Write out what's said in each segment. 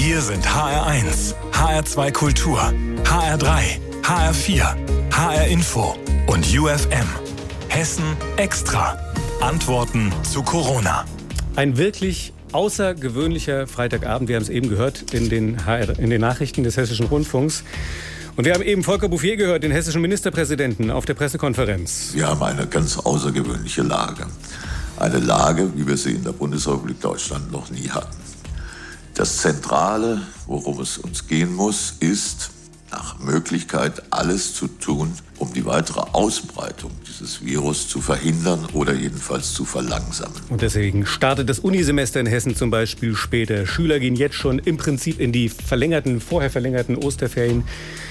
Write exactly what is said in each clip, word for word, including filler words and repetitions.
Hier sind H R eins, H R zwei Kultur, H R drei, H R vier, H R Info und U F M. Hessen extra. Antworten zu Corona. Ein wirklich außergewöhnlicher Freitagabend. Wir haben es eben gehört in den, H R, in den Nachrichten des Hessischen Rundfunks. Und wir haben eben Volker Bouffier gehört, den hessischen Ministerpräsidenten, auf der Pressekonferenz. Wir haben eine ganz außergewöhnliche Lage. Eine Lage, wie wir sie in der Bundesrepublik Deutschland noch nie hatten. Das Zentrale, worum es uns gehen muss, ist, nach Möglichkeit alles zu tun, um die weitere Ausbreitung dieses Virus zu verhindern oder jedenfalls zu verlangsamen. Und deswegen startet das Unisemester in Hessen zum Beispiel später. Schüler gehen jetzt schon im Prinzip in die verlängerten, vorher verlängerten Osterferien.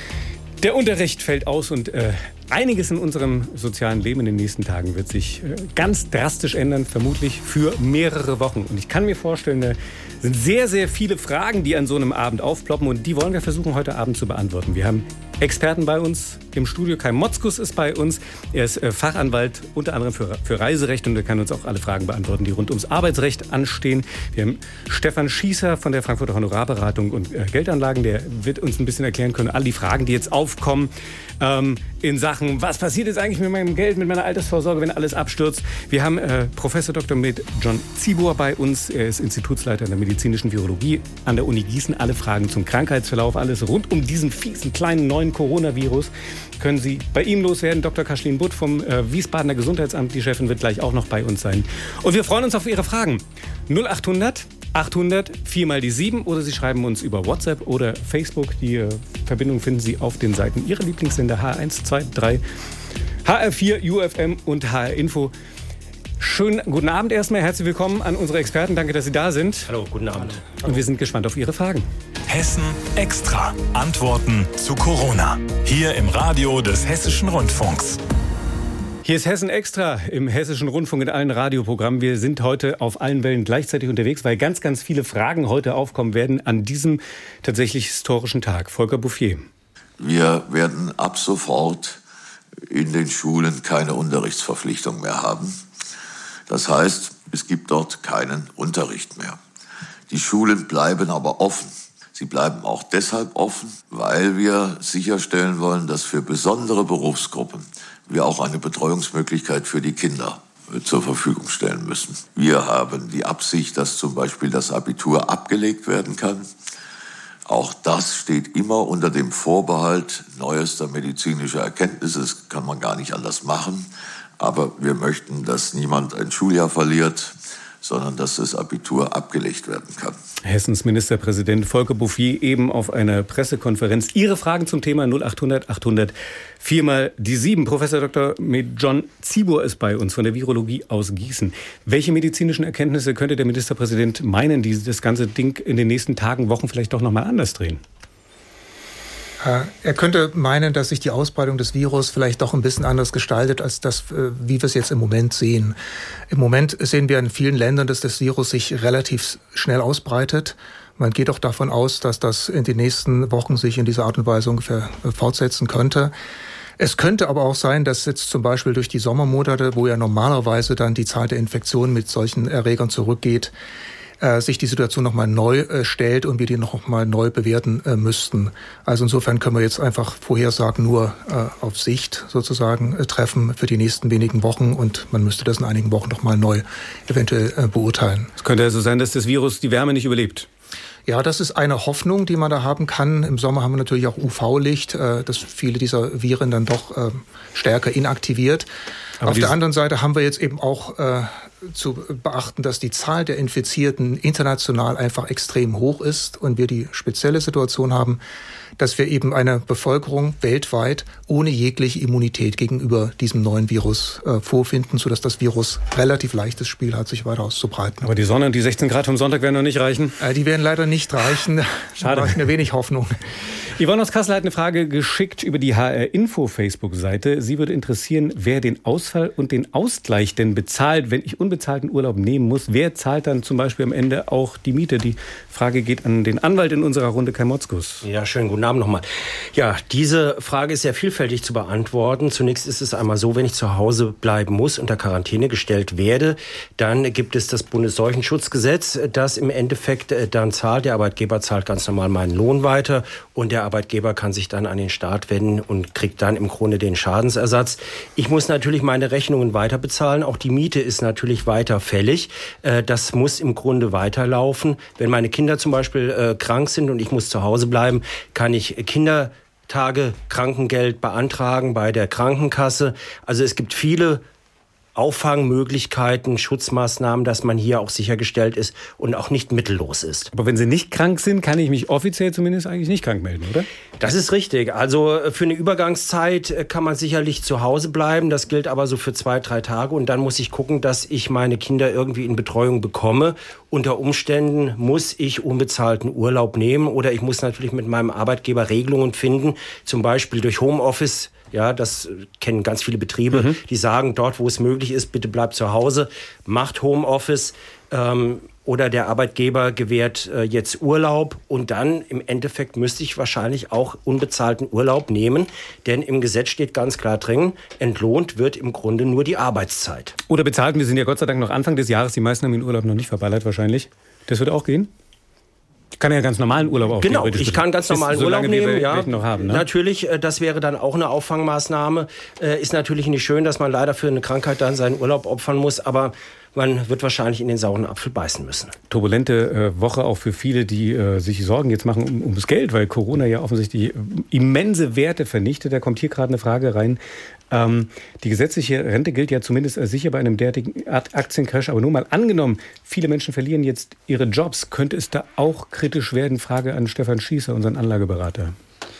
Der Unterricht fällt aus und äh, einiges in unserem sozialen Leben in den nächsten Tagen wird sich äh, ganz drastisch ändern, vermutlich für mehrere Wochen. Und ich kann mir vorstellen, da sind sehr, sehr viele Fragen, die an so einem Abend aufploppen und die wollen wir versuchen, heute Abend zu beantworten. Wir haben Experten bei uns im Studio. Kai Motzkus ist bei uns. Er ist äh, Fachanwalt unter anderem für, für Reiserecht und er kann uns auch alle Fragen beantworten, die rund ums Arbeitsrecht anstehen. Wir haben Stefan Schießer von der Frankfurter Honorarberatung und äh, Geldanlagen. Der wird uns ein bisschen erklären können, all die Fragen, die jetzt aufkommen ähm, in Sachen, was passiert jetzt eigentlich mit meinem Geld, mit meiner Altersvorsorge, wenn alles abstürzt. Wir haben äh, Professor Doktor med. John Ziebor bei uns. Er ist Institutsleiter der medizinischen Virologie an der Uni Gießen. Alle Fragen zum Krankheitsverlauf, alles rund um diesen fiesen kleinen neuen Coronavirus können Sie bei ihm loswerden. Doktor Kathleen Butt vom äh, Wiesbadener Gesundheitsamt, die Chefin, wird gleich auch noch bei uns sein. Und wir freuen uns auf Ihre Fragen. null achthundert achthundert vier mal die sieben oder Sie schreiben uns über WhatsApp oder Facebook. Die äh, Verbindung finden Sie auf den Seiten Ihrer Lieblingssender H R eins, zwei, drei, H R vier, U F M und H R Info. Schönen guten Abend erstmal. Herzlich willkommen an unsere Experten. Danke, dass Sie da sind. Hallo, guten Abend. Und wir sind gespannt auf Ihre Fragen. Hessen extra. Antworten zu Corona. Hier im Radio des Hessischen Rundfunks. Hier ist Hessen extra im Hessischen Rundfunk in allen Radioprogrammen. Wir sind heute auf allen Wellen gleichzeitig unterwegs, weil ganz, ganz viele Fragen heute aufkommen werden an diesem tatsächlich historischen Tag. Volker Bouffier. Wir werden ab sofort in den Schulen keine Unterrichtsverpflichtung mehr haben. Das heißt, es gibt dort keinen Unterricht mehr. Die Schulen bleiben aber offen. Sie bleiben auch deshalb offen, weil wir sicherstellen wollen, dass für besondere Berufsgruppen wir auch eine Betreuungsmöglichkeit für die Kinder zur Verfügung stellen müssen. Wir haben die Absicht, dass zum Beispiel das Abitur abgelegt werden kann. Auch das steht immer unter dem Vorbehalt neuester medizinischer Erkenntnisse. Das kann man gar nicht anders machen. Aber wir möchten, dass niemand ein Schuljahr verliert, sondern dass das Abitur abgelegt werden kann. Hessens Ministerpräsident Volker Bouffier eben auf einer Pressekonferenz. Ihre Fragen zum Thema null achthundert achthundert vier mal die sieben. Professor Doktor med. John Ziebor ist bei uns von der Virologie aus Gießen. Welche medizinischen Erkenntnisse könnte der Ministerpräsident meinen, die das ganze Ding in den nächsten Tagen, Wochen vielleicht doch noch mal anders drehen? Er könnte meinen, dass sich die Ausbreitung des Virus vielleicht doch ein bisschen anders gestaltet, als das, wie wir es jetzt im Moment sehen. Im Moment sehen wir in vielen Ländern, dass das Virus sich relativ schnell ausbreitet. Man geht auch davon aus, dass das in den nächsten Wochen sich in dieser Art und Weise ungefähr fortsetzen könnte. Es könnte aber auch sein, dass jetzt zum Beispiel durch die Sommermonate, wo ja normalerweise dann die Zahl der Infektionen mit solchen Erregern zurückgeht, sich die Situation nochmal neu äh, stellt und wir die nochmal neu bewerten äh, müssten. Also insofern können wir jetzt einfach Vorhersagen nur äh, auf Sicht sozusagen äh, treffen für die nächsten wenigen Wochen und man müsste das in einigen Wochen nochmal neu eventuell äh, beurteilen. Es könnte also sein, dass das Virus die Wärme nicht überlebt. Ja, das ist eine Hoffnung, die man da haben kann. Im Sommer haben wir natürlich auch U V-Licht, äh, das viele dieser Viren dann doch äh, stärker inaktiviert. Aber auf der anderen Seite haben wir jetzt eben auch äh, zu beachten, dass die Zahl der Infizierten international einfach extrem hoch ist und wir die spezielle Situation haben, dass wir eben eine Bevölkerung weltweit ohne jegliche Immunität gegenüber diesem neuen Virus äh, vorfinden, sodass das Virus relativ leichtes Spiel hat, sich weiter auszubreiten. Aber die Sonne und die sechzehn Grad vom Sonntag werden noch nicht reichen? Äh, die werden leider nicht reichen. Schade. Da habe ich mir wenig Hoffnung. Yvonne aus Kassel hat eine Frage geschickt über die H R-Info-Facebook-Seite. Sie würde interessieren, wer den Ausfall und den Ausgleich denn bezahlt, wenn ich unbezahlten Urlaub nehmen muss. Wer zahlt dann zum Beispiel am Ende auch die Miete? Die Frage geht an den Anwalt in unserer Runde, Kai Motzkus. Ja, schönen guten Abend nochmal. Ja, diese Frage ist sehr vielfältig zu beantworten. Zunächst ist es einmal so, wenn ich zu Hause bleiben muss, unter Quarantäne gestellt werde, dann gibt es das Bundesseuchenschutzgesetz, das im Endeffekt dann zahlt. Der Arbeitgeber zahlt ganz normal meinen Lohn weiter und der Arbeitgeber kann sich dann an den Staat wenden und kriegt dann im Grunde den Schadensersatz. Ich muss natürlich meine Rechnungen weiter bezahlen. Auch die Miete ist natürlich weiter fällig. Das muss im Grunde weiterlaufen. Wenn meine Kinder zum Beispiel krank sind und ich muss zu Hause bleiben, kann ich Kindertage Krankengeld beantragen bei der Krankenkasse. Also es gibt viele Auffangmöglichkeiten, Schutzmaßnahmen, dass man hier auch sichergestellt ist und auch nicht mittellos ist. Aber wenn Sie nicht krank sind, kann ich mich offiziell zumindest eigentlich nicht krank melden, oder? Das ist richtig. Also für eine Übergangszeit kann man sicherlich zu Hause bleiben. Das gilt aber so für zwei, drei Tage. Und dann muss ich gucken, dass ich meine Kinder irgendwie in Betreuung bekomme. Unter Umständen muss ich unbezahlten Urlaub nehmen oder ich muss natürlich mit meinem Arbeitgeber Regelungen finden, zum Beispiel durch Homeoffice. Ja, das kennen ganz viele Betriebe, mhm. die sagen, dort, wo es möglich ist, bitte bleibt zu Hause, macht Homeoffice ähm, oder der Arbeitgeber gewährt äh, jetzt Urlaub und dann im Endeffekt müsste ich wahrscheinlich auch unbezahlten Urlaub nehmen, denn im Gesetz steht ganz klar drin, entlohnt wird im Grunde nur die Arbeitszeit. Oder bezahlt, wir sind ja Gott sei Dank noch Anfang des Jahres, die meisten haben den Urlaub noch nicht verballert wahrscheinlich. Das wird auch gehen? Ich kann ja ganz normalen Urlaub auch Genau, ich kann ganz normalen ist, Urlaub nehmen. Ja, noch haben, ne? Natürlich, das wäre dann auch eine Auffangmaßnahme. Ist natürlich nicht schön, dass man leider für eine Krankheit dann seinen Urlaub opfern muss, aber man wird wahrscheinlich in den sauren Apfel beißen müssen. Turbulente äh, Woche auch für viele, die äh, sich Sorgen jetzt machen um, ums Geld, weil Corona ja offensichtlich äh, immense Werte vernichtet. Da kommt hier gerade eine Frage rein. Ähm, die gesetzliche Rente gilt ja zumindest als sicher bei einem derartigen Aktiencrash. Aber nur mal angenommen, viele Menschen verlieren jetzt ihre Jobs. Könnte es da auch kritisch werden? Frage an Stefan Schießer, unseren Anlageberater.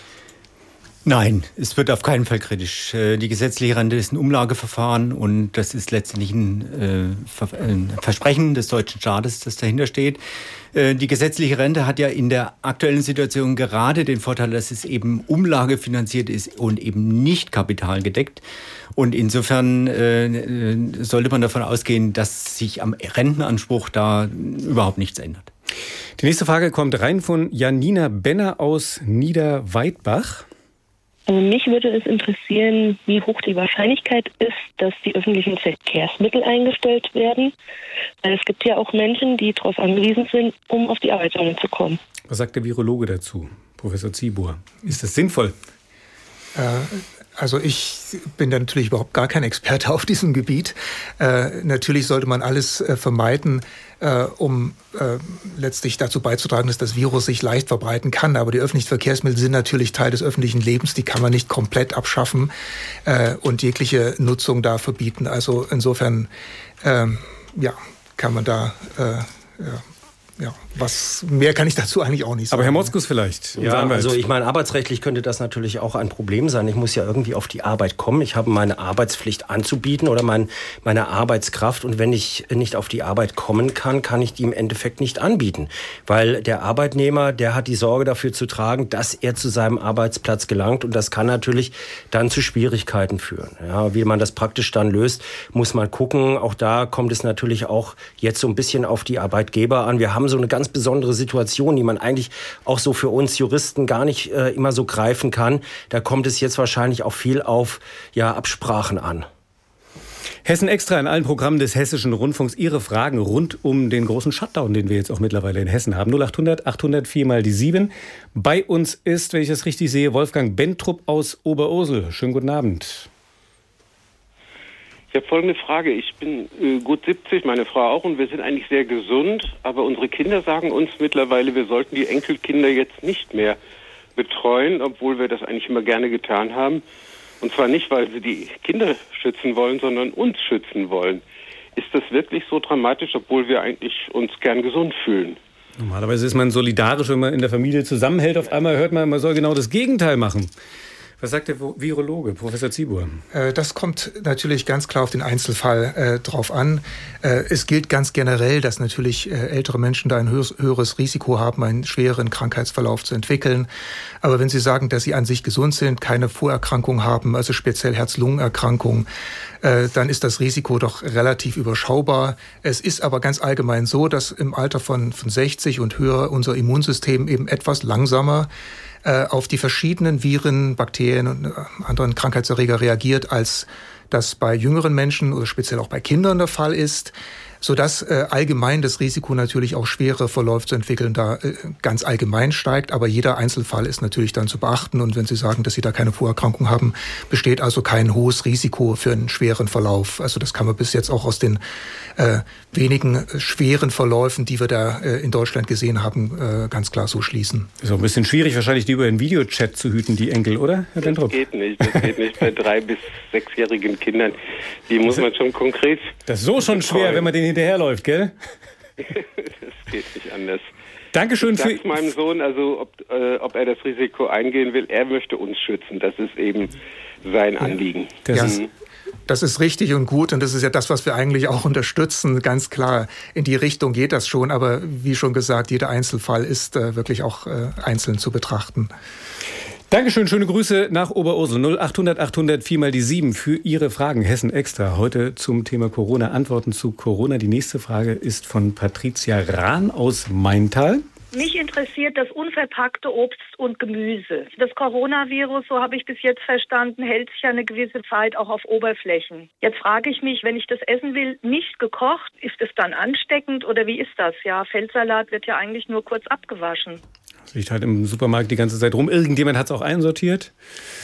Nein, es wird auf keinen Fall kritisch. Die gesetzliche Rente ist ein Umlageverfahren und das ist letztendlich ein, äh, ein Versprechen des deutschen Staates, das dahinter steht. Äh, die gesetzliche Rente hat ja in der aktuellen Situation gerade den Vorteil, dass es eben umlagefinanziert ist und eben nicht kapitalgedeckt. Und insofern äh, sollte man davon ausgehen, dass sich am Rentenanspruch da überhaupt nichts ändert. Die nächste Frage kommt rein von Janina Benner aus Niederweidbach. Also mich würde es interessieren, wie hoch die Wahrscheinlichkeit ist, dass die öffentlichen Verkehrsmittel eingestellt werden. Weil es gibt ja auch Menschen, die darauf angewiesen sind, um auf die Arbeit zu kommen. Was sagt der Virologe dazu, Professor Ziebur? Ist das sinnvoll? Äh, also ich bin da natürlich überhaupt gar kein Experte auf diesem Gebiet. Äh, natürlich sollte man alles äh, vermeiden, äh, um äh, letztlich dazu beizutragen, dass das Virus sich leicht verbreiten kann. Aber die öffentlichen Verkehrsmittel sind natürlich Teil des öffentlichen Lebens. Die kann man nicht komplett abschaffen äh, und jegliche Nutzung da verbieten. Also insofern äh, ja, kann man da äh, ja, Ja, was mehr kann ich dazu eigentlich auch nicht sagen. Aber Herr Motzkus vielleicht. Ja, also ich meine, arbeitsrechtlich könnte das natürlich auch ein Problem sein. Ich muss ja irgendwie auf die Arbeit kommen. Ich habe meine Arbeitspflicht anzubieten oder mein, meine Arbeitskraft. Und wenn ich nicht auf die Arbeit kommen kann, kann ich die im Endeffekt nicht anbieten. Weil der Arbeitnehmer, der hat die Sorge dafür zu tragen, dass er zu seinem Arbeitsplatz gelangt. Und das kann natürlich dann zu Schwierigkeiten führen. Ja, wie man das praktisch dann löst, muss man gucken. Auch da kommt es natürlich auch jetzt so ein bisschen auf die Arbeitgeber an. Wir haben so eine ganz besondere Situation, die man eigentlich auch so für uns Juristen gar nicht äh, immer so greifen kann. Da kommt es jetzt wahrscheinlich auch viel auf ja, Absprachen an. Hessen Extra in allen Programmen des Hessischen Rundfunks. Ihre Fragen rund um den großen Shutdown, den wir jetzt auch mittlerweile in Hessen haben. null achthundert achthundert vier mal die sieben. Bei uns ist, wenn ich das richtig sehe, Wolfgang Bentrup aus Oberursel. Schönen guten Abend. Ich habe folgende Frage. Ich bin äh, gut siebzig, meine Frau auch, und wir sind eigentlich sehr gesund. Aber unsere Kinder sagen uns mittlerweile, wir sollten die Enkelkinder jetzt nicht mehr betreuen, obwohl wir das eigentlich immer gerne getan haben. Und zwar nicht, weil sie die Kinder schützen wollen, sondern uns schützen wollen. Ist das wirklich so dramatisch, obwohl wir eigentlich uns gern gesund fühlen? Normalerweise ist man solidarisch, wenn man in der Familie zusammenhält. Auf einmal hört man, man soll genau das Gegenteil machen. Was sagt der Virologe, Professor Ziebur? Das kommt natürlich ganz klar auf den Einzelfall äh, drauf an. Äh, es gilt ganz generell, dass natürlich äh, ältere Menschen da ein höheres, höheres Risiko haben, einen schweren Krankheitsverlauf zu entwickeln. Aber wenn Sie sagen, dass sie an sich gesund sind, keine Vorerkrankung haben, also speziell Herz-Lungen-Erkrankungen, äh, dann ist das Risiko doch relativ überschaubar. Es ist aber ganz allgemein so, dass im Alter von, von sechzig und höher unser Immunsystem eben etwas langsamer auf die verschiedenen Viren, Bakterien und anderen Krankheitserreger reagiert, als das bei jüngeren Menschen oder speziell auch bei Kindern der Fall ist, sodass äh, allgemein das Risiko natürlich auch schwere Verläufe zu entwickeln da äh, ganz allgemein steigt. Aber jeder Einzelfall ist natürlich dann zu beachten. Und wenn Sie sagen, dass Sie da keine Vorerkrankung haben, besteht also kein hohes Risiko für einen schweren Verlauf. Also das kann man bis jetzt auch aus den äh, wenigen äh, schweren Verläufen, die wir da äh, in Deutschland gesehen haben, äh, ganz klar so schließen. Ist auch ein bisschen schwierig, wahrscheinlich die über den Videochat zu hüten, die Enkel, oder, Herr Bentrup? Das geht nicht. Das geht nicht bei drei- bis sechsjährigen Kindern. Die muss man schon konkret... Das ist so schon schwer, wenn man den hinterherläuft, gell? Das geht nicht anders. Dankeschön ich für... Ich meinem Sohn, also ob, äh, ob er das Risiko eingehen will, er möchte uns schützen. Das ist eben sein Anliegen. Ja, das, das ist richtig und gut und das ist ja das, was wir eigentlich auch unterstützen. Ganz klar, in die Richtung geht das schon, aber wie schon gesagt, jeder Einzelfall ist äh, wirklich auch äh, einzeln zu betrachten. Dankeschön, schöne Grüße nach Oberursel. null achthundert achthundert vier mal die sieben für Ihre Fragen. Hessen Extra. Heute zum Thema Corona. Antworten zu Corona. Die nächste Frage ist von Patricia Rahn aus Maintal. Mich interessiert das unverpackte Obst und Gemüse. Das Coronavirus, so habe ich bis jetzt verstanden, hält sich ja eine gewisse Zeit auch auf Oberflächen. Jetzt frage ich mich, wenn ich das essen will, nicht gekocht, ist es dann ansteckend oder wie ist das? Ja, Feldsalat wird ja eigentlich nur kurz abgewaschen. Das liegt halt im Supermarkt die ganze Zeit rum. Irgendjemand hat es auch einsortiert.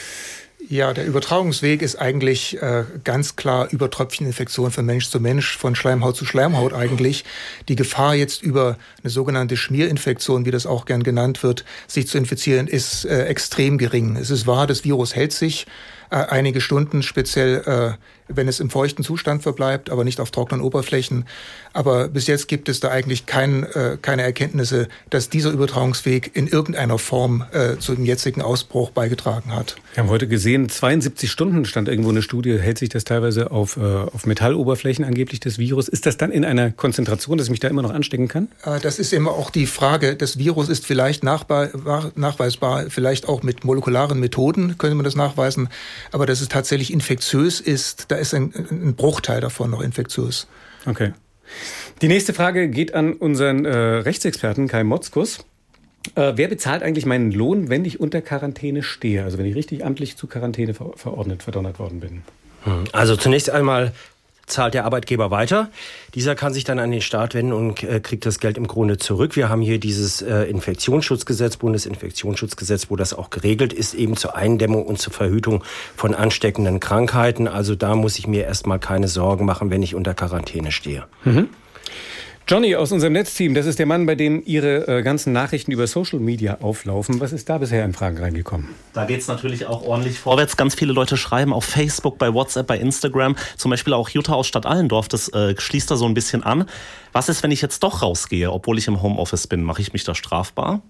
Ja, der Übertragungsweg ist eigentlich äh, ganz klar über Tröpfcheninfektion von Mensch zu Mensch, von Schleimhaut zu Schleimhaut eigentlich. Die Gefahr jetzt über eine sogenannte Schmierinfektion, wie das auch gern genannt wird, sich zu infizieren, ist äh, extrem gering. Es ist wahr, das Virus hält sich äh, einige Stunden, speziell äh, wenn es im feuchten Zustand verbleibt, aber nicht auf trockenen Oberflächen. Aber bis jetzt gibt es da eigentlich kein, äh, keine Erkenntnisse, dass dieser Übertragungsweg in irgendeiner Form äh, zu dem jetzigen Ausbruch beigetragen hat. Wir haben heute gesehen, zweiundsiebzig Stunden stand irgendwo eine Studie, hält sich das teilweise auf, äh, auf Metalloberflächen angeblich, das Virus. Ist das dann in einer Konzentration, dass ich mich da immer noch anstecken kann? Äh, das ist immer auch die Frage. Das Virus ist vielleicht nachbar, nachweisbar, vielleicht auch mit molekularen Methoden könnte man das nachweisen. Aber dass es tatsächlich infektiös ist, da ist ein, ein Bruchteil davon noch infektiös. Okay. Die nächste Frage geht an unseren äh, Rechtsexperten Kai Motzkus. Äh, wer bezahlt eigentlich meinen Lohn, wenn ich unter Quarantäne stehe? Also wenn ich richtig amtlich zu Quarantäne ver- verordnet, verdonnert worden bin. Also zunächst einmal zahlt der Arbeitgeber weiter. Dieser kann sich dann an den Staat wenden und äh, kriegt das Geld im Grunde zurück. Wir haben hier dieses äh, Infektionsschutzgesetz, Bundesinfektionsschutzgesetz, wo das auch geregelt ist, eben zur Eindämmung und zur Verhütung von ansteckenden Krankheiten. Also da muss ich mir erstmal keine Sorgen machen, wenn ich unter Quarantäne stehe. Mhm. Johnny aus unserem Netzteam, das ist der Mann, bei dem Ihre äh, ganzen Nachrichten über Social Media auflaufen. Was ist da bisher an Fragen reingekommen? Da geht es natürlich auch ordentlich vorwärts. Ganz viele Leute schreiben auf Facebook, bei WhatsApp, bei Instagram. Zum Beispiel auch Jutta aus Stadt Allendorf, das äh, schließt da so ein bisschen an. Was ist, wenn ich jetzt doch rausgehe, obwohl ich im Homeoffice bin? Mache ich mich da strafbar?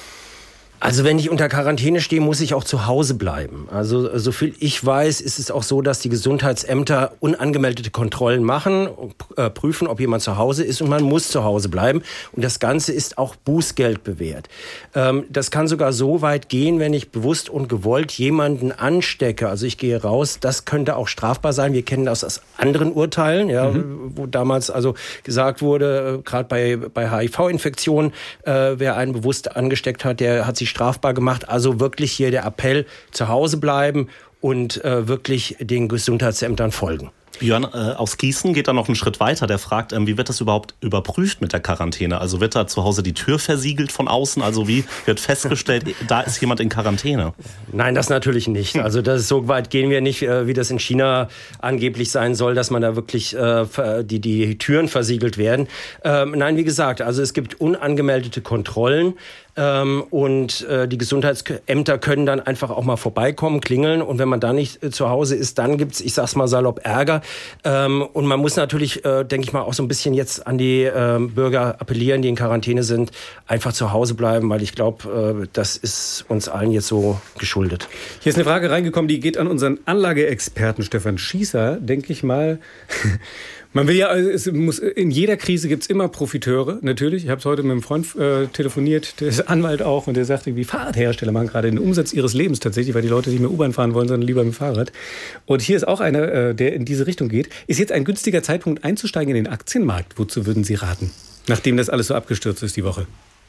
Also wenn ich unter Quarantäne stehe, muss ich auch zu Hause bleiben. Also soviel ich weiß, ist es auch so, dass die Gesundheitsämter unangemeldete Kontrollen machen, äh, prüfen, ob jemand zu Hause ist und man muss zu Hause bleiben. Und das Ganze ist auch Bußgeld bewährt. Ähm, das kann sogar so weit gehen, wenn ich bewusst und gewollt jemanden anstecke. Also ich gehe raus, das könnte auch strafbar sein. Wir kennen das aus anderen Urteilen, ja, mhm. wo damals also gesagt wurde, äh, gerade bei, bei H I V-Infektionen, äh, wer einen bewusst angesteckt hat, der hat sich strafbar gemacht. Also wirklich hier der Appell, zu Hause bleiben und äh, wirklich den Gesundheitsämtern folgen. Björn äh, aus Gießen geht da noch einen Schritt weiter. Der fragt, ähm, wie wird das überhaupt überprüft mit der Quarantäne? Also wird da zu Hause die Tür versiegelt von außen? Also wie wird festgestellt, da ist jemand in Quarantäne? Nein, das natürlich nicht. Also das ist, so weit gehen wir nicht, äh, wie das in China angeblich sein soll, dass man da wirklich äh, die, die Türen versiegelt werden. Ähm, nein, wie gesagt, also es gibt unangemeldete Kontrollen. Ähm, und äh, die Gesundheitsämter können dann einfach auch mal vorbeikommen, klingeln. Und wenn man man da nicht äh, zu Hause ist, dann gibt's, ich sag's mal salopp, Ärger. Ähm, und man muss natürlich, äh, denke ich mal, auch so ein bisschen jetzt an die äh, Bürger appellieren, die in Quarantäne sind, einfach zu Hause bleiben, weil ich glaube, äh, das ist uns allen jetzt so geschuldet. Hier ist eine Frage reingekommen, die geht an unseren Anlageexperten Stefan Schießer, denke ich mal. Man will ja, es muss, in jeder Krise gibt's immer Profiteure, natürlich. Ich habe heute mit einem Freund äh, telefoniert, der ist Anwalt auch, und der sagte, irgendwie Fahrradhersteller machen gerade den Umsatz ihres Lebens tatsächlich, weil die Leute nicht mehr U-Bahn fahren wollen, sondern lieber mit dem Fahrrad. Und hier ist auch einer, äh, der in diese Richtung geht. Ist jetzt ein günstiger Zeitpunkt einzusteigen in den Aktienmarkt? Wozu würden Sie raten, nachdem das alles so abgestürzt ist die Woche?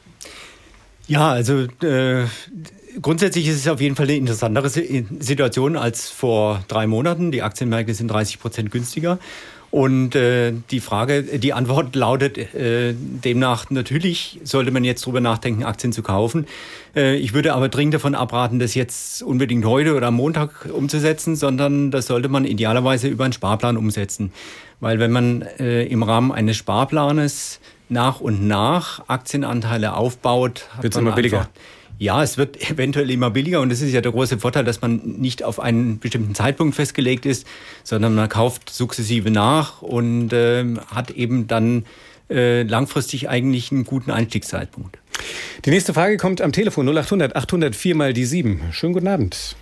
Ja, also äh, grundsätzlich ist es auf jeden Fall eine interessantere Situation als vor drei Monaten. Die Aktienmärkte sind dreißig Prozent günstiger. Und äh, die Frage, die Antwort lautet äh, demnach, natürlich sollte man jetzt drüber nachdenken, Aktien zu kaufen. Äh, ich würde aber dringend davon abraten, das jetzt unbedingt heute oder am Montag umzusetzen, sondern das sollte man idealerweise über einen Sparplan umsetzen. Weil wenn man äh, im Rahmen eines Sparplanes nach und nach Aktienanteile aufbaut, wird es immer billiger. Ja, es wird eventuell immer billiger, und das ist ja der große Vorteil, dass man nicht auf einen bestimmten Zeitpunkt festgelegt ist, sondern man kauft sukzessive nach und äh, hat eben dann äh, langfristig eigentlich einen guten Einstiegszeitpunkt. Die nächste Frage kommt am Telefon null achthundert achthundert vier mal die sieben. Schönen guten Abend.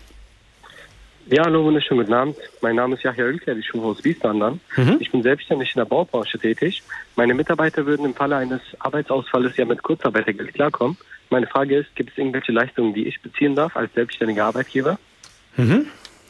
Ja, hallo, wunderschönen guten Abend. Mein Name ist Yahya Ülker, ich rufe aus Wiesbaden an. Mhm. Ich bin selbstständig in der Baubranche tätig. Meine Mitarbeiter würden im Falle eines Arbeitsausfalles ja mit Kurzarbeitergeld klarkommen. Meine Frage ist, gibt es irgendwelche Leistungen, die ich beziehen darf als selbstständiger Arbeitgeber? Mhm.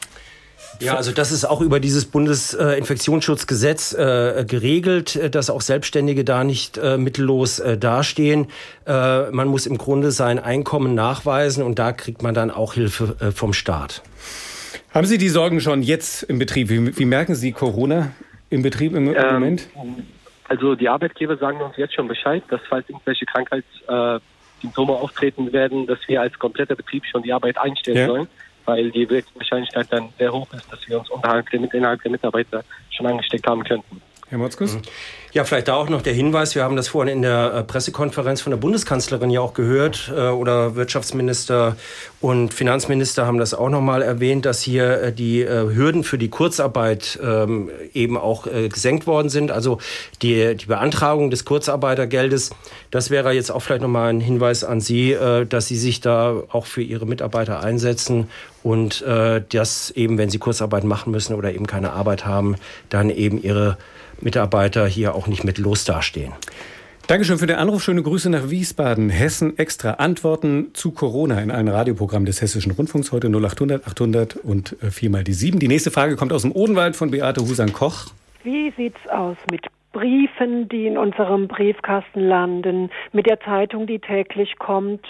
Ja, also das ist auch über dieses Bundesinfektionsschutzgesetz äh, geregelt, dass auch Selbstständige da nicht äh, mittellos äh, dastehen. Äh, man muss im Grunde sein Einkommen nachweisen, und da kriegt man dann auch Hilfe äh, vom Staat. Haben Sie die Sorgen schon jetzt im Betrieb? Wie, wie merken Sie Corona im Betrieb im ähm, Moment? Also die Arbeitgeber sagen uns jetzt schon Bescheid, dass falls irgendwelche Krankheitssymptome äh, auftreten werden, dass wir als kompletter Betrieb schon die Arbeit einstellen ja. sollen, weil die Wahrscheinlichkeit dann sehr hoch ist, dass wir uns innerhalb der, innerhalb der Mitarbeiter schon angesteckt haben könnten. Herr Motzkus? Ja, vielleicht da auch noch der Hinweis, wir haben das vorhin in der äh, Pressekonferenz von der Bundeskanzlerin ja auch gehört, äh, oder Wirtschaftsminister und Finanzminister haben das auch nochmal erwähnt, dass hier äh, die äh, Hürden für die Kurzarbeit ähm, eben auch äh, gesenkt worden sind. Also die, die Beantragung des Kurzarbeitergeldes, das wäre jetzt auch vielleicht nochmal ein Hinweis an Sie, äh, dass Sie sich da auch für Ihre Mitarbeiter einsetzen und äh, dass eben, wenn Sie Kurzarbeit machen müssen oder eben keine Arbeit haben, dann eben Ihre Mitarbeiter hier auch nicht mittellos dastehen. Dankeschön für den Anruf. Schöne Grüße nach Wiesbaden. Hessen Extra. Antworten zu Corona in allen Radioprogrammen des Hessischen Rundfunks. Heute null achthundert achthundert und vier mal die sieben. Die nächste Frage kommt aus dem Odenwald von Beate Husang-Koch. Wie sieht's aus mit Briefen, die in unserem Briefkasten landen, mit der Zeitung, die täglich kommt?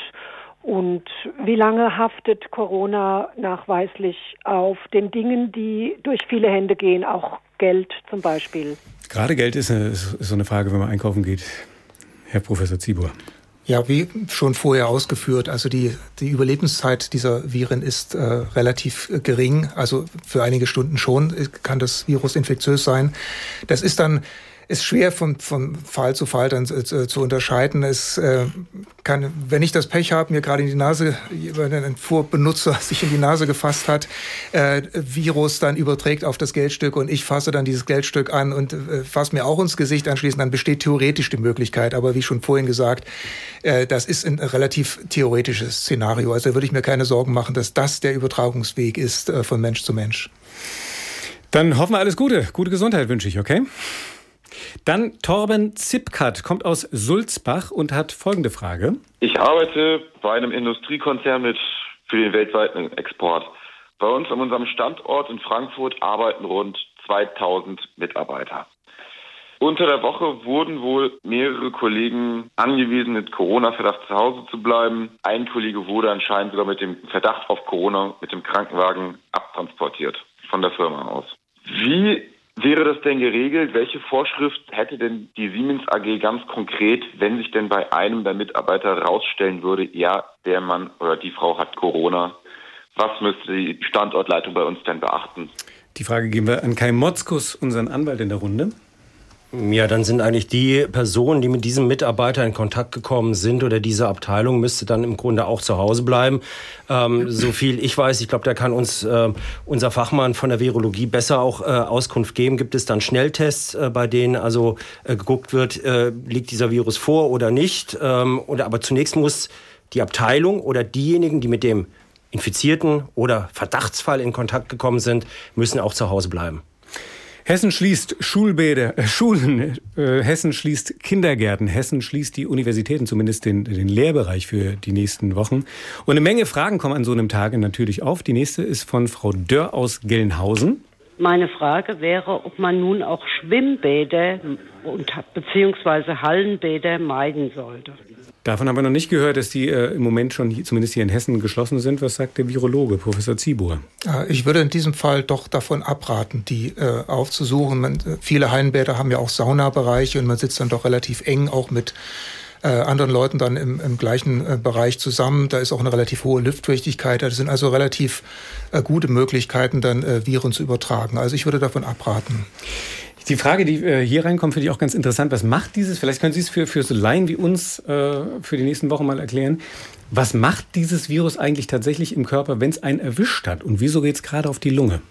Und wie lange haftet Corona nachweislich auf den Dingen, die durch viele Hände gehen, auch Geld zum Beispiel? Gerade Geld ist, eine, ist so eine Frage, wenn man einkaufen geht. Herr Professor Ziebur. Ja, wie schon vorher ausgeführt, also die, die Überlebenszeit dieser Viren ist äh, relativ äh, gering. Also für einige Stunden schon kann das Virus infektiös sein. Das ist dann ist schwer von, von Fall zu Fall dann äh, zu unterscheiden. Es äh, kann, wenn ich das Pech habe, mir gerade in die Nase, wenn ein Vorbenutzer sich in die Nase gefasst hat, äh, Virus dann überträgt auf das Geldstück und ich fasse dann dieses Geldstück an und äh, fasse mir auch ins Gesicht anschließend, dann besteht theoretisch die Möglichkeit. Aber wie schon vorhin gesagt, äh, das ist ein relativ theoretisches Szenario. Also da würde ich mir keine Sorgen machen, dass das der Übertragungsweg ist äh, von Mensch zu Mensch. Dann hoffen wir alles Gute. Gute Gesundheit wünsche ich, okay? Dann Torben Zipkat kommt aus Sulzbach und hat folgende Frage. Ich arbeite bei einem Industriekonzern mit für den weltweiten Export. Bei uns an unserem Standort in Frankfurt arbeiten rund zweitausend Mitarbeiter. Unter der Woche wurden wohl mehrere Kollegen angewiesen, mit Corona-Verdacht zu Hause zu bleiben. Ein Kollege wurde anscheinend sogar mit dem Verdacht auf Corona mit dem Krankenwagen abtransportiert von der Firma aus. Wie wäre das denn geregelt? Welche Vorschrift hätte denn die Siemens A G ganz konkret, wenn sich denn bei einem der Mitarbeiter herausstellen würde, ja, der Mann oder die Frau hat Corona? Was müsste die Standortleitung bei uns denn beachten? Die Frage geben wir an Kai Motzkus, unseren Anwalt in der Runde. Ja, dann sind eigentlich die Personen, die mit diesem Mitarbeiter in Kontakt gekommen sind oder diese Abteilung, müsste dann im Grunde auch zu Hause bleiben. Ähm, so viel ich weiß, ich glaube, da kann uns äh, unser Fachmann von der Virologie besser auch äh, Auskunft geben. Gibt es dann Schnelltests, äh, bei denen also äh, geguckt wird, äh, liegt dieser Virus vor oder nicht? Ähm, oder aber zunächst muss die Abteilung oder diejenigen, die mit dem Infizierten oder Verdachtsfall in Kontakt gekommen sind, müssen auch zu Hause bleiben. Hessen schließt Schulbäder, äh, Schulen, äh, Hessen schließt Kindergärten, Hessen schließt die Universitäten, zumindest den, den Lehrbereich für die nächsten Wochen. Und eine Menge Fragen kommen an so einem Tage natürlich auf. Die nächste ist von Frau Dörr aus Gelnhausen. Meine Frage wäre, ob man nun auch Schwimmbäder und, beziehungsweise Hallenbäder meiden sollte. Davon haben wir noch nicht gehört, dass die äh, im Moment schon, hier, zumindest hier in Hessen, geschlossen sind. Was sagt der Virologe, Professor Ziebur? Ich würde in diesem Fall doch davon abraten, die äh, aufzusuchen. Man, viele Hallenbäder haben ja auch Saunabereiche und man sitzt dann doch relativ eng auch mit äh, anderen Leuten dann im, im gleichen äh, Bereich zusammen. Da ist auch eine relativ hohe Luftfeuchtigkeit. Das sind also relativ äh, gute Möglichkeiten, dann äh, Viren zu übertragen. Also ich würde davon abraten. Die Frage, die äh, hier reinkommt, finde ich auch ganz interessant. Was macht dieses, vielleicht können Sie es für, für so Laien wie uns äh, für die nächsten Wochen mal erklären, was macht dieses Virus eigentlich tatsächlich im Körper, wenn es einen erwischt hat? Und wieso geht es gerade auf die Lunge?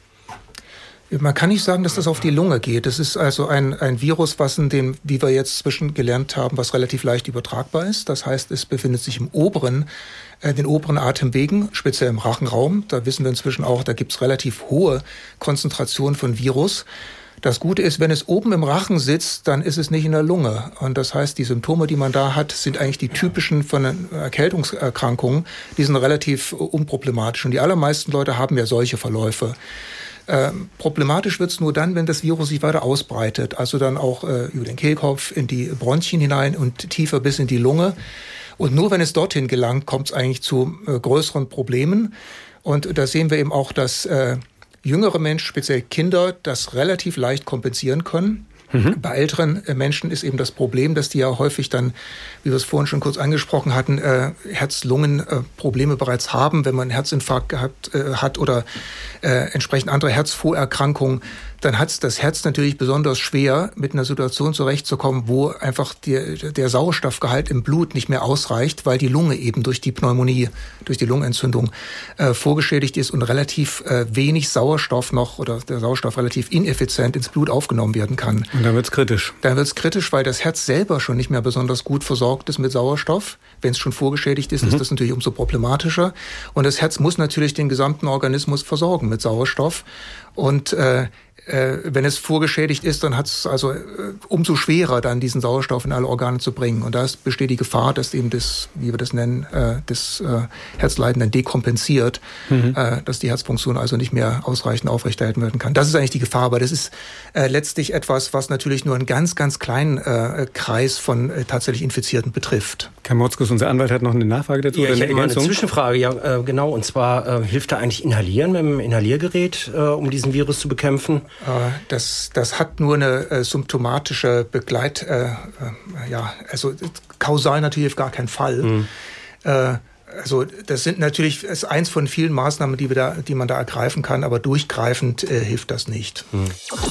Man kann nicht sagen, dass das auf die Lunge geht. Das ist also ein, ein Virus, was in dem, wie wir jetzt zwischen gelernt haben, was relativ leicht übertragbar ist. Das heißt, es befindet sich im oberen, äh, den oberen Atemwegen, speziell im Rachenraum. Da wissen wir inzwischen auch, da gibt es relativ hohe Konzentrationen von Virus. Das Gute ist, wenn es oben im Rachen sitzt, dann ist es nicht in der Lunge. Und das heißt, die Symptome, die man da hat, sind eigentlich die typischen von Erkältungserkrankungen. Die sind relativ unproblematisch. Und die allermeisten Leute haben ja solche Verläufe. Ähm, problematisch wird es nur dann, wenn das Virus sich weiter ausbreitet. Also dann auch äh, über den Kehlkopf, in die Bronchien hinein und tiefer bis in die Lunge. Und nur wenn es dorthin gelangt, kommt es eigentlich zu äh, größeren Problemen. Und da sehen wir eben auch, dass äh, jüngere Menschen, speziell Kinder, das relativ leicht kompensieren können. Mhm. Bei älteren Menschen ist eben das Problem, dass die ja häufig dann, wie wir es vorhin schon kurz angesprochen hatten, äh, Herz-Lungen-Probleme äh, bereits haben, wenn man einen Herzinfarkt gehabt äh, hat oder äh, entsprechend andere Herzvorerkrankungen. Dann hat das Herz natürlich besonders schwer, mit einer Situation zurechtzukommen, wo einfach die, der Sauerstoffgehalt im Blut nicht mehr ausreicht, weil die Lunge eben durch die Pneumonie, durch die Lungenentzündung äh, vorgeschädigt ist und relativ äh, wenig Sauerstoff noch oder der Sauerstoff relativ ineffizient ins Blut aufgenommen werden kann. Und dann wird's kritisch. Dann wird's kritisch, weil das Herz selber schon nicht mehr besonders gut versorgt ist mit Sauerstoff. Wenn es schon vorgeschädigt ist, mhm. ist das natürlich umso problematischer. Und das Herz muss natürlich den gesamten Organismus versorgen mit Sauerstoff. Und äh, äh, wenn es vorgeschädigt ist, dann hat es also äh, umso schwerer, dann diesen Sauerstoff in alle Organe zu bringen. Und da besteht die Gefahr, dass eben das, wie wir das nennen, äh, das äh, Herzleiden dann dekompensiert, mhm. äh, dass die Herzfunktion also nicht mehr ausreichend aufrechterhalten werden kann. Das ist eigentlich die Gefahr, aber das ist äh, letztlich etwas, was natürlich nur einen ganz, ganz kleinen äh, Kreis von äh, tatsächlich Infizierten betrifft. Herr Motzkus, unser Anwalt hat noch eine Nachfrage dazu. Ja, oder ich eine hätte mal eine Ergänzung? Zwischenfrage, ja, äh, genau. Und zwar, äh, hilft da eigentlich Inhalieren mit dem Inhaliergerät, äh, um diesen Virus zu bekämpfen? Äh, das, das hat nur eine äh, symptomatische Begleit... Äh, äh, ja, also kausal natürlich auf gar keinen Fall. Mhm. Äh, also das sind natürlich ist eins von vielen Maßnahmen, die, wir da, die man da ergreifen kann, aber durchgreifend äh, hilft das nicht. Mhm.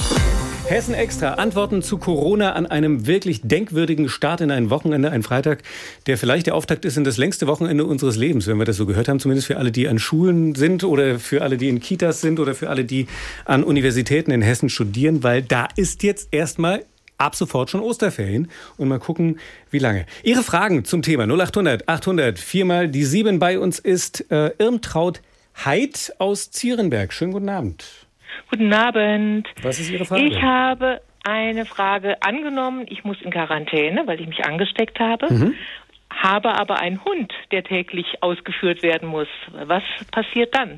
Hessen Extra. Antworten zu Corona an einem wirklich denkwürdigen Start in ein Wochenende, ein Freitag, der vielleicht der Auftakt ist in das längste Wochenende unseres Lebens, wenn wir das so gehört haben, zumindest für alle, die an Schulen sind oder für alle, die in Kitas sind oder für alle, die an Universitäten in Hessen studieren, weil da ist jetzt erstmal ab sofort schon Osterferien und mal gucken, wie lange. Ihre Fragen zum Thema null achthundert achthundert viermal die sieben. Bei uns ist äh, Irmtraut Heid aus Zierenberg. Schönen guten Abend. Guten Abend. Was ist Ihre Frage? Ich habe eine Frage. Angenommen, ich muss in Quarantäne, weil ich mich angesteckt habe, mhm. habe aber einen Hund, der täglich ausgeführt werden muss. Was passiert dann?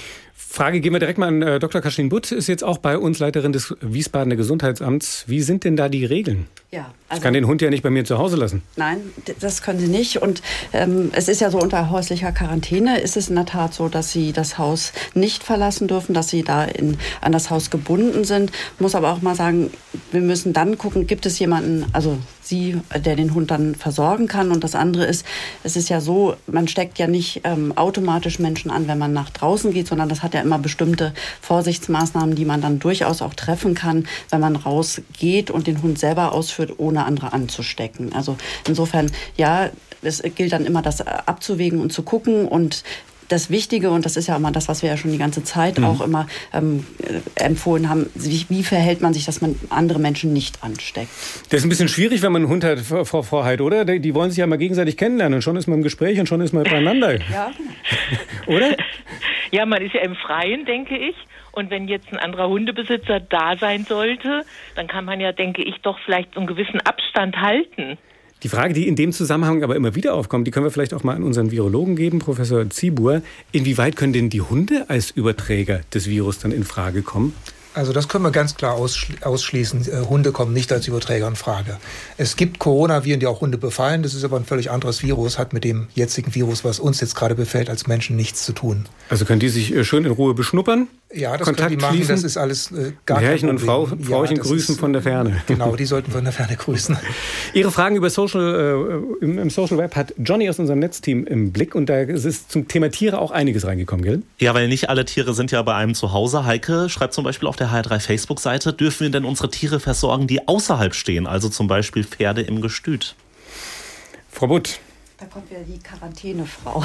Frage gehen wir direkt mal an äh, Doktor Kathleen Butt, ist jetzt auch bei uns Leiterin des Wiesbadener Gesundheitsamts. Wie sind denn da die Regeln? Ja, also, ich kann den Hund ja nicht bei mir zu Hause lassen. Nein, das können Sie nicht. Und ähm, es ist ja so, unter häuslicher Quarantäne ist es in der Tat so, dass Sie das Haus nicht verlassen dürfen, dass Sie da in, an das Haus gebunden sind. Ich muss aber auch mal sagen, wir müssen dann gucken, gibt es jemanden, also sie, der den Hund dann versorgen kann. Und das andere ist, es ist ja so, man steckt ja nicht ähm, automatisch Menschen an, wenn man nach draußen geht, sondern das hat ja immer bestimmte Vorsichtsmaßnahmen, die man dann durchaus auch treffen kann, wenn man rausgeht und den Hund selber ausführt, ohne andere anzustecken. Also insofern, ja, es gilt dann immer, das abzuwägen und zu gucken. Und das Wichtige, und das ist ja immer das, was wir ja schon die ganze Zeit mhm. auch immer ähm, empfohlen haben, wie, wie verhält man sich, dass man andere Menschen nicht ansteckt? Das ist ein bisschen schwierig, wenn man einen Hund hat, Frau Vorheit, oder? Die wollen sich ja mal gegenseitig kennenlernen und schon ist man im Gespräch und schon ist man beieinander. Ja. Oder? Ja, man ist ja im Freien, denke ich. Und wenn jetzt ein anderer Hundebesitzer da sein sollte, dann kann man ja, denke ich, doch vielleicht so einen gewissen Abstand halten. Die Frage, die in dem Zusammenhang aber immer wieder aufkommt, die können wir vielleicht auch mal an unseren Virologen geben, Professor Ziebur. Inwieweit können denn die Hunde als Überträger des Virus dann in Frage kommen? Also das können wir ganz klar ausschließen. Äh, Hunde kommen nicht als Überträger in Frage. Es gibt Coronaviren, die auch Hunde befallen. Das ist aber ein völlig anderes Virus, hat mit dem jetzigen Virus, was uns jetzt gerade befällt, als Menschen nichts zu tun. Also können die sich äh, schön in Ruhe beschnuppern? Ja, das Kontakt können die machen. Schließen, das ist alles äh, gar Herrchen kein Problem. und Frau, Frauchen ja, grüßen ist, von der Ferne. Genau, die sollten von der Ferne grüßen. Ihre Fragen über Social, äh, im, im Social Web hat Johnny aus unserem Netzteam im Blick. Und da ist zum Thema Tiere auch einiges reingekommen, gell? Ja, weil nicht alle Tiere sind ja bei einem zu Hause. Heike schreibt zum Beispiel auf der H R drei Facebook-Seite, dürfen wir denn unsere Tiere versorgen, die außerhalb stehen? Also zum Beispiel Pferde im Gestüt. Frau Butt. Da kommt wieder die Quarantänefrau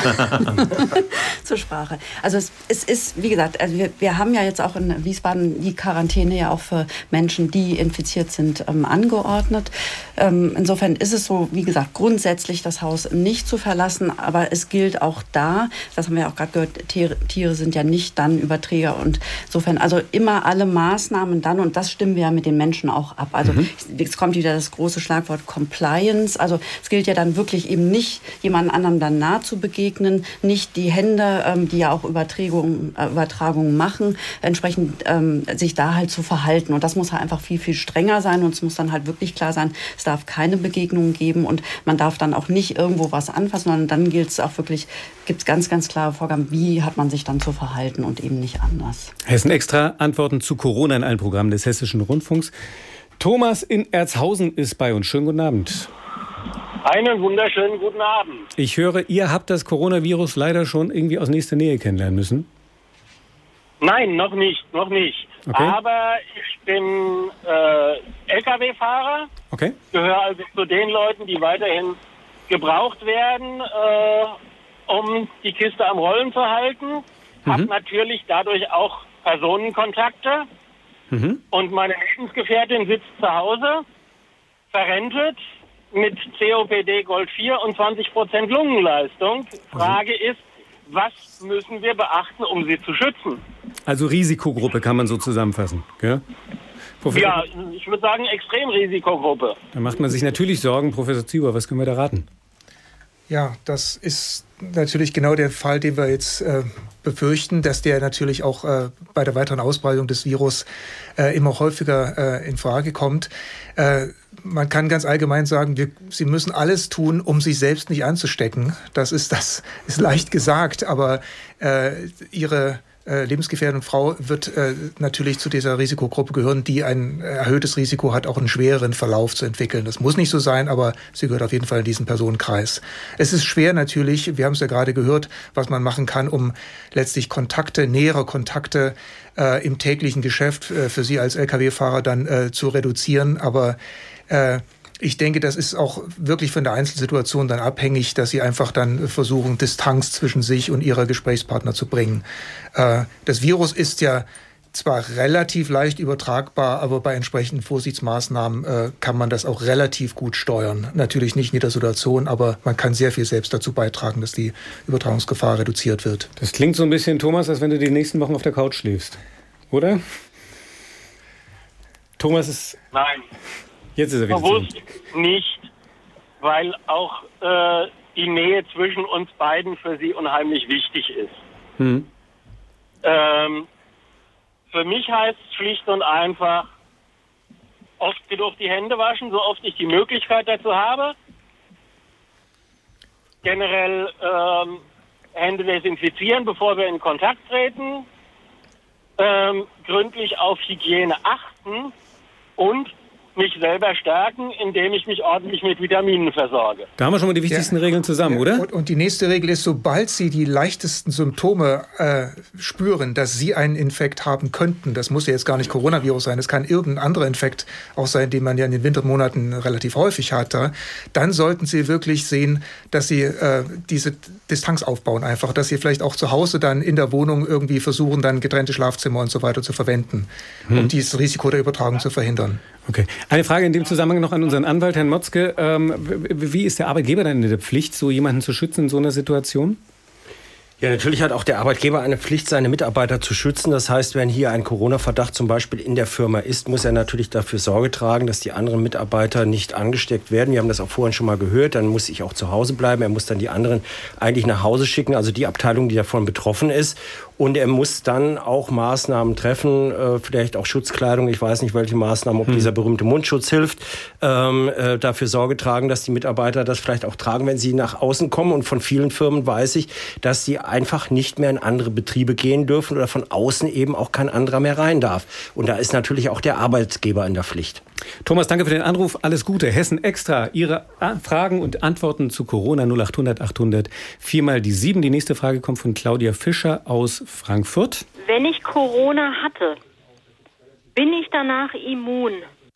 zur Sprache. Also es, es ist, wie gesagt, also wir, wir haben ja jetzt auch in Wiesbaden die Quarantäne ja auch für Menschen, die infiziert sind, ähm, angeordnet. Ähm, insofern ist es so, wie gesagt, grundsätzlich das Haus nicht zu verlassen, aber es gilt auch da, das haben wir auch gerade gehört, Tiere, Tiere sind ja nicht dann Überträger und insofern, also immer alle Maßnahmen dann, und das stimmen wir ja mit den Menschen auch ab. Also mhm. jetzt kommt wieder das große Schlagwort Compliance, also es gilt ja dann wirklich eben nicht, jemand anderem dann nah zu begegnen, nicht die Hände, ähm, die ja auch Übertragungen äh, Übertragungen machen, entsprechend ähm, sich da halt zu verhalten. Und das muss halt einfach viel, viel strenger sein und es muss dann halt wirklich klar sein, es darf keine Begegnungen geben und man darf dann auch nicht irgendwo was anfassen, sondern dann gilt es auch wirklich, gibt es ganz, ganz klare Vorgaben, wie hat man sich dann zu verhalten und eben nicht anders. Hessen Extra, Antworten zu Corona in allen Programmen des Hessischen Rundfunks. Thomas in Erzhausen ist bei uns. Schönen guten Abend. Einen wunderschönen guten Abend. Ich höre, ihr habt das Coronavirus leider schon irgendwie aus nächster Nähe kennenlernen müssen. Nein, noch nicht, noch nicht. Okay. Aber ich bin äh, L K W-Fahrer. Okay. Gehöre also zu den Leuten, die weiterhin gebraucht werden, äh, um die Kiste am Rollen zu halten. Mhm. Hab natürlich dadurch auch Personenkontakte. Mhm. Und meine Lebensgefährtin sitzt zu Hause, verrentet, mit C O P D Gold vier und zwanzig Prozent Lungenleistung. Frage ist, was müssen wir beachten, um sie zu schützen? Also Risikogruppe kann man so zusammenfassen, gell? Professor, ja, ich würde sagen Extremrisikogruppe. Da macht man sich natürlich Sorgen. Professor Ziebur, was können wir da raten? Ja, das ist natürlich genau der Fall, den wir jetzt äh, befürchten, dass der natürlich auch äh, bei der weiteren Ausbreitung des Virus äh, immer häufiger äh, in Frage kommt. Äh, man kann ganz allgemein sagen, wir, Sie müssen alles tun, um sich selbst nicht anzustecken. Das ist, das ist leicht gesagt, aber äh, Ihre äh, lebensgefährdende Frau wird äh, natürlich zu dieser Risikogruppe gehören, die ein erhöhtes Risiko hat, auch einen schwereren Verlauf zu entwickeln. Das muss nicht so sein, aber sie gehört auf jeden Fall in diesen Personenkreis. Es ist schwer natürlich, wir haben es ja gerade gehört, was man machen kann, um letztlich Kontakte, nähere Kontakte äh, im täglichen Geschäft äh, für Sie als L K W-Fahrer dann äh, zu reduzieren. Aber äh, ich denke, das ist auch wirklich von der Einzelsituation dann abhängig, dass Sie einfach dann versuchen, Distanz zwischen sich und Ihrer Gesprächspartner zu bringen. Äh, das Virus ist ja zwar relativ leicht übertragbar, aber bei entsprechenden Vorsichtsmaßnahmen äh, kann man das auch relativ gut steuern. Natürlich nicht in jeder Situation, aber man kann sehr viel selbst dazu beitragen, dass die Übertragungsgefahr reduziert wird. Das klingt so ein bisschen, Thomas, als wenn du die nächsten Wochen auf der Couch schläfst, oder? Thomas ist... Nein. Jetzt ist er wieder bewusst nicht, weil auch äh, die Nähe zwischen uns beiden für sie unheimlich wichtig ist. Hm. Ähm, für mich heißt es schlicht und einfach, oft genug die Hände waschen, so oft ich die Möglichkeit dazu habe. Generell ähm, Hände desinfizieren, bevor wir in Kontakt treten. Ähm, gründlich auf Hygiene achten und mich selber stärken, indem ich mich ordentlich mit Vitaminen versorge. Da haben wir schon mal die wichtigsten ja. Regeln zusammen, oder? Und, und die nächste Regel ist, sobald Sie die leichtesten Symptome äh, spüren, dass Sie einen Infekt haben könnten, das muss ja jetzt gar nicht Coronavirus sein, es kann irgendein anderer Infekt auch sein, den man ja in den Wintermonaten relativ häufig hat, dann sollten Sie wirklich sehen, dass Sie äh, diese Distanz aufbauen einfach, dass Sie vielleicht auch zu Hause dann in der Wohnung irgendwie versuchen, dann getrennte Schlafzimmer und so weiter zu verwenden, hm. um dieses Risiko der Übertragung zu verhindern. Okay. Eine Frage in dem Zusammenhang noch an unseren Anwalt, Herrn Motzke. Ähm, wie ist der Arbeitgeber dann in der Pflicht, so jemanden zu schützen in so einer Situation? Ja, natürlich hat auch der Arbeitgeber eine Pflicht, seine Mitarbeiter zu schützen. Das heißt, wenn hier ein Corona-Verdacht zum Beispiel in der Firma ist, muss er natürlich dafür Sorge tragen, dass die anderen Mitarbeiter nicht angesteckt werden. Wir haben das auch vorhin schon mal gehört. Dann muss ich auch zu Hause bleiben. Er muss dann die anderen eigentlich nach Hause schicken, also die Abteilung, die davon betroffen ist. Und er muss dann auch Maßnahmen treffen, äh, vielleicht auch Schutzkleidung. Ich weiß nicht, welche Maßnahmen, ob hm. dieser berühmte Mundschutz hilft. Ähm, äh, dafür Sorge tragen, dass die Mitarbeiter das vielleicht auch tragen, wenn sie nach außen kommen. Und von vielen Firmen weiß ich, dass sie einfach nicht mehr in andere Betriebe gehen dürfen oder von außen eben auch kein anderer mehr rein darf. Und da ist natürlich auch der Arbeitgeber in der Pflicht. Thomas, danke für den Anruf. Alles Gute. Hessen Extra. Ihre Fragen und Antworten zu Corona null acht hundert achthundert viermal die sieben. Die nächste Frage kommt von Claudia Fischer aus Frankfurt. Wenn ich Corona hatte, bin ich danach immun?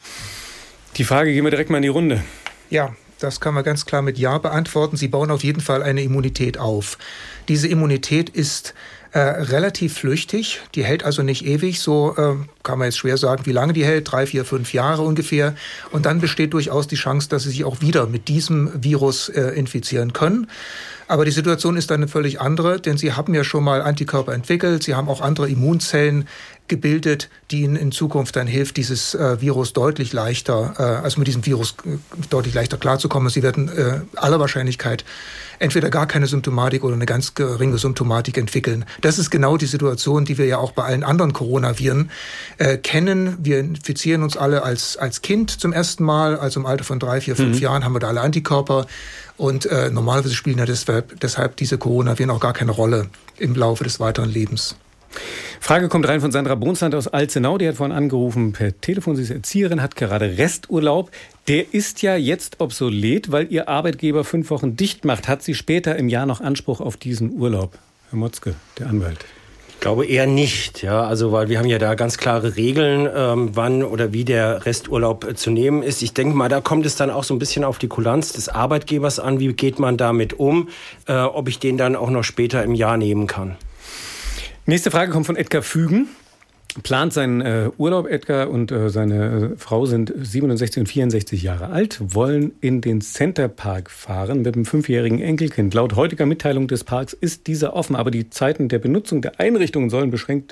Die Frage gehen wir direkt mal in die Runde. Ja, das kann man ganz klar mit Ja beantworten. Sie bauen auf jeden Fall eine Immunität auf. Diese Immunität ist äh, relativ flüchtig. Die hält also nicht ewig. So äh, kann man jetzt schwer sagen, wie lange die hält. Drei, vier, fünf Jahre ungefähr. Und dann besteht durchaus die Chance, dass Sie sich auch wieder mit diesem Virus äh, infizieren können. Aber die Situation ist dann eine völlig andere, denn Sie haben ja schon mal Antikörper entwickelt. Sie haben auch andere Immunzellen gebildet, die Ihnen in Zukunft dann hilft, dieses äh, Virus deutlich leichter, äh, also mit diesem Virus äh, deutlich leichter klarzukommen. Sie werden äh, aller Wahrscheinlichkeit entweder gar keine Symptomatik oder eine ganz geringe Symptomatik entwickeln. Das ist genau die Situation, die wir ja auch bei allen anderen Coronaviren äh, kennen. Wir infizieren uns alle als, als Kind zum ersten Mal, also im Alter von drei, vier, fünf mhm. Jahren haben wir da alle Antikörper. Und äh, normalerweise spielen ja deshalb, deshalb diese Coronaviren auch gar keine Rolle im Laufe des weiteren Lebens. Frage kommt rein von Sandra Bonsland aus Alzenau. Die hat vorhin angerufen per Telefon. Sie ist Erzieherin, hat gerade Resturlaub. Der ist ja jetzt obsolet, weil ihr Arbeitgeber fünf Wochen dicht macht. Hat sie später im Jahr noch Anspruch auf diesen Urlaub? Herr Motzke, der Anwalt. Ich glaube eher nicht, ja, also weil wir haben ja da ganz klare Regeln, ähm, wann oder wie der Resturlaub äh, zu nehmen ist. Ich denke mal, da kommt es dann auch so ein bisschen auf die Kulanz des Arbeitgebers an. Wie geht man damit um, äh, ob ich den dann auch noch später im Jahr nehmen kann? Nächste Frage kommt von Edgar Fügen. Plant seinen äh, Urlaub. Edgar und äh, seine äh, Frau sind siebenundsechzig und vierundsechzig Jahre alt, wollen in den Centerpark fahren mit einem fünfjährigen Enkelkind. Laut heutiger Mitteilung des Parks ist dieser offen, aber die Zeiten der Benutzung der Einrichtungen sollen beschränkt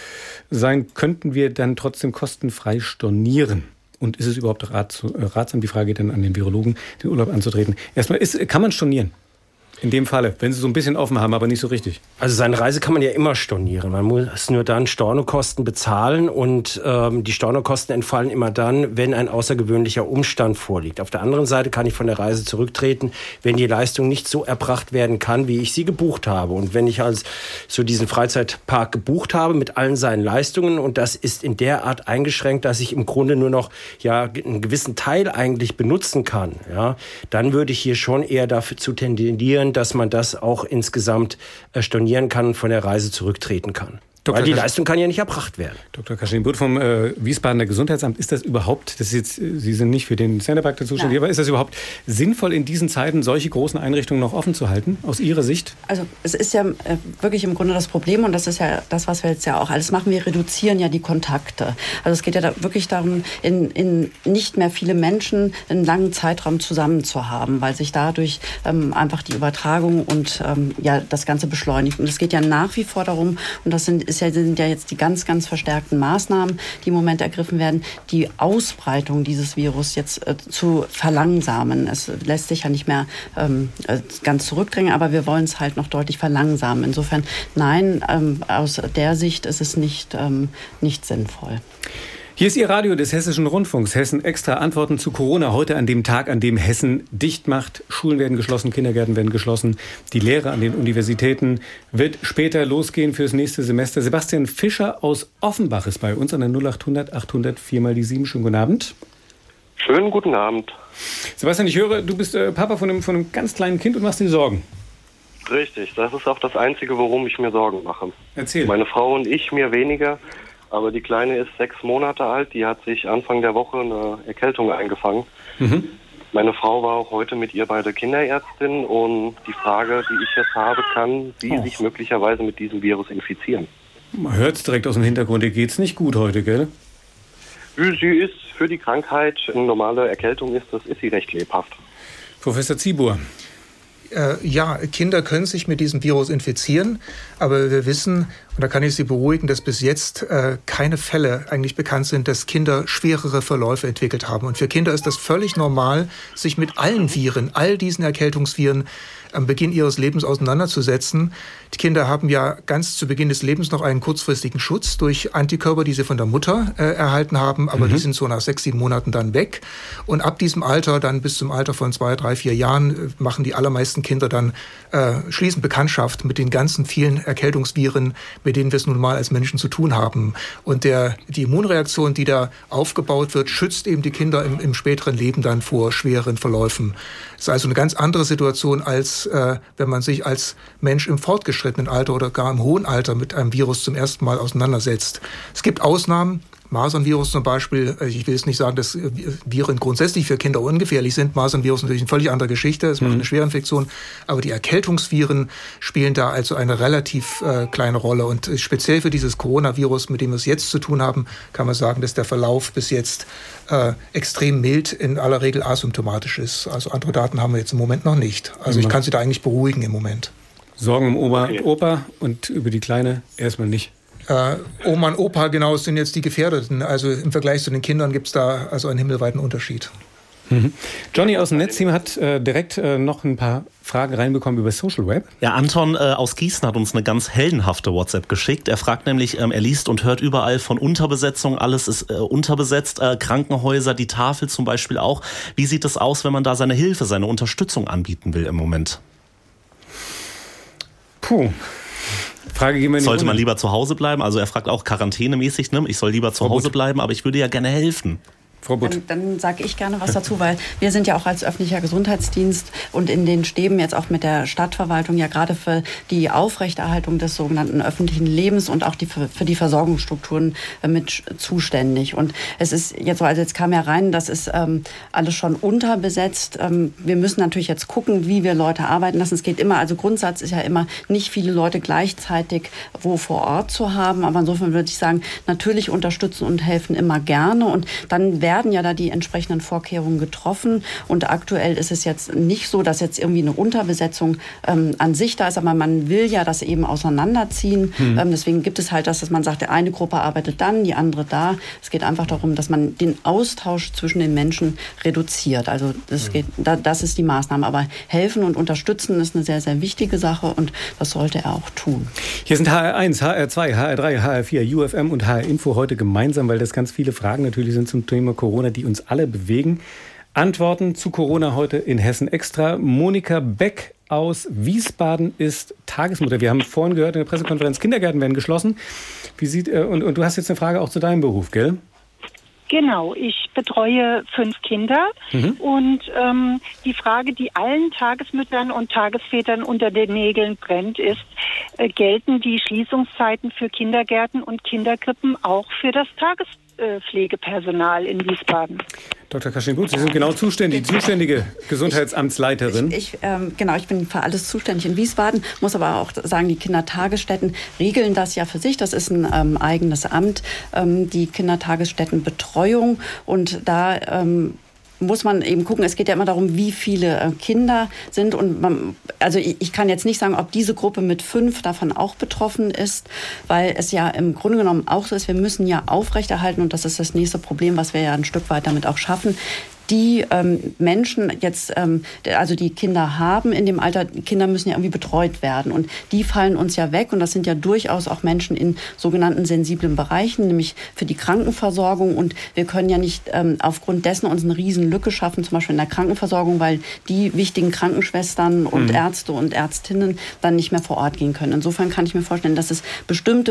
sein. Könnten wir dann trotzdem kostenfrei stornieren? Und ist es überhaupt rat, äh, ratsam, die Frage geht dann an den Virologen, den Urlaub anzutreten. Erstmal, ist, kann man stornieren? In dem Falle, wenn Sie so ein bisschen offen haben, aber nicht so richtig. Also seine Reise kann man ja immer stornieren. Man muss nur dann Stornokosten bezahlen und ähm, die Stornokosten entfallen immer dann, wenn ein außergewöhnlicher Umstand vorliegt. Auf der anderen Seite kann ich von der Reise zurücktreten, wenn die Leistung nicht so erbracht werden kann, wie ich sie gebucht habe. Und wenn ich also so diesen Freizeitpark gebucht habe mit allen seinen Leistungen und das ist in der Art eingeschränkt, dass ich im Grunde nur noch ja einen gewissen Teil eigentlich benutzen kann, ja, dann würde ich hier schon eher dafür zu tendieren, dass man das auch insgesamt äh, stornieren kann und von der Reise zurücktreten kann. Doktor Weil die Kasch- Leistung kann ja nicht erbracht werden. Doktor Kaschin-Butt vom äh, Wiesbadener Gesundheitsamt, ist das überhaupt, das ist jetzt, Sie sind nicht für den Centerpark zuständig, aber ist das überhaupt sinnvoll, in diesen Zeiten solche großen Einrichtungen noch offen zu halten, aus Ihrer Sicht? Also es ist ja äh, wirklich im Grunde das Problem und das ist ja das, was wir jetzt ja auch alles machen, wir reduzieren ja die Kontakte. Also es geht ja da wirklich darum, in, in nicht mehr viele Menschen einen langen Zeitraum zusammen zu haben, weil sich dadurch ähm, einfach die Übertragung und ähm, ja das Ganze beschleunigt. Und es geht ja nach wie vor darum, und das sind ist ja, sind ja jetzt die ganz, ganz verstärkten Maßnahmen, die im Moment ergriffen werden, die Ausbreitung dieses Virus jetzt äh, zu verlangsamen. Es lässt sich ja nicht mehr ähm, ganz zurückdrängen, aber wir wollen es halt noch deutlich verlangsamen. Insofern, nein, ähm, aus der Sicht ist es nicht, ähm, nicht sinnvoll. Hier ist Ihr Radio des Hessischen Rundfunks. Hessen Extra. Antworten zu Corona. Heute an dem Tag, an dem Hessen dicht macht. Schulen werden geschlossen, Kindergärten werden geschlossen. Die Lehre an den Universitäten wird später losgehen fürs nächste Semester. Sebastian Fischer aus Offenbach ist bei uns an der null acht hundert achthundert viermal die sieben. Schönen guten Abend. Schönen guten Abend. Sebastian, ich höre, du bist äh, Papa von einem, von einem ganz kleinen Kind und machst dir Sorgen. Richtig, das ist auch das Einzige, worum ich mir Sorgen mache. Erzähl. Meine Frau und ich mir weniger, aber die Kleine ist sechs Monate alt, die hat sich Anfang der Woche eine Erkältung eingefangen. Mhm. Meine Frau war auch heute mit ihr bei der Kinderärztin und die Frage, die ich jetzt habe, kann sie oh. sich möglicherweise mit diesem Virus infizieren? Man hört es direkt aus dem Hintergrund, ihr geht's nicht gut heute, gell? Sie ist für die Krankheit, eine normale Erkältung ist, das ist sie recht lebhaft. Professor Ziebur. Äh, ja, Kinder können sich mit diesem Virus infizieren, aber wir wissen, und da kann ich Sie beruhigen, dass bis jetzt äh, keine Fälle eigentlich bekannt sind, dass Kinder schwerere Verläufe entwickelt haben. Und für Kinder ist das völlig normal, sich mit allen Viren, all diesen Erkältungsviren am Beginn ihres Lebens auseinanderzusetzen. Die Kinder haben ja ganz zu Beginn des Lebens noch einen kurzfristigen Schutz durch Antikörper, die sie von der Mutter äh, erhalten haben, aber mhm. die sind so nach sechs, sieben Monaten dann weg. Und ab diesem Alter, dann bis zum Alter von zwei, drei, vier Jahren, äh, machen die allermeisten Kinder dann, äh, schließen Bekanntschaft mit den ganzen vielen Erkältungsviren, mit denen wir es nun mal als Menschen zu tun haben. Und der, die Immunreaktion, die da aufgebaut wird, schützt eben die Kinder im, im späteren Leben dann vor schwereren Verläufen. Das ist also eine ganz andere Situation, als äh, wenn man sich als Mensch im fortgeschrittenen Alter oder gar im hohen Alter mit einem Virus zum ersten Mal auseinandersetzt. Es gibt Ausnahmen. Masernvirus zum Beispiel, ich will jetzt nicht sagen, dass Viren grundsätzlich für Kinder ungefährlich sind. Masernvirus ist natürlich eine völlig andere Geschichte, es macht eine Schwerinfektion. Aber die Erkältungsviren spielen da also eine relativ äh, kleine Rolle. Und speziell für dieses Coronavirus, mit dem wir es jetzt zu tun haben, kann man sagen, dass der Verlauf bis jetzt äh, extrem mild, in aller Regel asymptomatisch ist. Also andere Daten haben wir jetzt im Moment noch nicht. Also ich kann Sie da eigentlich beruhigen im Moment. Sorgen um Oma und Opa und über die Kleine erstmal nicht. Äh, Oma und Opa, genau, sind jetzt die Gefährdeten. Also im Vergleich zu den Kindern gibt es da also einen himmelweiten Unterschied. Mhm. Johnny aus dem Netzteam hat äh, direkt äh, noch ein paar Fragen reinbekommen über Social Web. Ja, Anton äh, aus Gießen hat uns eine ganz heldenhafte WhatsApp geschickt. Er fragt nämlich, ähm, er liest und hört überall von Unterbesetzung, alles ist äh, unterbesetzt, äh, Krankenhäuser, die Tafel zum Beispiel auch. Wie sieht es aus, wenn man da seine Hilfe, seine Unterstützung anbieten will im Moment? Puh. Frage gehen wir in die Sollte man Runde. lieber zu Hause bleiben? Also er fragt auch quarantänemäßig, ne? Ich soll lieber zu Frau Hause Butt. bleiben, aber ich würde ja gerne helfen. Frau Butt. Dann, dann sage ich gerne was dazu, weil wir sind ja auch als öffentlicher Gesundheitsdienst und in den Stäben jetzt auch mit der Stadtverwaltung ja gerade für die Aufrechterhaltung des sogenannten öffentlichen Lebens und auch die, für die Versorgungsstrukturen mit zuständig. Und es ist jetzt so, also jetzt kam ja rein, das ist ähm, alles schon unterbesetzt. Ähm, wir müssen natürlich jetzt gucken, wie wir Leute arbeiten lassen. Es geht immer, also Grundsatz ist ja immer, nicht viele Leute gleichzeitig wo vor Ort zu haben. Aber insofern würde ich sagen, natürlich unterstützen und helfen immer gerne. Und dann werden ja da die entsprechenden Vorkehrungen getroffen. Und aktuell ist es jetzt nicht so, dass jetzt irgendwie eine Unterbesetzung ähm, an sich da ist, aber man will ja das eben auseinanderziehen. Mhm. Ähm, deswegen gibt es halt das, dass man sagt, die eine Gruppe arbeitet dann, die andere da. Es geht einfach darum, dass man den Austausch zwischen den Menschen reduziert. Also das, mhm. geht, da, das ist die Maßnahme. Aber helfen und unterstützen ist eine sehr, sehr wichtige Sache und das sollte er auch tun. Hier sind H R eins, H R zwei, H R drei, H R vier, U F M und H R Info heute gemeinsam, weil das ganz viele Fragen natürlich sind zum Thema Corona, die uns alle bewegen. Antworten zu Corona heute in Hessen Extra. Monika Beck aus Wiesbaden ist Tagesmutter. Wir haben vorhin gehört in der Pressekonferenz, Kindergärten werden geschlossen. Wie sieht, und, und du hast jetzt eine Frage auch zu deinem Beruf, gell? Genau, ich betreue fünf Kinder mhm. und ähm, die Frage, die allen Tagesmüttern und Tagesvätern unter den Nägeln brennt, ist, äh, gelten die Schließungszeiten für Kindergärten und Kinderkrippen auch für das Tagespflegepersonal in Wiesbaden? Doktor Kaschin-Buth, Sie sind genau zuständig, die zuständige Gesundheitsamtsleiterin. Ich, ich, ähm, genau, ich bin für alles zuständig in Wiesbaden, muss aber auch sagen, die Kindertagesstätten regeln das ja für sich. Das ist ein ähm, eigenes Amt, ähm, die Kindertagesstättenbetreuung. Und da ähm, muss man eben gucken, es geht ja immer darum, wie viele äh, Kinder sind. Und man, also ich, ich kann jetzt nicht sagen, ob diese Gruppe mit fünf davon auch betroffen ist, weil es ja im Grunde genommen auch so ist, wir müssen ja aufrechterhalten, und das ist das nächste Problem, was wir ja ein Stück weit damit auch schaffen, die ähm, Menschen jetzt, ähm, also die Kinder haben in dem Alter, die Kinder müssen ja irgendwie betreut werden und die fallen uns ja weg und das sind ja durchaus auch Menschen in sogenannten sensiblen Bereichen, nämlich für die Krankenversorgung, und wir können ja nicht ähm, aufgrund dessen uns eine riesen Lücke schaffen, zum Beispiel in der Krankenversorgung, weil die wichtigen Krankenschwestern und mhm. Ärzte und Ärztinnen dann nicht mehr vor Ort gehen können. Insofern kann ich mir vorstellen, dass es bestimmte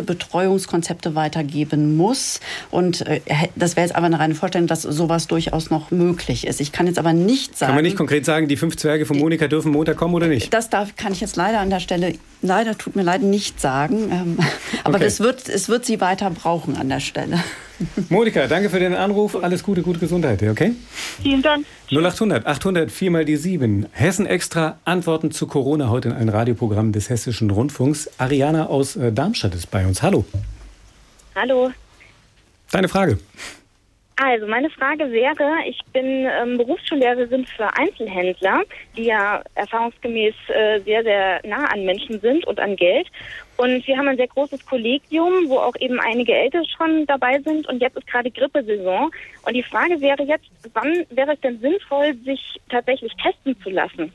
Betreuungskonzepte weitergeben muss, und äh, das wäre jetzt aber eine reine Vorstellung, dass sowas durchaus noch möglich möglich ist. Ich kann jetzt aber nicht sagen... Kann man nicht konkret sagen, die fünf Zwerge von Monika dürfen Montag kommen oder nicht? Das darf, kann ich jetzt leider an der Stelle, leider tut mir leid, nicht sagen. Ähm, aber Okay. es wird, es wird sie weiter brauchen an der Stelle. Monika, danke für den Anruf. Alles Gute, gute Gesundheit, okay? Vielen Dank. null acht hundert, achthundert, vier mal die sieben. Hessen Extra, Antworten zu Corona, heute in einem Radioprogramm des Hessischen Rundfunks. Ariana aus äh, Darmstadt ist bei uns. Hallo. Hallo. Deine Frage. Also meine Frage wäre, ich bin ähm, Berufsschullehrerin für Einzelhändler, die ja erfahrungsgemäß äh, sehr, sehr nah an Menschen sind und an Geld. Und wir haben ein sehr großes Kollegium, wo auch eben einige Ältere schon dabei sind. Und jetzt ist gerade Grippesaison. Und die Frage wäre jetzt, wann wäre es denn sinnvoll, sich tatsächlich testen zu lassen?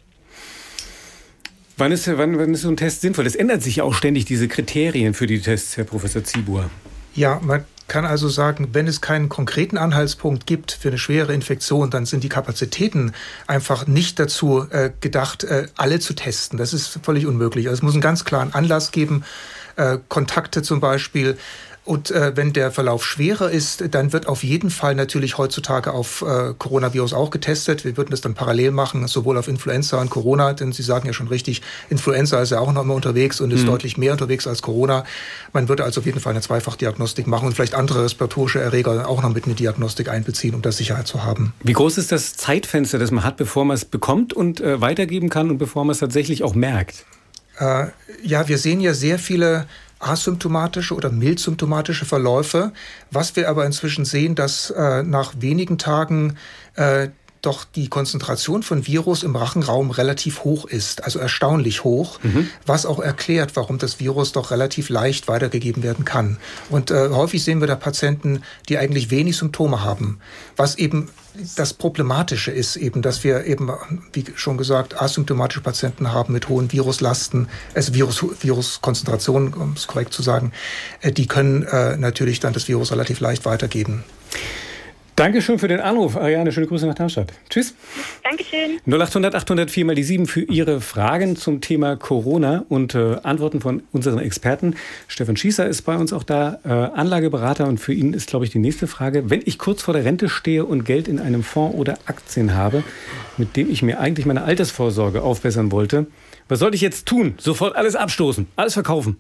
Wann ist, wann, wann ist so ein Test sinnvoll? Es ändert sich ja auch ständig, diese Kriterien für die Tests, Herr Professor Ziebur. Ja, man kann also sagen, wenn es keinen konkreten Anhaltspunkt gibt für eine schwere Infektion, dann sind die Kapazitäten einfach nicht dazu äh, gedacht, äh, alle zu testen. Das ist völlig unmöglich. Also es muss einen ganz klaren Anlass geben, äh, Kontakte zum Beispiel. Und äh, wenn der Verlauf schwerer ist, dann wird auf jeden Fall natürlich heutzutage auf äh, Coronavirus auch getestet. Wir würden das dann parallel machen, sowohl auf Influenza und Corona, denn Sie sagen ja schon richtig, Influenza ist ja auch noch immer unterwegs und ist mhm. deutlich mehr unterwegs als Corona. Man würde also auf jeden Fall eine Zweifachdiagnostik machen und vielleicht andere respiratorische Erreger auch noch mit in die Diagnostik einbeziehen, um da Sicherheit zu haben. Wie groß ist das Zeitfenster, das man hat, bevor man es bekommt und äh, weitergeben kann und bevor man es tatsächlich auch merkt? Äh, ja, wir sehen ja sehr viele asymptomatische oder mildsymptomatische Verläufe. Was wir aber inzwischen sehen, dass äh, nach wenigen Tagen äh, doch die Konzentration von Virus im Rachenraum relativ hoch ist, also erstaunlich hoch, mhm. was auch erklärt, warum das Virus doch relativ leicht weitergegeben werden kann. Und äh, häufig sehen wir da Patienten, die eigentlich wenig Symptome haben, was eben das Problematische ist eben, dass wir eben, wie schon gesagt, asymptomatische Patienten haben mit hohen Viruslasten, also Virus, Viruskonzentrationen, um es korrekt zu sagen, äh, die können äh, natürlich dann das Virus relativ leicht weitergeben. Dankeschön für den Anruf, Ariane. Schöne Grüße nach Darmstadt. Tschüss. Dankeschön. null acht hundert, achthundert, vier mal die sieben für Ihre Fragen zum Thema Corona und äh, Antworten von unseren Experten. Stefan Schießer ist bei uns auch da, äh, Anlageberater. Und für ihn ist, glaube ich, die nächste Frage. Wenn ich kurz vor der Rente stehe und Geld in einem Fonds oder Aktien habe, mit dem ich mir eigentlich meine Altersvorsorge aufbessern wollte, was sollte ich jetzt tun? Sofort alles abstoßen, alles verkaufen?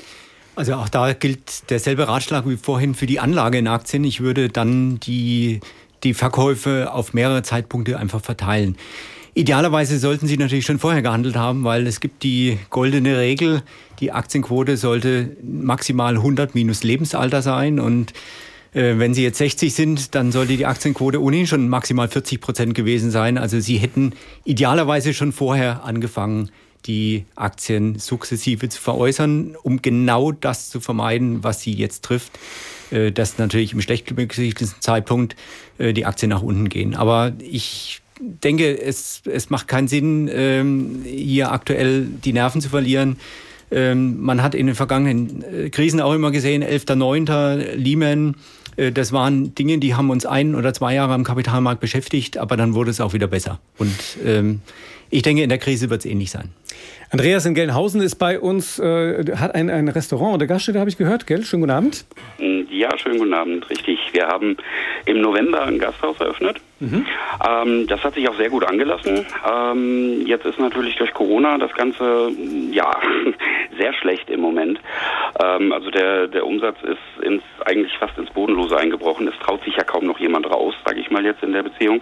Also auch da gilt derselbe Ratschlag wie vorhin für die Anlage in Aktien. Ich würde dann die, die Verkäufe auf mehrere Zeitpunkte einfach verteilen. Idealerweise sollten Sie natürlich schon vorher gehandelt haben, weil es gibt die goldene Regel, die Aktienquote sollte maximal hundert minus Lebensalter sein. Und äh, wenn Sie jetzt sechzig sind, dann sollte die Aktienquote ohnehin schon maximal vierzig Prozent gewesen sein. Also Sie hätten idealerweise schon vorher angefangen, die Aktien sukzessive zu veräußern, um genau das zu vermeiden, was sie jetzt trifft, dass natürlich im schlecht begünstigten Zeitpunkt die Aktien nach unten gehen. Aber ich denke, es, es macht keinen Sinn, hier aktuell die Nerven zu verlieren. Man hat in den vergangenen Krisen auch immer gesehen, elfter neunter Lehman, das waren Dinge, die haben uns ein oder zwei Jahre am Kapitalmarkt beschäftigt, aber dann wurde es auch wieder besser. Und ähm, ich denke, in der Krise wird es ähnlich sein. Andreas in Gelnhausen ist bei uns, äh, hat ein, ein Restaurant oder Gaststätte, habe ich gehört, gell? Schönen guten Abend. Ja, schönen guten Abend, richtig. Wir haben im November ein Gasthaus eröffnet. Mhm. Ähm, das hat sich auch sehr gut angelassen. Ähm, jetzt ist natürlich durch Corona das Ganze, ja, sehr schlecht im Moment. Ähm, also der, der Umsatz ist ins, eigentlich fast ins Bodenlose eingebrochen. Es traut sich ja kaum noch jemand raus, sage ich mal jetzt in der Beziehung.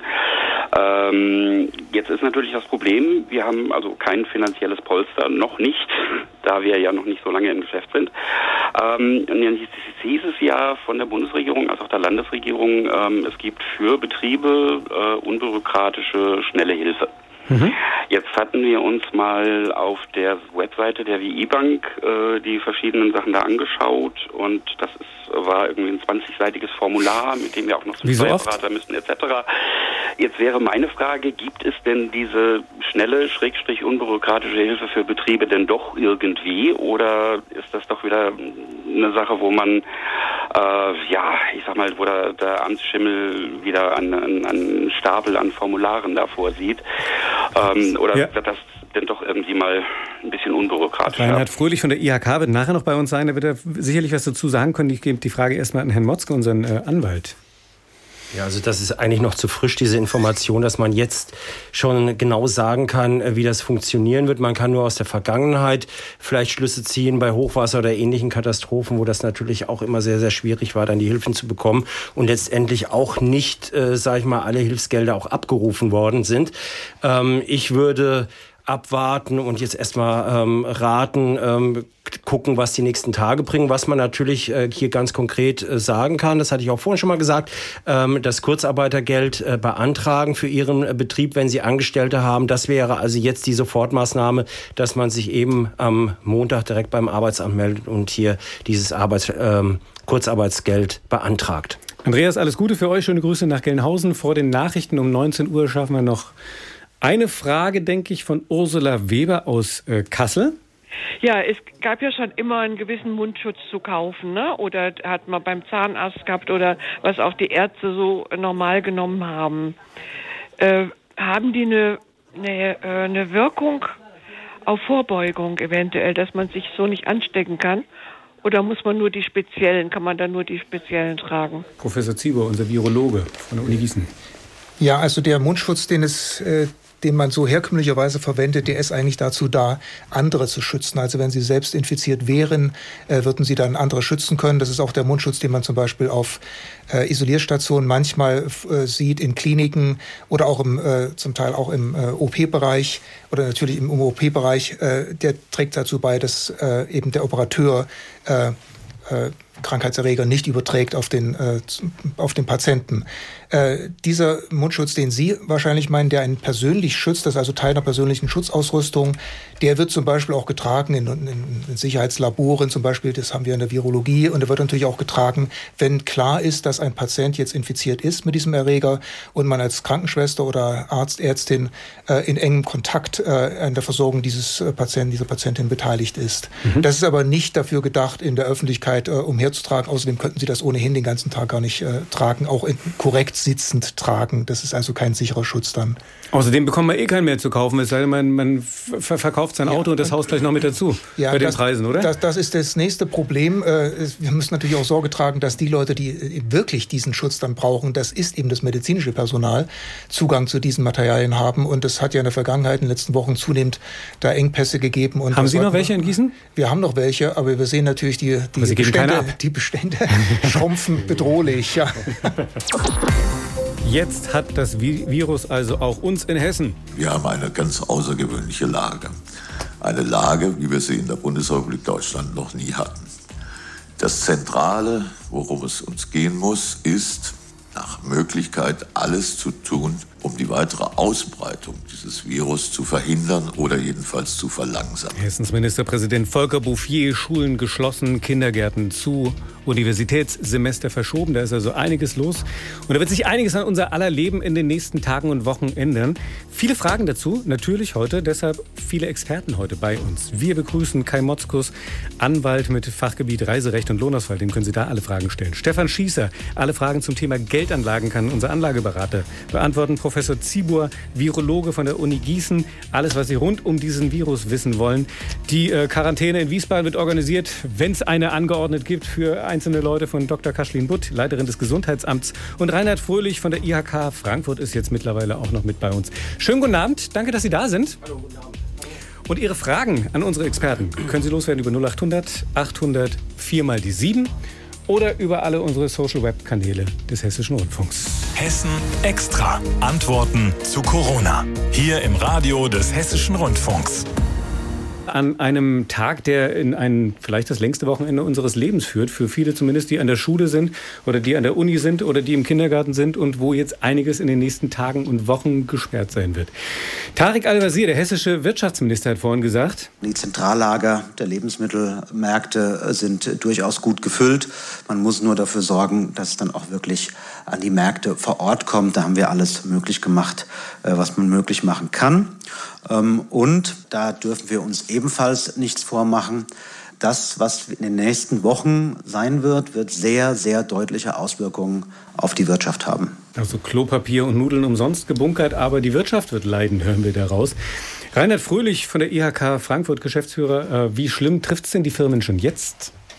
Ähm, jetzt ist natürlich das Problem, wir haben also kein finanzielles Polster, noch nicht, da wir ja noch nicht so lange im Geschäft sind. Ähm, und jetzt hieß es ja von der Bundesregierung als auch der Landesregierung, ähm, es gibt für Betriebe äh, unbürokratische, schnelle Hilfe. Mhm. Jetzt hatten wir uns mal auf der Webseite der W I-Bank äh, die verschiedenen Sachen da angeschaut und das ist, war irgendwie ein zwanzigseitiges Formular, mit dem wir auch noch zum Steuerberater müssen et cetera. Jetzt wäre meine Frage, gibt es denn diese schnelle, schrägstrich unbürokratische Hilfe für Betriebe denn doch irgendwie oder ist das doch wieder eine Sache, wo man, äh, ja, ich sag mal, wo der, der Amtsschimmel wieder an einen Stapel an Formularen davor sieht? Ähm, oder ja. Wird das denn doch irgendwie mal ein bisschen unbürokratisch? Reinhard Fröhlich von der I H K wird nachher noch bei uns sein. Da wird er sicherlich was dazu sagen können. Ich gebe die Frage erstmal an Herrn Motzke, unseren äh, Anwalt. Ja, also das ist eigentlich noch zu frisch, diese Information, dass man jetzt schon genau sagen kann, wie das funktionieren wird. Man kann nur aus der Vergangenheit vielleicht Schlüsse ziehen bei Hochwasser oder ähnlichen Katastrophen, wo das natürlich auch immer sehr, sehr schwierig war, dann die Hilfen zu bekommen und letztendlich auch nicht, äh, sage ich mal, alle Hilfsgelder auch abgerufen worden sind. Ähm, ich würde abwarten und jetzt erstmal ähm, raten, ähm, gucken, was die nächsten Tage bringen. Was man natürlich äh, hier ganz konkret äh, sagen kann, das hatte ich auch vorhin schon mal gesagt, ähm, das Kurzarbeitergeld äh, beantragen für Ihren äh, Betrieb, wenn Sie Angestellte haben. Das wäre also jetzt die Sofortmaßnahme, dass man sich eben am Montag direkt beim Arbeitsamt meldet und hier dieses Arbeits, ähm, Kurzarbeitsgeld beantragt. Andreas, alles Gute für euch. Schöne Grüße nach Gelnhausen. Vor den Nachrichten um neunzehn Uhr schaffen wir noch eine Frage, denke ich, von Ursula Weber aus äh, Kassel. Ja, es gab ja schon immer einen gewissen Mundschutz zu kaufen, ne? Oder hat man beim Zahnarzt gehabt oder was auch die Ärzte so normal genommen haben. Äh, haben die eine, eine, eine Wirkung auf Vorbeugung eventuell, dass man sich so nicht anstecken kann? Oder muss man nur die speziellen, kann man dann nur die speziellen tragen? Professor Ziebur, unser Virologe von der Uni Gießen. Ja, also der Mundschutz, den es äh, den man so herkömmlicherweise verwendet, der ist eigentlich dazu da, andere zu schützen. Also wenn Sie selbst infiziert wären, äh, würden Sie dann andere schützen können. Das ist auch der Mundschutz, den man zum Beispiel auf äh, Isolierstationen manchmal äh, sieht, in Kliniken oder auch im, äh, zum Teil auch im äh, O P-Bereich oder natürlich im O P-Bereich. Äh, der trägt dazu bei, dass äh, eben der Operateur äh, äh, Krankheitserreger nicht überträgt auf den, äh, auf den Patienten. Äh, dieser Mundschutz, den Sie wahrscheinlich meinen, der einen persönlich schützt, das ist also Teil einer persönlichen Schutzausrüstung, der wird zum Beispiel auch getragen in, in, in Sicherheitslaboren, zum Beispiel, das haben wir in der Virologie, und der wird natürlich auch getragen, wenn klar ist, dass ein Patient jetzt infiziert ist mit diesem Erreger und man als Krankenschwester oder Arzt, Ärztin äh, in engem Kontakt äh, an der Versorgung dieses äh, Patienten, dieser Patientin beteiligt ist. Mhm. Das ist aber nicht dafür gedacht, in der Öffentlichkeit äh, umherzutragen. Außerdem könnten Sie das ohnehin den ganzen Tag gar nicht äh, tragen, auch in, korrekt sitzend tragen. Das ist also kein sicherer Schutz dann. Außerdem bekommt man eh keinen mehr zu kaufen, es sei denn, man, man ver- verkauft sein Auto ja, und das Haus gleich noch mit dazu ja, bei den das, Preisen, oder? Das, das ist das nächste Problem. Wir müssen natürlich auch Sorge tragen, dass die Leute, die wirklich diesen Schutz dann brauchen, das ist eben das medizinische Personal, Zugang zu diesen Materialien haben. Und es hat ja in der Vergangenheit, in den letzten Wochen zunehmend da Engpässe gegeben. Und haben Sie noch welche in Gießen? Wir haben noch welche, aber wir sehen natürlich, die, die, Bestände, die Bestände schrumpfen bedrohlich. Ja. Jetzt hat das Virus also auch uns in Hessen. Wir haben eine ganz außergewöhnliche Lage. Eine Lage, wie wir sie in der Bundesrepublik Deutschland noch nie hatten. Das Zentrale, worum es uns gehen muss, ist, nach Möglichkeit alles zu tun, um die weitere Ausbreitung dieses Virus zu verhindern oder jedenfalls zu verlangsamen. Hessens Ministerpräsident Volker Bouffier, Schulen geschlossen, Kindergärten zu, Universitätssemester verschoben. Da ist also einiges los. Und da wird sich einiges an unser aller Leben in den nächsten Tagen und Wochen ändern. Viele Fragen dazu, natürlich heute, deshalb viele Experten heute bei uns. Wir begrüßen Kai Motzkus, Anwalt mit Fachgebiet Reiserecht und Lohnausfall. Dem können Sie da alle Fragen stellen. Stefan Schießer, alle Fragen zum Thema Geldanlagen kann unser Anlageberater beantworten. Professor Ziebur, Virologe von der Uni Gießen. Alles, was Sie rund um diesen Virus wissen wollen. Die äh, Quarantäne in Wiesbaden wird organisiert, wenn es eine angeordnet gibt, für einzelne Leute, von Doktor Kathleen Butt, Leiterin des Gesundheitsamts. Und Reinhard Fröhlich von der I H K Frankfurt ist jetzt mittlerweile auch noch mit bei uns. Schönen guten Abend. Danke, dass Sie da sind. Hallo, guten Abend. Und Ihre Fragen an unsere Experten können Sie loswerden über null achthundert achthundert vier mal die sieben oder über alle unsere Social-Web-Kanäle des Hessischen Rundfunks. Hessen Extra. Antworten zu Corona. Hier im Radio des Hessischen Rundfunks. An einem Tag, der in ein vielleicht das längste Wochenende unseres Lebens führt, für viele zumindest, die an der Schule sind oder die an der Uni sind oder die im Kindergarten sind und wo jetzt einiges in den nächsten Tagen und Wochen gesperrt sein wird. Tarek Al-Wazir, der hessische Wirtschaftsminister, hat vorhin gesagt: Die Zentrallager der Lebensmittelmärkte sind durchaus gut gefüllt. Man muss nur dafür sorgen, dass es dann auch wirklich an die Märkte vor Ort kommt. Da haben wir alles möglich gemacht, was man möglich machen kann. Und da dürfen wir uns ebenfalls nichts vormachen. Das, was in den nächsten Wochen sein wird, wird sehr, sehr deutliche Auswirkungen auf die Wirtschaft haben. Also Klopapier und Nudeln umsonst gebunkert, aber die Wirtschaft wird leiden, hören wir daraus. Reinhard Fröhlich von der I H K Frankfurt, Geschäftsführer. Wie schlimm trifft es denn die Firmen schon jetzt?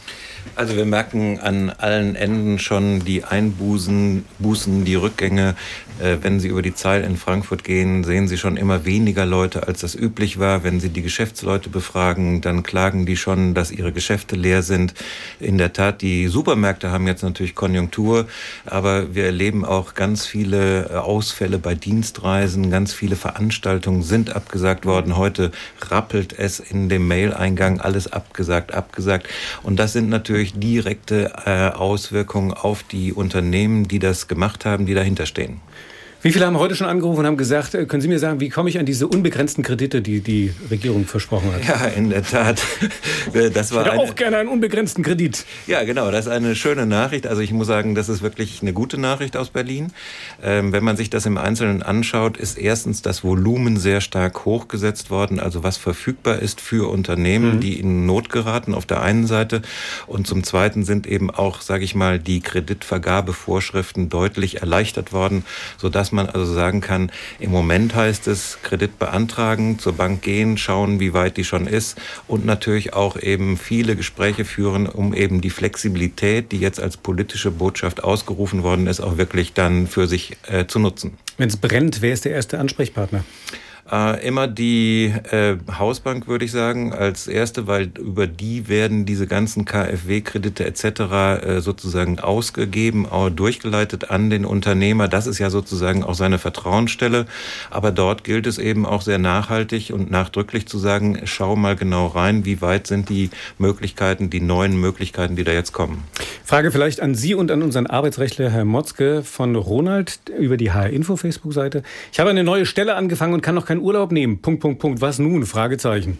Also wir merken an allen Enden schon die Einbußen, Bußen, die Rückgänge. Äh, wenn Sie über die Zeil in Frankfurt gehen, sehen Sie schon immer weniger Leute, als das üblich war. Wenn Sie die Geschäftsleute befragen, dann klagen die schon, dass ihre Geschäfte leer sind. In der Tat, die Supermärkte haben jetzt natürlich Konjunktur, aber wir erleben auch ganz viele Ausfälle bei Dienstreisen. Ganz viele Veranstaltungen sind abgesagt worden. Heute rappelt es in dem Mail-Eingang, alles abgesagt, abgesagt. Und das sind natürlich direkte äh, Auswirkungen auf die Unternehmen, die das gemacht haben, die dahinter stehen. Wie viele haben heute schon angerufen und haben gesagt, äh, können Sie mir sagen, wie komme ich an diese unbegrenzten Kredite, die die Regierung versprochen hat? Ja, in der Tat. Das war ich hätte eine, auch gerne einen unbegrenzten Kredit. Ja, genau. Das ist eine schöne Nachricht. Also ich muss sagen, das ist wirklich eine gute Nachricht aus Berlin. Ähm, wenn man sich das im Einzelnen anschaut, ist erstens das Volumen sehr stark hochgesetzt worden, also was verfügbar ist für Unternehmen, mhm. die in Not geraten auf der einen Seite. Und zum Zweiten sind eben auch, sage ich mal, die Kreditvergabevorschriften deutlich erleichtert worden, sodass man man also sagen kann, im Moment heißt es Kredit beantragen, zur Bank gehen, schauen, wie weit die schon ist und natürlich auch eben viele Gespräche führen, um eben die Flexibilität, die jetzt als politische Botschaft ausgerufen worden ist, auch wirklich dann für sich äh, zu nutzen. Wenn es brennt, wer ist der erste Ansprechpartner? Äh, immer die äh, Hausbank, würde ich sagen, als erste, weil über die werden diese ganzen K f W-Kredite et cetera äh, sozusagen ausgegeben, auch durchgeleitet an den Unternehmer. Das ist ja sozusagen auch seine Vertrauensstelle. Aber dort gilt es eben auch sehr nachhaltig und nachdrücklich zu sagen, schau mal genau rein, wie weit sind die Möglichkeiten, die neuen Möglichkeiten, die da jetzt kommen. Frage vielleicht an Sie und an unseren Arbeitsrechtler Herr Motzke von Ronald über die H R-Info-Facebook-Seite. Ich habe eine neue Stelle angefangen und kann noch kein Urlaub nehmen. Punkt, Punkt, Punkt. Was nun? Fragezeichen.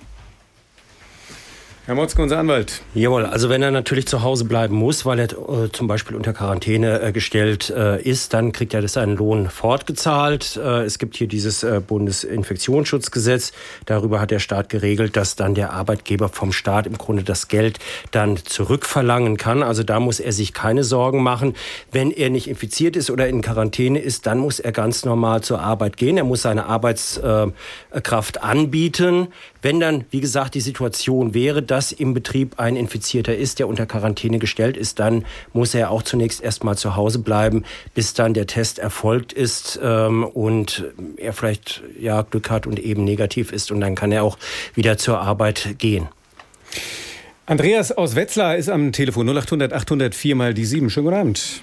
Herr Motzke, unser Anwalt. Jawohl, also wenn er natürlich zu Hause bleiben muss, weil er äh, zum Beispiel unter Quarantäne äh, gestellt äh, ist, dann kriegt er das seinen Lohn fortgezahlt. Äh, es gibt hier dieses äh, Bundesinfektionsschutzgesetz. Darüber hat der Staat geregelt, dass dann der Arbeitgeber vom Staat im Grunde das Geld dann zurückverlangen kann. Also da muss er sich keine Sorgen machen. Wenn er nicht infiziert ist oder in Quarantäne ist, dann muss er ganz normal zur Arbeit gehen. Er muss seine Arbeitskraft anbieten. Wenn dann, wie gesagt, die Situation wäre, dass im Betrieb ein Infizierter ist, der unter Quarantäne gestellt ist, dann muss er auch zunächst erstmal zu Hause bleiben, bis dann der Test erfolgt ist ähm, und er vielleicht ja Glück hat und eben negativ ist. Und dann kann er auch wieder zur Arbeit gehen. Andreas aus Wetzlar ist am Telefon null acht hundert achthundert vier mal die sieben. Schönen guten Abend.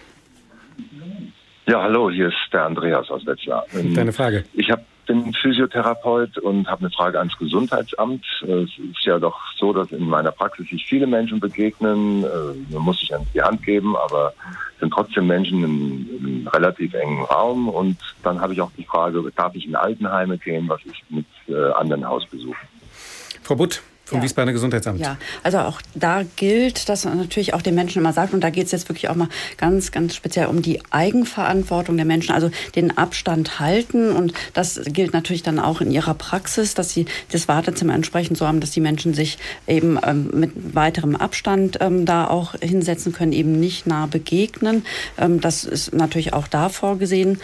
Ja, hallo, hier ist der Andreas aus Wetzlar. Deine Frage. Ich habe bin Physiotherapeut und habe eine Frage ans Gesundheitsamt. Es ist ja doch so, dass in meiner Praxis sich viele Menschen begegnen. Man muss sich an die Hand geben, aber es sind trotzdem Menschen in einem relativ engen Raum. Und dann habe ich auch die Frage, darf ich in Altenheime gehen? Was ist mit anderen Hausbesuchen? Frau Butt vom Ja. Wiesbadener Gesundheitsamt. Ja, also auch da gilt, dass man natürlich auch den Menschen immer sagt, und da geht es jetzt wirklich auch mal ganz, ganz speziell um die Eigenverantwortung der Menschen, also den Abstand halten. Und das gilt natürlich dann auch in ihrer Praxis, dass sie das Wartezimmer entsprechend so haben, dass die Menschen sich eben ähm, mit weiterem Abstand ähm, da auch hinsetzen können, eben nicht nah begegnen. Ähm, das ist natürlich auch da vorgesehen.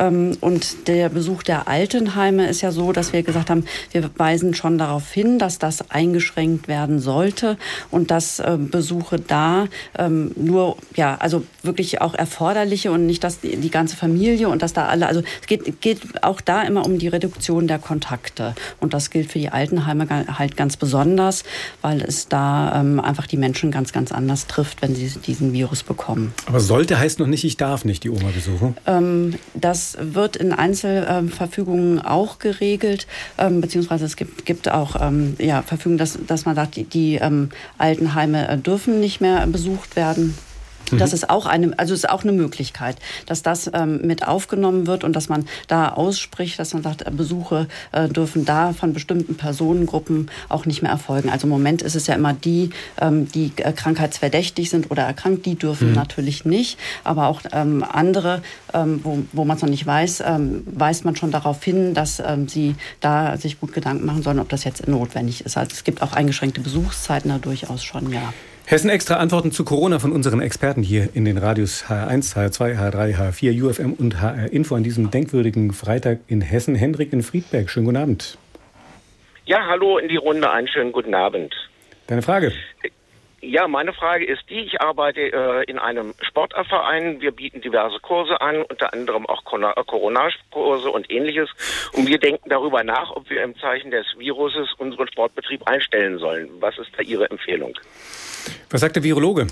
Und der Besuch der Altenheime ist ja so, dass wir gesagt haben, wir weisen schon darauf hin, dass das eingeschränkt werden sollte und dass äh, Besuche da ähm, nur, ja, also wirklich auch erforderliche und nicht, dass die, die ganze Familie und dass da alle, also es geht, geht auch da immer um die Reduktion der Kontakte. Und das gilt für die Altenheime halt ganz besonders, weil es da ähm, einfach die Menschen ganz, ganz anders trifft, wenn sie diesen Virus bekommen. Aber sollte heißt noch nicht, ich darf nicht die Oma besuchen? Ähm, das wird in Einzelverfügungen auch geregelt, ähm, beziehungsweise es gibt, gibt auch ähm, ja, Verfügungen, dass, dass man sagt, die, die ähm, Altenheime äh, dürfen nicht mehr besucht werden. Das ist auch eine, also ist auch eine Möglichkeit, dass das ähm, mit aufgenommen wird und dass man da ausspricht, dass man sagt, Besuche äh, dürfen da von bestimmten Personengruppen auch nicht mehr erfolgen. Also im Moment ist es ja immer die, ähm, die äh, krankheitsverdächtig sind oder erkrankt, die dürfen mhm. natürlich nicht. Aber auch ähm, andere, ähm, wo, wo man es noch nicht weiß, ähm, weist man schon darauf hin, dass ähm, sie da sich gut Gedanken machen sollen, ob das jetzt notwendig ist. Also es gibt auch eingeschränkte Besuchszeiten da durchaus schon, ja. Hessen Extra Antworten zu Corona von unseren Experten hier in den Radios H R eins, H R zwei, H R drei, H R vier, U F M und H R Info an diesem denkwürdigen Freitag in Hessen. Hendrik in Friedberg, schönen guten Abend. Ja, hallo in die Runde, einen schönen guten Abend. Deine Frage? Ja, meine Frage ist die, ich arbeite äh, in einem Sportverein, wir bieten diverse Kurse an, unter anderem auch Corona-Kurse und ähnliches, und wir denken darüber nach, ob wir im Zeichen des Viruses unseren Sportbetrieb einstellen sollen. Was ist da Ihre Empfehlung? Was sagt der Virologe?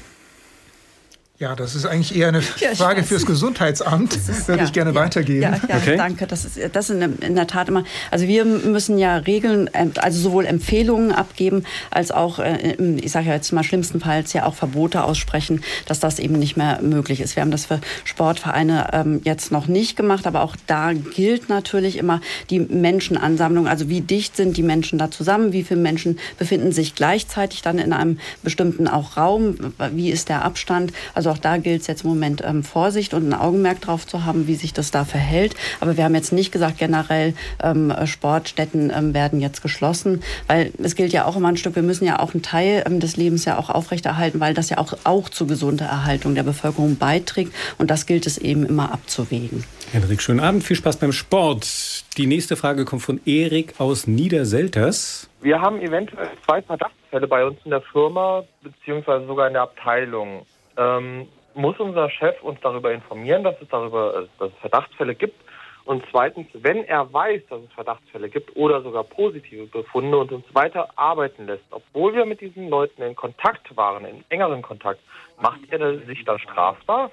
Ja, das ist eigentlich eher eine ja, Frage weiß. fürs Gesundheitsamt. Das würde ja, ich gerne ja, weitergeben. Ja, ja okay. danke. Das ist, das ist in der Tat immer. Also wir müssen ja Regeln, also sowohl Empfehlungen abgeben, als auch, ich sage ja jetzt mal schlimmstenfalls ja auch Verbote aussprechen, dass das eben nicht mehr möglich ist. Wir haben das für Sportvereine jetzt noch nicht gemacht, aber auch da gilt natürlich immer die Menschenansammlung. Also wie dicht sind die Menschen da zusammen? Wie viele Menschen befinden sich gleichzeitig dann in einem bestimmten auch Raum? Wie ist der Abstand? Also auch da gilt es jetzt im Moment ähm, Vorsicht und ein Augenmerk drauf zu haben, wie sich das da verhält. Aber wir haben jetzt nicht gesagt, generell ähm, Sportstätten ähm, werden jetzt geschlossen, weil es gilt ja auch immer ein Stück, wir müssen ja auch einen Teil ähm, des Lebens ja auch aufrechterhalten, weil das ja auch, auch zur gesunden Erhaltung der Bevölkerung beiträgt, und das gilt es eben immer abzuwägen. Henrik, schönen Abend, viel Spaß beim Sport. Die nächste Frage kommt von Erik aus Niederselters. Wir haben eventuell zwei Verdachtsfälle bei uns in der Firma, beziehungsweise sogar in der Abteilung. Ähm, muss unser Chef uns darüber informieren, dass es darüber dass es Verdachtsfälle gibt? Und zweitens, wenn er weiß, dass es Verdachtsfälle gibt oder sogar positive Befunde und uns weiter arbeiten lässt, obwohl wir mit diesen Leuten in Kontakt waren, in engeren Kontakt, macht er sich dann strafbar?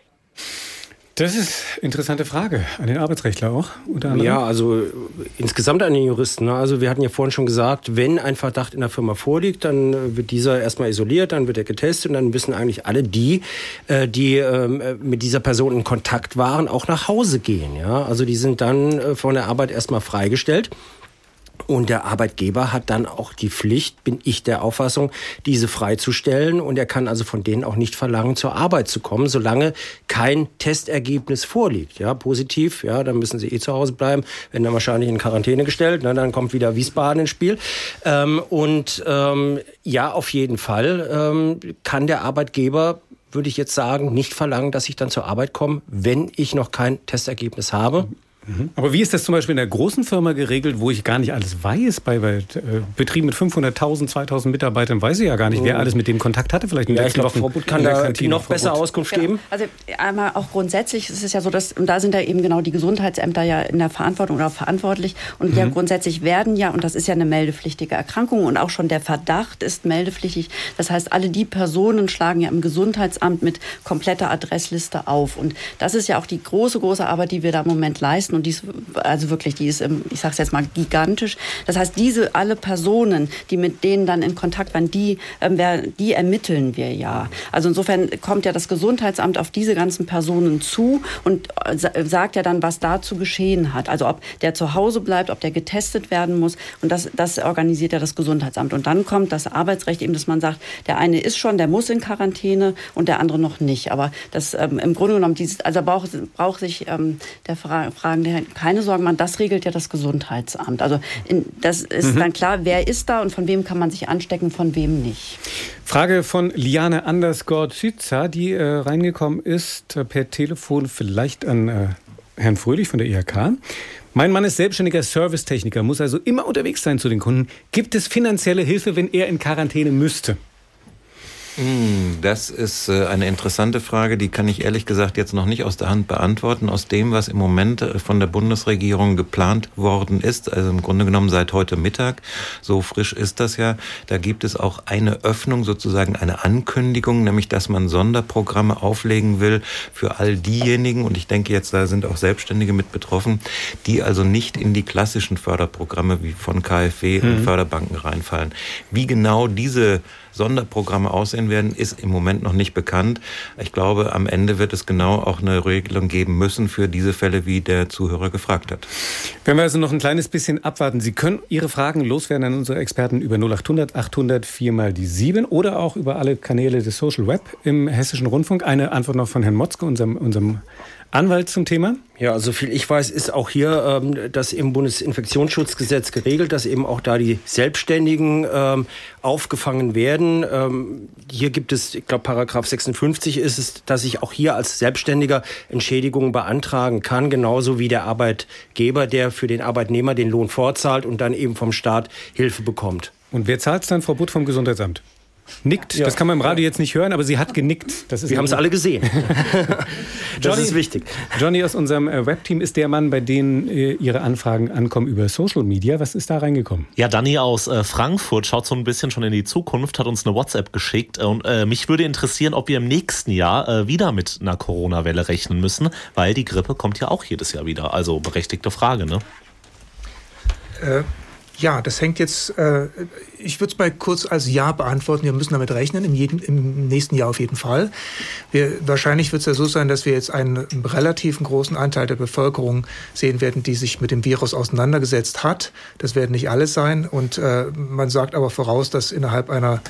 Das ist eine interessante Frage. An den Arbeitsrechtler auch? Unter anderem? Ja, also insgesamt an den Juristen. Ne? Also wir hatten ja vorhin schon gesagt, wenn ein Verdacht in der Firma vorliegt, dann wird dieser erstmal isoliert, dann wird er getestet und dann müssen eigentlich alle die, die mit dieser Person in Kontakt waren, auch nach Hause gehen. Ja? Also die sind dann von der Arbeit erstmal freigestellt. Und der Arbeitgeber hat dann auch die Pflicht, bin ich der Auffassung, diese freizustellen. Und er kann also von denen auch nicht verlangen, zur Arbeit zu kommen, solange kein Testergebnis vorliegt. Ja, positiv, ja, dann müssen sie eh zu Hause bleiben, werden dann wahrscheinlich in Quarantäne gestellt. Na, dann kommt wieder Wiesbaden ins Spiel. Ähm, und ähm, ja, auf jeden Fall ähm, kann der Arbeitgeber, würde ich jetzt sagen, nicht verlangen, dass ich dann zur Arbeit komme, wenn ich noch kein Testergebnis habe. Aber wie ist das zum Beispiel in der großen Firma geregelt, wo ich gar nicht alles weiß? Bei, bei äh, Betrieben mit fünfhunderttausend, zweitausend Mitarbeitern weiß ich ja gar nicht, wer alles mit dem Kontakt hatte. Vielleicht in den ja, letzten ich glaube, Frau Butt kann da noch besser Auskunft ja, geben. Also einmal auch grundsätzlich ist es ja so, dass, und da sind ja eben genau die Gesundheitsämter ja in der Verantwortung oder verantwortlich. Und mhm. ja grundsätzlich werden ja, und das ist ja eine meldepflichtige Erkrankung und auch schon der Verdacht ist meldepflichtig. Das heißt, alle die Personen schlagen ja im Gesundheitsamt mit kompletter Adressliste auf. Und das ist ja auch die große, große Arbeit, die wir da im Moment leisten. Und die ist, also wirklich, die ist, ich sage es jetzt mal, gigantisch. Das heißt, diese alle Personen, die mit denen dann in Kontakt waren, die, äh, die ermitteln wir ja. Also insofern kommt ja das Gesundheitsamt auf diese ganzen Personen zu und sagt ja dann, was dazu geschehen hat. Also ob der zu Hause bleibt, ob der getestet werden muss. Und das, das organisiert ja das Gesundheitsamt. Und dann kommt das Arbeitsrecht eben, dass man sagt, der eine ist schon, der muss in Quarantäne und der andere noch nicht. Aber das ähm, im Grunde genommen, dieses, also braucht, braucht sich ähm, der Fra- Fragende keine Sorgen machen, das regelt ja das Gesundheitsamt. Also in, das ist mhm. dann klar, wer ist da und von wem kann man sich anstecken, von wem nicht. Frage von Liane Andersgord-Schützer, die äh, reingekommen ist äh, per Telefon, vielleicht an äh, Herrn Fröhlich von der I H K. Mein Mann ist selbstständiger Servicetechniker, muss also immer unterwegs sein zu den Kunden. Gibt es finanzielle Hilfe, wenn er in Quarantäne müsste? Das ist eine interessante Frage, die kann ich ehrlich gesagt jetzt noch nicht aus der Hand beantworten. Aus dem, was im Moment von der Bundesregierung geplant worden ist, also im Grunde genommen seit heute Mittag, so frisch ist das ja, da gibt es auch eine Öffnung, sozusagen eine Ankündigung, nämlich dass man Sonderprogramme auflegen will für all diejenigen, und ich denke jetzt, da sind auch Selbstständige mit betroffen, die also nicht in die klassischen Förderprogramme wie von K f W und mhm. Förderbanken reinfallen. Wie genau diese Sonderprogramme aussehen werden, ist im Moment noch nicht bekannt. Ich glaube, am Ende wird es genau auch eine Regelung geben müssen für diese Fälle, wie der Zuhörer gefragt hat. Wenn wir also noch ein kleines bisschen abwarten, Sie können Ihre Fragen loswerden an unsere Experten über null achthundert achthundert vier mal die sieben oder auch über alle Kanäle des Social Web im Hessischen Rundfunk. Eine Antwort noch von Herrn Motzke, unserem, unserem Anwalt zum Thema. Ja, also viel ich weiß, ist auch hier ähm, das im Bundesinfektionsschutzgesetz geregelt, dass eben auch da die Selbstständigen ähm, aufgefangen werden. Ähm, hier gibt es, ich glaube, Paragraph sechsundfünfzig ist es, dass ich auch hier als Selbstständiger Entschädigungen beantragen kann, genauso wie der Arbeitgeber, der für den Arbeitnehmer den Lohn vorzahlt und dann eben vom Staat Hilfe bekommt. Und wer zahlt es dann, Frau Butt, vom Gesundheitsamt? Nickt, ja. Das kann man im Radio jetzt nicht hören, aber sie hat genickt. Das ist Wir haben es alle gesehen. Das Johnny, ist wichtig. Johnny aus unserem Webteam ist der Mann, bei dem äh, Ihre Anfragen ankommen über Social Media. Was ist da reingekommen? Ja, Dani aus äh, Frankfurt schaut so ein bisschen schon in die Zukunft, hat uns eine WhatsApp geschickt. Und äh, mich würde interessieren, ob wir im nächsten Jahr äh, wieder mit einer Corona-Welle rechnen müssen, weil die Grippe kommt ja auch jedes Jahr wieder. Also berechtigte Frage, ne? Äh. Ja, das hängt jetzt, äh, ich würde es mal kurz als Ja beantworten. Wir müssen damit rechnen, im, jeden, im nächsten Jahr auf jeden Fall. Wir, wahrscheinlich wird es ja so sein, dass wir jetzt einen relativ großen Anteil der Bevölkerung sehen werden, die sich mit dem Virus auseinandergesetzt hat. Das werden nicht alle sein. Und äh, man sagt aber voraus, dass innerhalb einer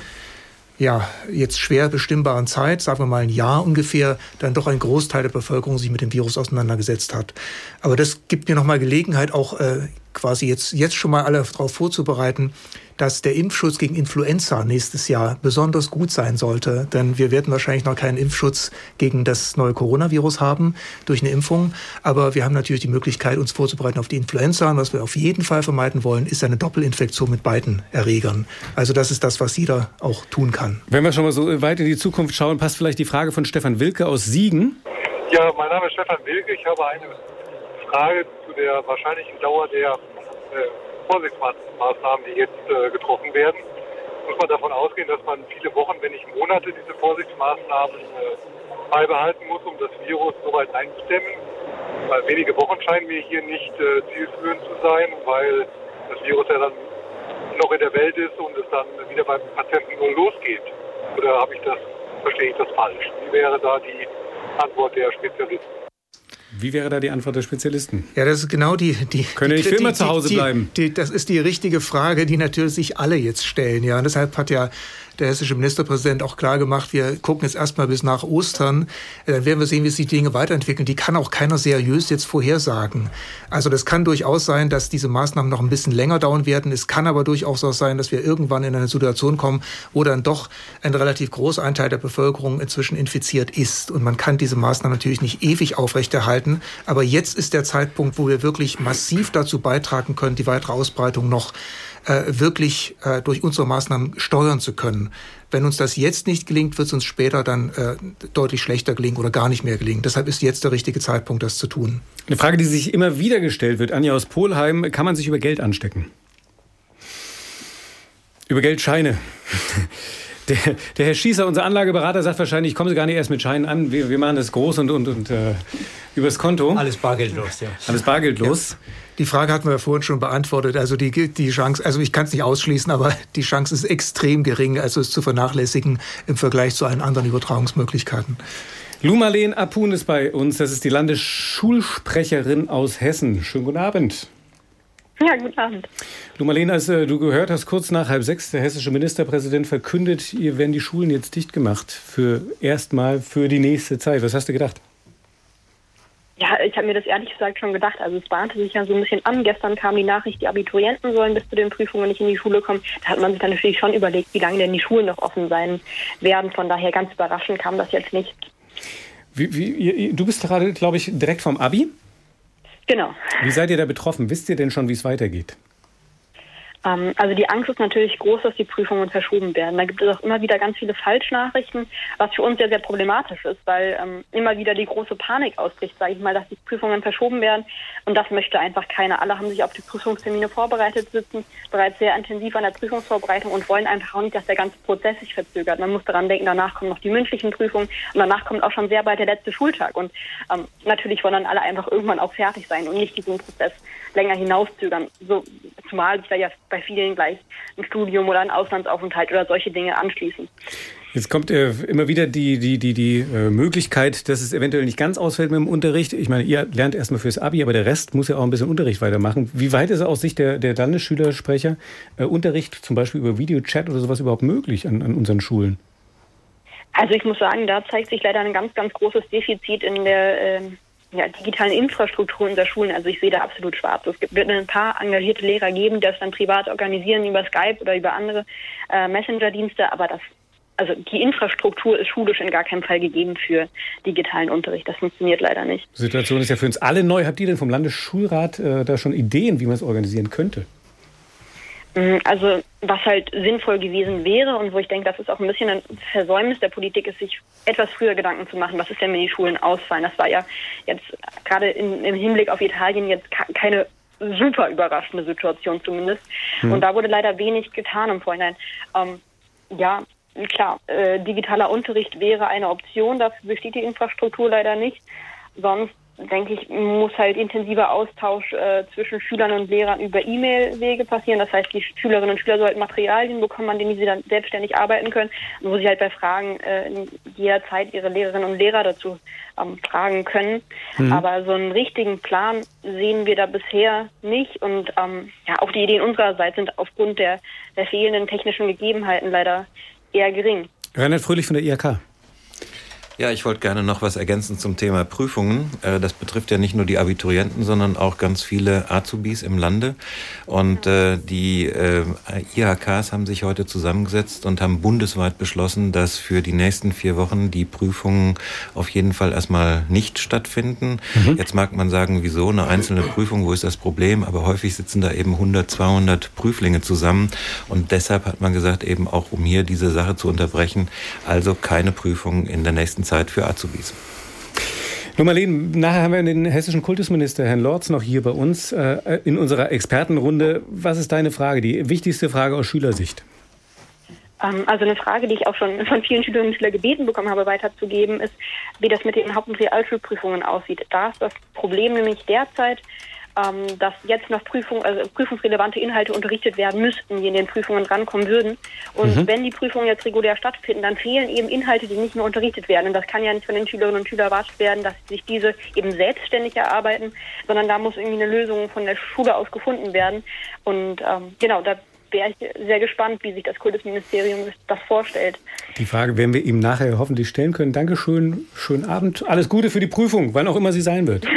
ja, jetzt schwer bestimmbaren Zeit, sagen wir mal ein Jahr ungefähr, dann doch ein Großteil der Bevölkerung sich mit dem Virus auseinandergesetzt hat. Aber das gibt mir nochmal Gelegenheit, auch äh, quasi jetzt, jetzt schon mal alle darauf vorzubereiten, dass der Impfschutz gegen Influenza nächstes Jahr besonders gut sein sollte. Denn wir werden wahrscheinlich noch keinen Impfschutz gegen das neue Coronavirus haben durch eine Impfung. Aber wir haben natürlich die Möglichkeit, uns vorzubereiten auf die Influenza. Und was wir auf jeden Fall vermeiden wollen, ist eine Doppelinfektion mit beiden Erregern. Also das ist das, was jeder auch tun kann. Wenn wir schon mal so weit in die Zukunft schauen, passt vielleicht die Frage von Stefan Wilke aus Siegen. Ja, mein Name ist Stefan Wilke. Ich habe eine Frage zu der wahrscheinlichen Dauer der äh, Vorsichtsmaßnahmen, die jetzt äh, getroffen werden. Muss man davon ausgehen, dass man viele Wochen, wenn nicht Monate, diese Vorsichtsmaßnahmen äh, beibehalten muss, um das Virus so weit einzudämmen? Weil wenige Wochen scheinen mir hier nicht äh, zielführend zu sein, weil das Virus ja dann noch in der Welt ist und es dann wieder beim Patienten nur losgeht. Oder habe ich das, verstehe ich das falsch? Wie wäre da die Antwort der Spezialisten? Wie wäre da die Antwort der Spezialisten? Ja, das ist genau die... die Können nicht für immer zu Hause bleiben? Die, die, das ist die richtige Frage, die natürlich sich alle jetzt stellen. Ja, und deshalb hat ja der hessische Ministerpräsident auch klar gemacht, wir gucken jetzt erstmal bis nach Ostern. Dann werden wir sehen, wie sich die Dinge weiterentwickeln. Die kann auch keiner seriös jetzt vorhersagen. Also das kann durchaus sein, dass diese Maßnahmen noch ein bisschen länger dauern werden. Es kann aber durchaus auch sein, dass wir irgendwann in eine Situation kommen, wo dann doch ein relativ großer Anteil der Bevölkerung inzwischen infiziert ist. Und man kann diese Maßnahmen natürlich nicht ewig aufrechterhalten. Aber jetzt ist der Zeitpunkt, wo wir wirklich massiv dazu beitragen können, die weitere Ausbreitung noch äh, wirklich äh, durch unsere Maßnahmen steuern zu können. Wenn uns das jetzt nicht gelingt, wird es uns später dann äh, deutlich schlechter gelingen oder gar nicht mehr gelingen. Deshalb ist jetzt der richtige Zeitpunkt, das zu tun. Eine Frage, die sich immer wieder gestellt wird, Anja aus Polheim, kann man sich über Geld anstecken? Über Geldscheine. Der, der Herr Schießer, unser Anlageberater, sagt wahrscheinlich, kommen Sie gar nicht erst mit Scheinen an, wir, wir machen das groß und, und, und äh, übers Konto. Alles bargeldlos, ja. Alles bargeldlos. Ja. Die Frage hatten wir ja vorhin schon beantwortet. Also die, die Chance, also ich kann es nicht ausschließen, aber die Chance ist extrem gering, also es zu vernachlässigen im Vergleich zu allen anderen Übertragungsmöglichkeiten. Lu-Marleen Apun ist bei uns. Das ist die Landesschulsprecherin aus Hessen. Schönen guten Abend. Ja, guten Abend. Lu-Marleen, als du gehört hast, kurz nach halb sechs, der hessische Ministerpräsident verkündet, ihr werden die Schulen jetzt dicht gemacht. Für erstmal für die nächste Zeit. Was hast du gedacht? Ja, ich habe mir das ehrlich gesagt schon gedacht. Also es bahnte sich ja so ein bisschen an. Gestern kam die Nachricht, die Abiturienten sollen bis zu den Prüfungen nicht in die Schule kommen. Da hat man sich dann natürlich schon überlegt, wie lange denn die Schulen noch offen sein werden. Von daher ganz überraschend kam das jetzt nicht. Wie, wie, du bist gerade, glaube ich, direkt vom Abi? Genau. Wie seid ihr da betroffen? Wisst ihr denn schon, wie es weitergeht? Ähm, also die Angst ist natürlich groß, dass die Prüfungen verschoben werden. Da gibt es auch immer wieder ganz viele Falschnachrichten, was für uns sehr, sehr problematisch ist, weil ähm, immer wieder die große Panik ausbricht, sage ich mal, dass die Prüfungen verschoben werden. Und das möchte einfach keiner. Alle haben sich auf die Prüfungstermine vorbereitet, sitzen bereits sehr intensiv an der Prüfungsvorbereitung und wollen einfach auch nicht, dass der ganze Prozess sich verzögert. Man muss daran denken, danach kommen noch die mündlichen Prüfungen und danach kommt auch schon sehr bald der letzte Schultag. Und ähm, natürlich wollen dann alle einfach irgendwann auch fertig sein und nicht diesen Prozess länger hinauszögern. So, zumal sich da ja bei vielen gleich ein Studium oder ein Auslandsaufenthalt oder solche Dinge anschließen. Jetzt kommt äh, immer wieder die, die, die, die äh, Möglichkeit, dass es eventuell nicht ganz ausfällt mit dem Unterricht. Ich meine, ihr lernt erstmal fürs Abi, aber der Rest muss ja auch ein bisschen Unterricht weitermachen. Wie weit ist aus Sicht der, der Landesschülersprecher äh, Unterricht zum Beispiel über Videochat oder sowas überhaupt möglich an, an unseren Schulen? Also ich muss sagen, da zeigt sich leider ein ganz, ganz großes Defizit in der äh, ja, digitalen Infrastruktur unserer Schulen. Also ich sehe da absolut schwarz. Es wird ein paar engagierte Lehrer geben, die das dann privat organisieren über Skype oder über andere äh, Messenger-Dienste, aber das Also die Infrastruktur ist schulisch in gar keinem Fall gegeben für digitalen Unterricht. Das funktioniert leider nicht. Die Situation ist ja für uns alle neu. Habt ihr denn vom Landesschulrat äh, da schon Ideen, wie man es organisieren könnte? Also was halt sinnvoll gewesen wäre und wo ich denke, das ist auch ein bisschen ein Versäumnis der Politik, ist, sich etwas früher Gedanken zu machen, was ist denn, wenn die Schulen ausfallen. Das war ja jetzt gerade in, im Hinblick auf Italien jetzt keine super überraschende Situation zumindest. Hm. Und da wurde leider wenig getan im Vorhinein. Ähm, ja, klar, äh, digitaler Unterricht wäre eine Option, dafür besteht die Infrastruktur leider nicht. Sonst denke ich, muss halt intensiver Austausch äh, zwischen Schülern und Lehrern über E-Mail-Wege passieren. Das heißt, die Schülerinnen und Schüler sollten Materialien bekommen, an denen sie dann selbstständig arbeiten können, wo sie halt bei Fragen äh, in jeder Zeit ihre Lehrerinnen und Lehrer dazu ähm, fragen können. Mhm. Aber so einen richtigen Plan sehen wir da bisher nicht. Und ähm, ja, auch die Ideen unsererseits sind aufgrund der, der fehlenden technischen Gegebenheiten leider eher gering. Reinhard Fröhlich von der I H K. Ja, ich wollte gerne noch was ergänzen zum Thema Prüfungen. Das betrifft ja nicht nur die Abiturienten, sondern auch ganz viele Azubis im Lande. Und äh, die äh, I H Ks haben sich heute zusammengesetzt und haben bundesweit beschlossen, dass für die nächsten vier Wochen die Prüfungen auf jeden Fall erstmal nicht stattfinden. Mhm. Jetzt mag man sagen, wieso eine einzelne Prüfung, wo ist das Problem? Aber häufig sitzen da eben hundert, zweihundert Prüflinge zusammen. Und deshalb hat man gesagt, eben auch um hier diese Sache zu unterbrechen, also keine Prüfungen in der nächsten Zeit für Azubis. Nur Marlene, nachher haben wir den hessischen Kultusminister, Herrn Lorz, noch hier bei uns äh, in unserer Expertenrunde. Was ist deine Frage, die wichtigste Frage aus Schülersicht? Ähm, also eine Frage, die ich auch schon von vielen Schülerinnen und Schülern gebeten bekommen habe, weiterzugeben, ist, wie das mit den Haupt- und Realschulprüfungen aussieht. Da ist das Problem nämlich derzeit, ähm, dass jetzt noch Prüfung, also prüfungsrelevante Inhalte unterrichtet werden müssten, die in den Prüfungen rankommen würden. Und mhm. wenn die Prüfungen jetzt regulär stattfinden, dann fehlen eben Inhalte, die nicht mehr unterrichtet werden. Und das kann ja nicht von den Schülerinnen und Schülern erwartet werden, dass sich diese eben selbstständig erarbeiten, sondern da muss irgendwie eine Lösung von der Schule aus gefunden werden. Und ähm, genau, da wäre ich sehr gespannt, wie sich das Kultusministerium das vorstellt. Die Frage werden wir ihm nachher hoffentlich stellen können. Dankeschön, schönen Abend. Alles Gute für die Prüfung, wann auch immer sie sein wird.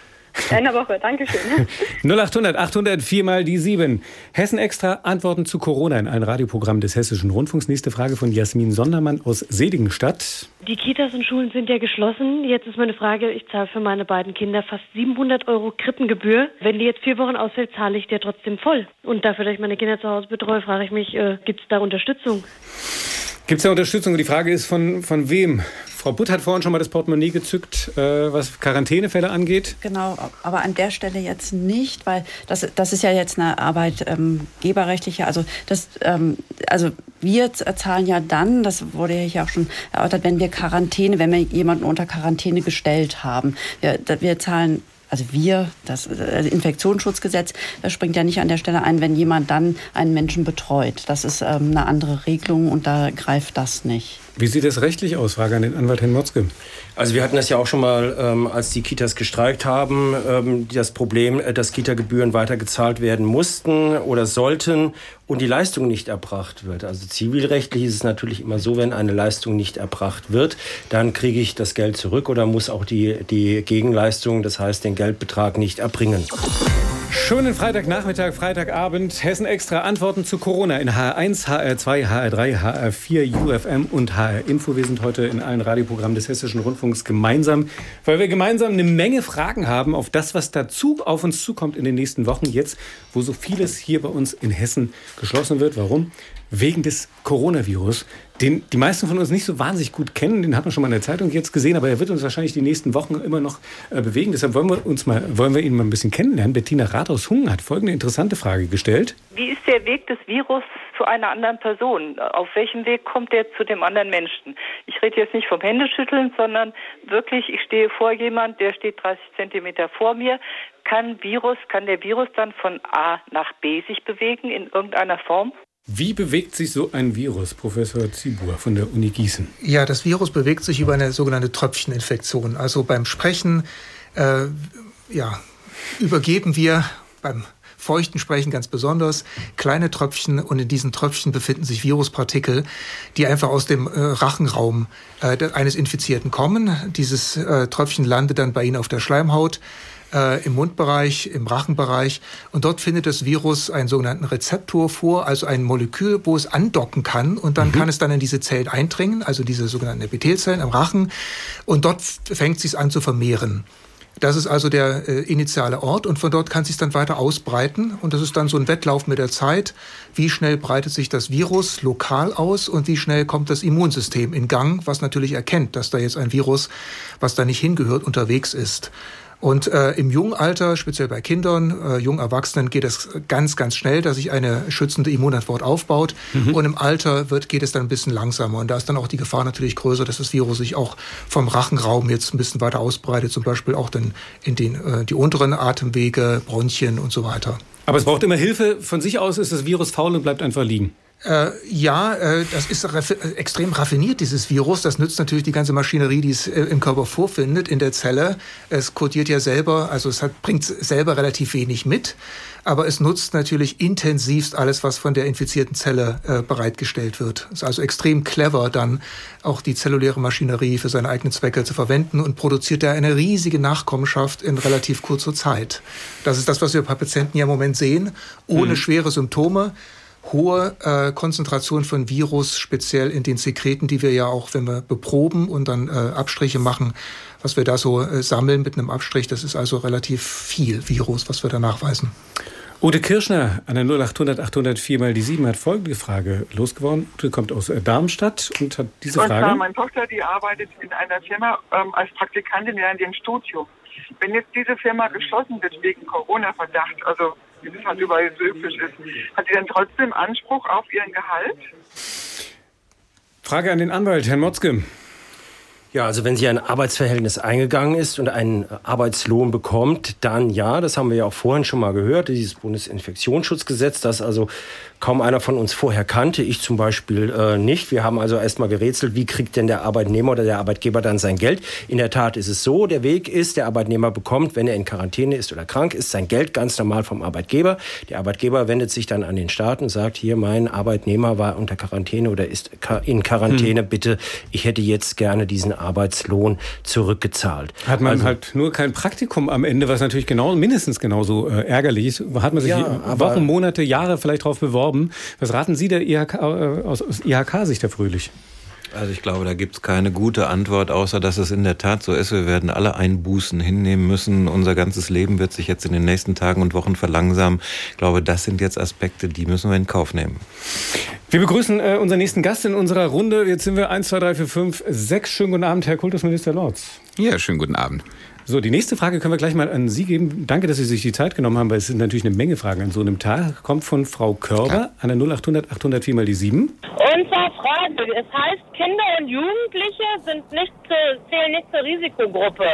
In einer Woche, Dankeschön. null achthundert, achthundert, vier mal die sieben. Hessen Extra, Antworten zu Corona in ein Radioprogramm des Hessischen Rundfunks. Nächste Frage von Jasmin Sondermann aus Seligenstadt. Die Kitas und Schulen sind ja geschlossen. Jetzt ist meine Frage, ich zahle für meine beiden Kinder fast siebenhundert Euro Krippengebühr. Wenn die jetzt vier Wochen ausfällt, zahle ich die ja trotzdem voll. Und dafür, dass ich meine Kinder zu Hause betreue, frage ich mich, äh, gibt es da Unterstützung? Gibt es da Unterstützung? Die Frage ist, von, von wem? Frau Butt hat vorhin schon mal das Portemonnaie gezückt, äh, was Quarantänefälle angeht. Genau, aber an der Stelle jetzt nicht, weil das, das ist ja jetzt eine arbeitgeberrechtliche, ähm, also das, ähm, also wir zahlen ja dann, das wurde ja hier auch schon erörtert, wenn wir Quarantäne, wenn wir jemanden unter Quarantäne gestellt haben. Wir, wir zahlen Also wir, das Infektionsschutzgesetz das springt ja nicht an der Stelle ein, wenn jemand dann einen Menschen betreut. Das ist ähm, eine andere Regelung und da greift das nicht. Wie sieht es rechtlich aus? Frage an den Anwalt Herrn Motzke. Also wir hatten das ja auch schon mal, ähm, als die Kitas gestreikt haben, ähm, das Problem, äh, dass Kita-Gebühren weitergezahlt werden mussten oder sollten und die Leistung nicht erbracht wird. Also zivilrechtlich ist es natürlich immer so, wenn eine Leistung nicht erbracht wird, dann kriege ich das Geld zurück oder muss auch die, die Gegenleistung, das heißt den Geldbetrag, nicht erbringen. Schönen Freitagnachmittag, Freitagabend. Hessen Extra, Antworten zu Corona in H R eins, H R zwei, H R drei, H R vier, U F M und H R Info. Wir sind heute in allen Radioprogrammen des Hessischen Rundfunks gemeinsam, weil wir gemeinsam eine Menge Fragen haben auf das, was dazu auf uns zukommt in den nächsten Wochen. Jetzt, wo so vieles hier bei uns in Hessen geschlossen wird. Warum? Wegen des Coronavirus, den die meisten von uns nicht so wahnsinnig gut kennen. Den hat man schon mal in der Zeitung jetzt gesehen, aber er wird uns wahrscheinlich die nächsten Wochen immer noch äh, bewegen. Deshalb wollen wir uns mal, wollen wir ihn mal ein bisschen kennenlernen. Bettina Rath aus Hungen hat folgende interessante Frage gestellt. Wie ist der Weg des Virus zu einer anderen Person? Auf welchem Weg kommt er zu dem anderen Menschen? Ich rede jetzt nicht vom Händeschütteln, sondern wirklich, ich stehe vor jemand, der steht dreißig Zentimeter vor mir. Kann Virus, kann der Virus dann von A nach B sich bewegen in irgendeiner Form? Wie bewegt sich so ein Virus, Professor Zibur von der Uni Gießen? Ja, das Virus bewegt sich über eine sogenannte Tröpfcheninfektion. Also beim Sprechen äh, ja, übergeben wir beim feuchten Sprechen ganz besonders kleine Tröpfchen und in diesen Tröpfchen befinden sich Viruspartikel, die einfach aus dem äh, Rachenraum äh, eines Infizierten kommen. Dieses äh, Tröpfchen landet dann bei Ihnen auf der Schleimhaut, Äh, im Mundbereich, im Rachenbereich. Und dort findet das Virus einen sogenannten Rezeptor vor, also ein Molekül, wo es andocken kann. Und dann mhm. kann es dann in diese Zellen eindringen, also diese sogenannten Epithelzellen am Rachen. Und dort fängt es sich an zu vermehren. Das ist also der äh, initiale Ort und von dort kann es sich dann weiter ausbreiten und das ist dann so ein Wettlauf mit der Zeit. Wie schnell breitet sich das Virus lokal aus und wie schnell kommt das Immunsystem in Gang, was natürlich erkennt, dass da jetzt ein Virus, was da nicht hingehört, unterwegs ist. Und äh, im jungen Alter, speziell bei Kindern, äh, jungen Erwachsenen, geht es ganz, ganz schnell, dass sich eine schützende Immunantwort aufbaut. Mhm. Und im Alter wird, geht es dann ein bisschen langsamer. Und da ist dann auch die Gefahr natürlich größer, dass das Virus sich auch vom Rachenraum jetzt ein bisschen weiter ausbreitet. Zum Beispiel auch dann in den, äh, die unteren Atemwege, Bronchien und so weiter. Aber es braucht immer Hilfe. Von sich aus ist das Virus faul und bleibt einfach liegen. Äh, ja, äh, das ist raffi- extrem raffiniert, dieses Virus. Das nützt natürlich die ganze Maschinerie, die es äh, im Körper vorfindet, in der Zelle. Es kodiert ja selber, also es hat, bringt selber relativ wenig mit. Aber es nutzt natürlich intensivst alles, was von der infizierten Zelle äh, bereitgestellt wird. Es ist also extrem clever, dann auch die zelluläre Maschinerie für seine eigenen Zwecke zu verwenden und produziert da eine riesige Nachkommenschaft in relativ kurzer Zeit. Das ist das, was wir bei Patienten ja im Moment sehen, ohne mhm. schwere Symptome. Hohe äh, Konzentration von Virus, speziell in den Sekreten, die wir ja auch, wenn wir beproben und dann äh, Abstriche machen, was wir da so äh, sammeln mit einem Abstrich, das ist also relativ viel Virus, was wir da nachweisen. Ute Kirschner an der null acht hundert achthundert vier mal die sieben hat folgende Frage losgeworden. Ute kommt aus äh, Darmstadt und hat diese und Frage. Und meine Tochter, die arbeitet in einer Firma ähm, als Praktikantin während dem Studium. Wenn jetzt diese Firma geschlossen wird wegen Corona-Verdacht, also wie das halt überall so üblich ist, hat sie dann trotzdem Anspruch auf ihren Gehalt? Frage an den Anwalt, Herrn Motzke. Ja, also wenn sie ein Arbeitsverhältnis eingegangen ist und einen Arbeitslohn bekommt, dann ja, das haben wir ja auch vorhin schon mal gehört, dieses Bundesinfektionsschutzgesetz, das also kaum einer von uns vorher kannte, ich zum Beispiel äh, nicht. Wir haben also erst mal gerätselt, wie kriegt denn der Arbeitnehmer oder der Arbeitgeber dann sein Geld? In der Tat ist es so, der Weg ist, der Arbeitnehmer bekommt, wenn er in Quarantäne ist oder krank ist, sein Geld ganz normal vom Arbeitgeber. Der Arbeitgeber wendet sich dann an den Staat und sagt, hier, mein Arbeitnehmer war unter Quarantäne oder ist in Quarantäne, hm. bitte, ich hätte jetzt gerne diesen Arbeitslohn zurückgezahlt. Hat man also, halt nur kein Praktikum am Ende, was natürlich genau, mindestens genauso äh, ärgerlich ist. Hat man sich Ja, Wochen, Monate, Jahre vielleicht drauf beworben. Was raten Sie der I H K, äh, aus, aus I H K-Sicht, Herr Fröhlich? Also ich glaube, da gibt es keine gute Antwort, außer dass es in der Tat so ist. Wir werden alle Einbußen hinnehmen müssen. Unser ganzes Leben wird sich jetzt in den nächsten Tagen und Wochen verlangsamen. Ich glaube, das sind jetzt Aspekte, die müssen wir in Kauf nehmen. Wir begrüßen äh, unseren nächsten Gast in unserer Runde. Jetzt sind wir eins, zwei, drei, vier, fünf, sechs. Schönen guten Abend, Herr Kultusminister Lorz. Ja, schönen guten Abend. So, die nächste Frage können wir gleich mal an Sie geben. Danke, dass Sie sich die Zeit genommen haben, weil es sind natürlich eine Menge Fragen an so einem Tag. Kommt von Frau Körber an der null acht hundert achthundert vier mal die sieben. Und zwar Frage, es heißt, Kinder und Jugendliche sind nicht zu, zählen nicht zur Risikogruppe.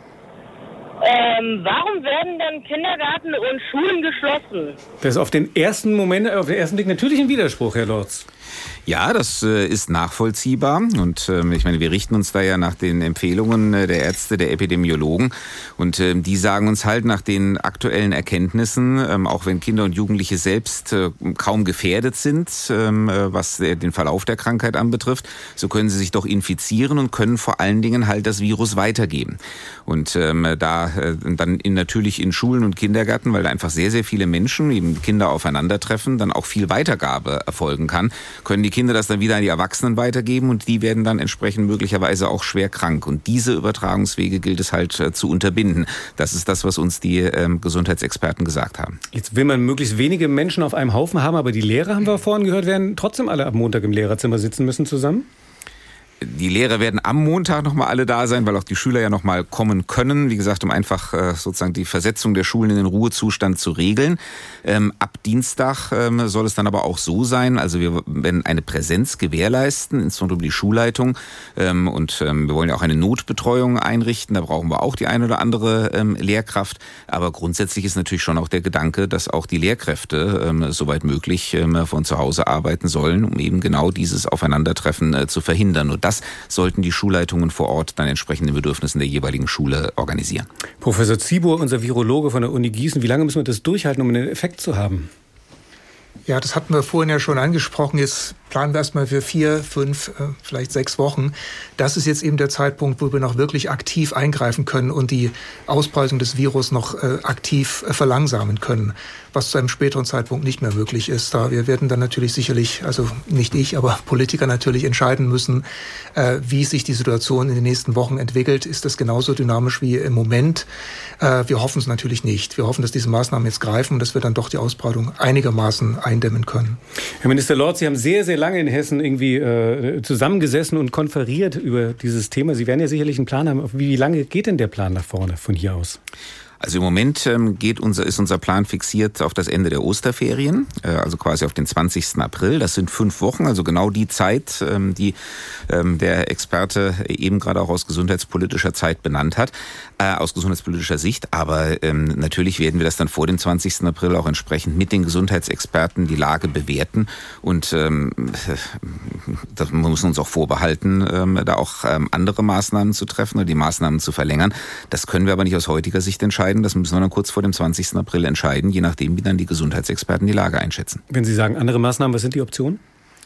Ähm, warum werden dann Kindergarten und Schulen geschlossen? Das ist auf den ersten Moment, auf den ersten Blick natürlich ein Widerspruch, Herr Lorz. Ja, das äh, ist nachvollziehbar und äh, ich meine, wir richten uns da ja nach den Empfehlungen äh, der Ärzte, der Epidemiologen und äh, die sagen uns halt nach den aktuellen Erkenntnissen, äh, auch wenn Kinder und Jugendliche selbst äh, kaum gefährdet sind, äh, was äh, den Verlauf der Krankheit anbetrifft, so können sie sich doch infizieren und können vor allen Dingen halt das Virus weitergeben. Und ähm, da äh, dann in, natürlich in Schulen und Kindergärten, weil da einfach sehr, sehr viele Menschen, eben Kinder aufeinandertreffen, dann auch viel Weitergabe erfolgen kann, können die Kinder das dann wieder an die Erwachsenen weitergeben und die werden dann entsprechend möglicherweise auch schwer krank. Und diese Übertragungswege gilt es halt äh, zu unterbinden. Das ist das, was uns die ähm, Gesundheitsexperten gesagt haben. Jetzt will man möglichst wenige Menschen auf einem Haufen haben, aber die Lehrer, haben wir vorhin gehört, werden trotzdem alle ab Montag im Lehrerzimmer sitzen müssen zusammen? Die Lehrer werden am Montag nochmal alle da sein, weil auch die Schüler ja nochmal kommen können. Wie gesagt, um einfach äh, sozusagen die Versetzung der Schulen in den Ruhezustand zu regeln. Ähm, ab Dienstag ähm, soll es dann aber auch so sein, also wir werden eine Präsenz gewährleisten, insbesondere über die Schulleitung. Ähm, und ähm, wir wollen ja auch eine Notbetreuung einrichten. Da brauchen wir auch die eine oder andere ähm, Lehrkraft. Aber grundsätzlich ist natürlich schon auch der Gedanke, dass auch die Lehrkräfte ähm, soweit möglich ähm, von zu Hause arbeiten sollen, um eben genau dieses Aufeinandertreffen äh, zu verhindern. Und das sollten die Schulleitungen vor Ort dann entsprechend den Bedürfnissen der jeweiligen Schule organisieren. Professor Ziebur, unser Virologe von der Uni Gießen, wie lange müssen wir das durchhalten, um einen Effekt zu haben? Ja, das hatten wir vorhin ja schon angesprochen. Jetzt planen wir erstmal für vier, fünf, vielleicht sechs Wochen. Das ist jetzt eben der Zeitpunkt, wo wir noch wirklich aktiv eingreifen können und die Ausbreitung des Virus noch aktiv verlangsamen können, was zu einem späteren Zeitpunkt nicht mehr möglich ist. Da wir werden dann natürlich sicherlich, also nicht ich, aber Politiker natürlich entscheiden müssen, wie sich die Situation in den nächsten Wochen entwickelt. Ist das genauso dynamisch wie im Moment? Wir hoffen es natürlich nicht. Wir hoffen, dass diese Maßnahmen jetzt greifen und dass wir dann doch die Ausbreitung einigermaßen eindämmen können. Herr Minister Lorz, Sie haben sehr, sehr lange in Hessen irgendwie äh, zusammengesessen und konferiert über dieses Thema. Sie werden ja sicherlich einen Plan haben. Wie lange geht denn der Plan nach vorne von hier aus? Also im Moment ähm, geht unser, ist unser Plan fixiert auf das Ende der Osterferien, äh, also quasi auf den zwanzigsten April. Das sind fünf Wochen, also genau die Zeit, ähm, die ähm, der Experte eben gerade auch aus gesundheitspolitischer Zeit benannt hat, äh, aus gesundheitspolitischer Sicht. Aber ähm, natürlich werden wir das dann vor dem zwanzigsten April auch entsprechend mit den Gesundheitsexperten die Lage bewerten. Und ähm, das müssen uns auch vorbehalten, ähm, da auch ähm, andere Maßnahmen zu treffen oder die Maßnahmen zu verlängern. Das können wir aber nicht aus heutiger Sicht entscheiden. Das müssen wir dann kurz vor dem zwanzigsten April entscheiden, je nachdem, wie dann die Gesundheitsexperten die Lage einschätzen. Wenn Sie sagen andere Maßnahmen, was sind die Optionen?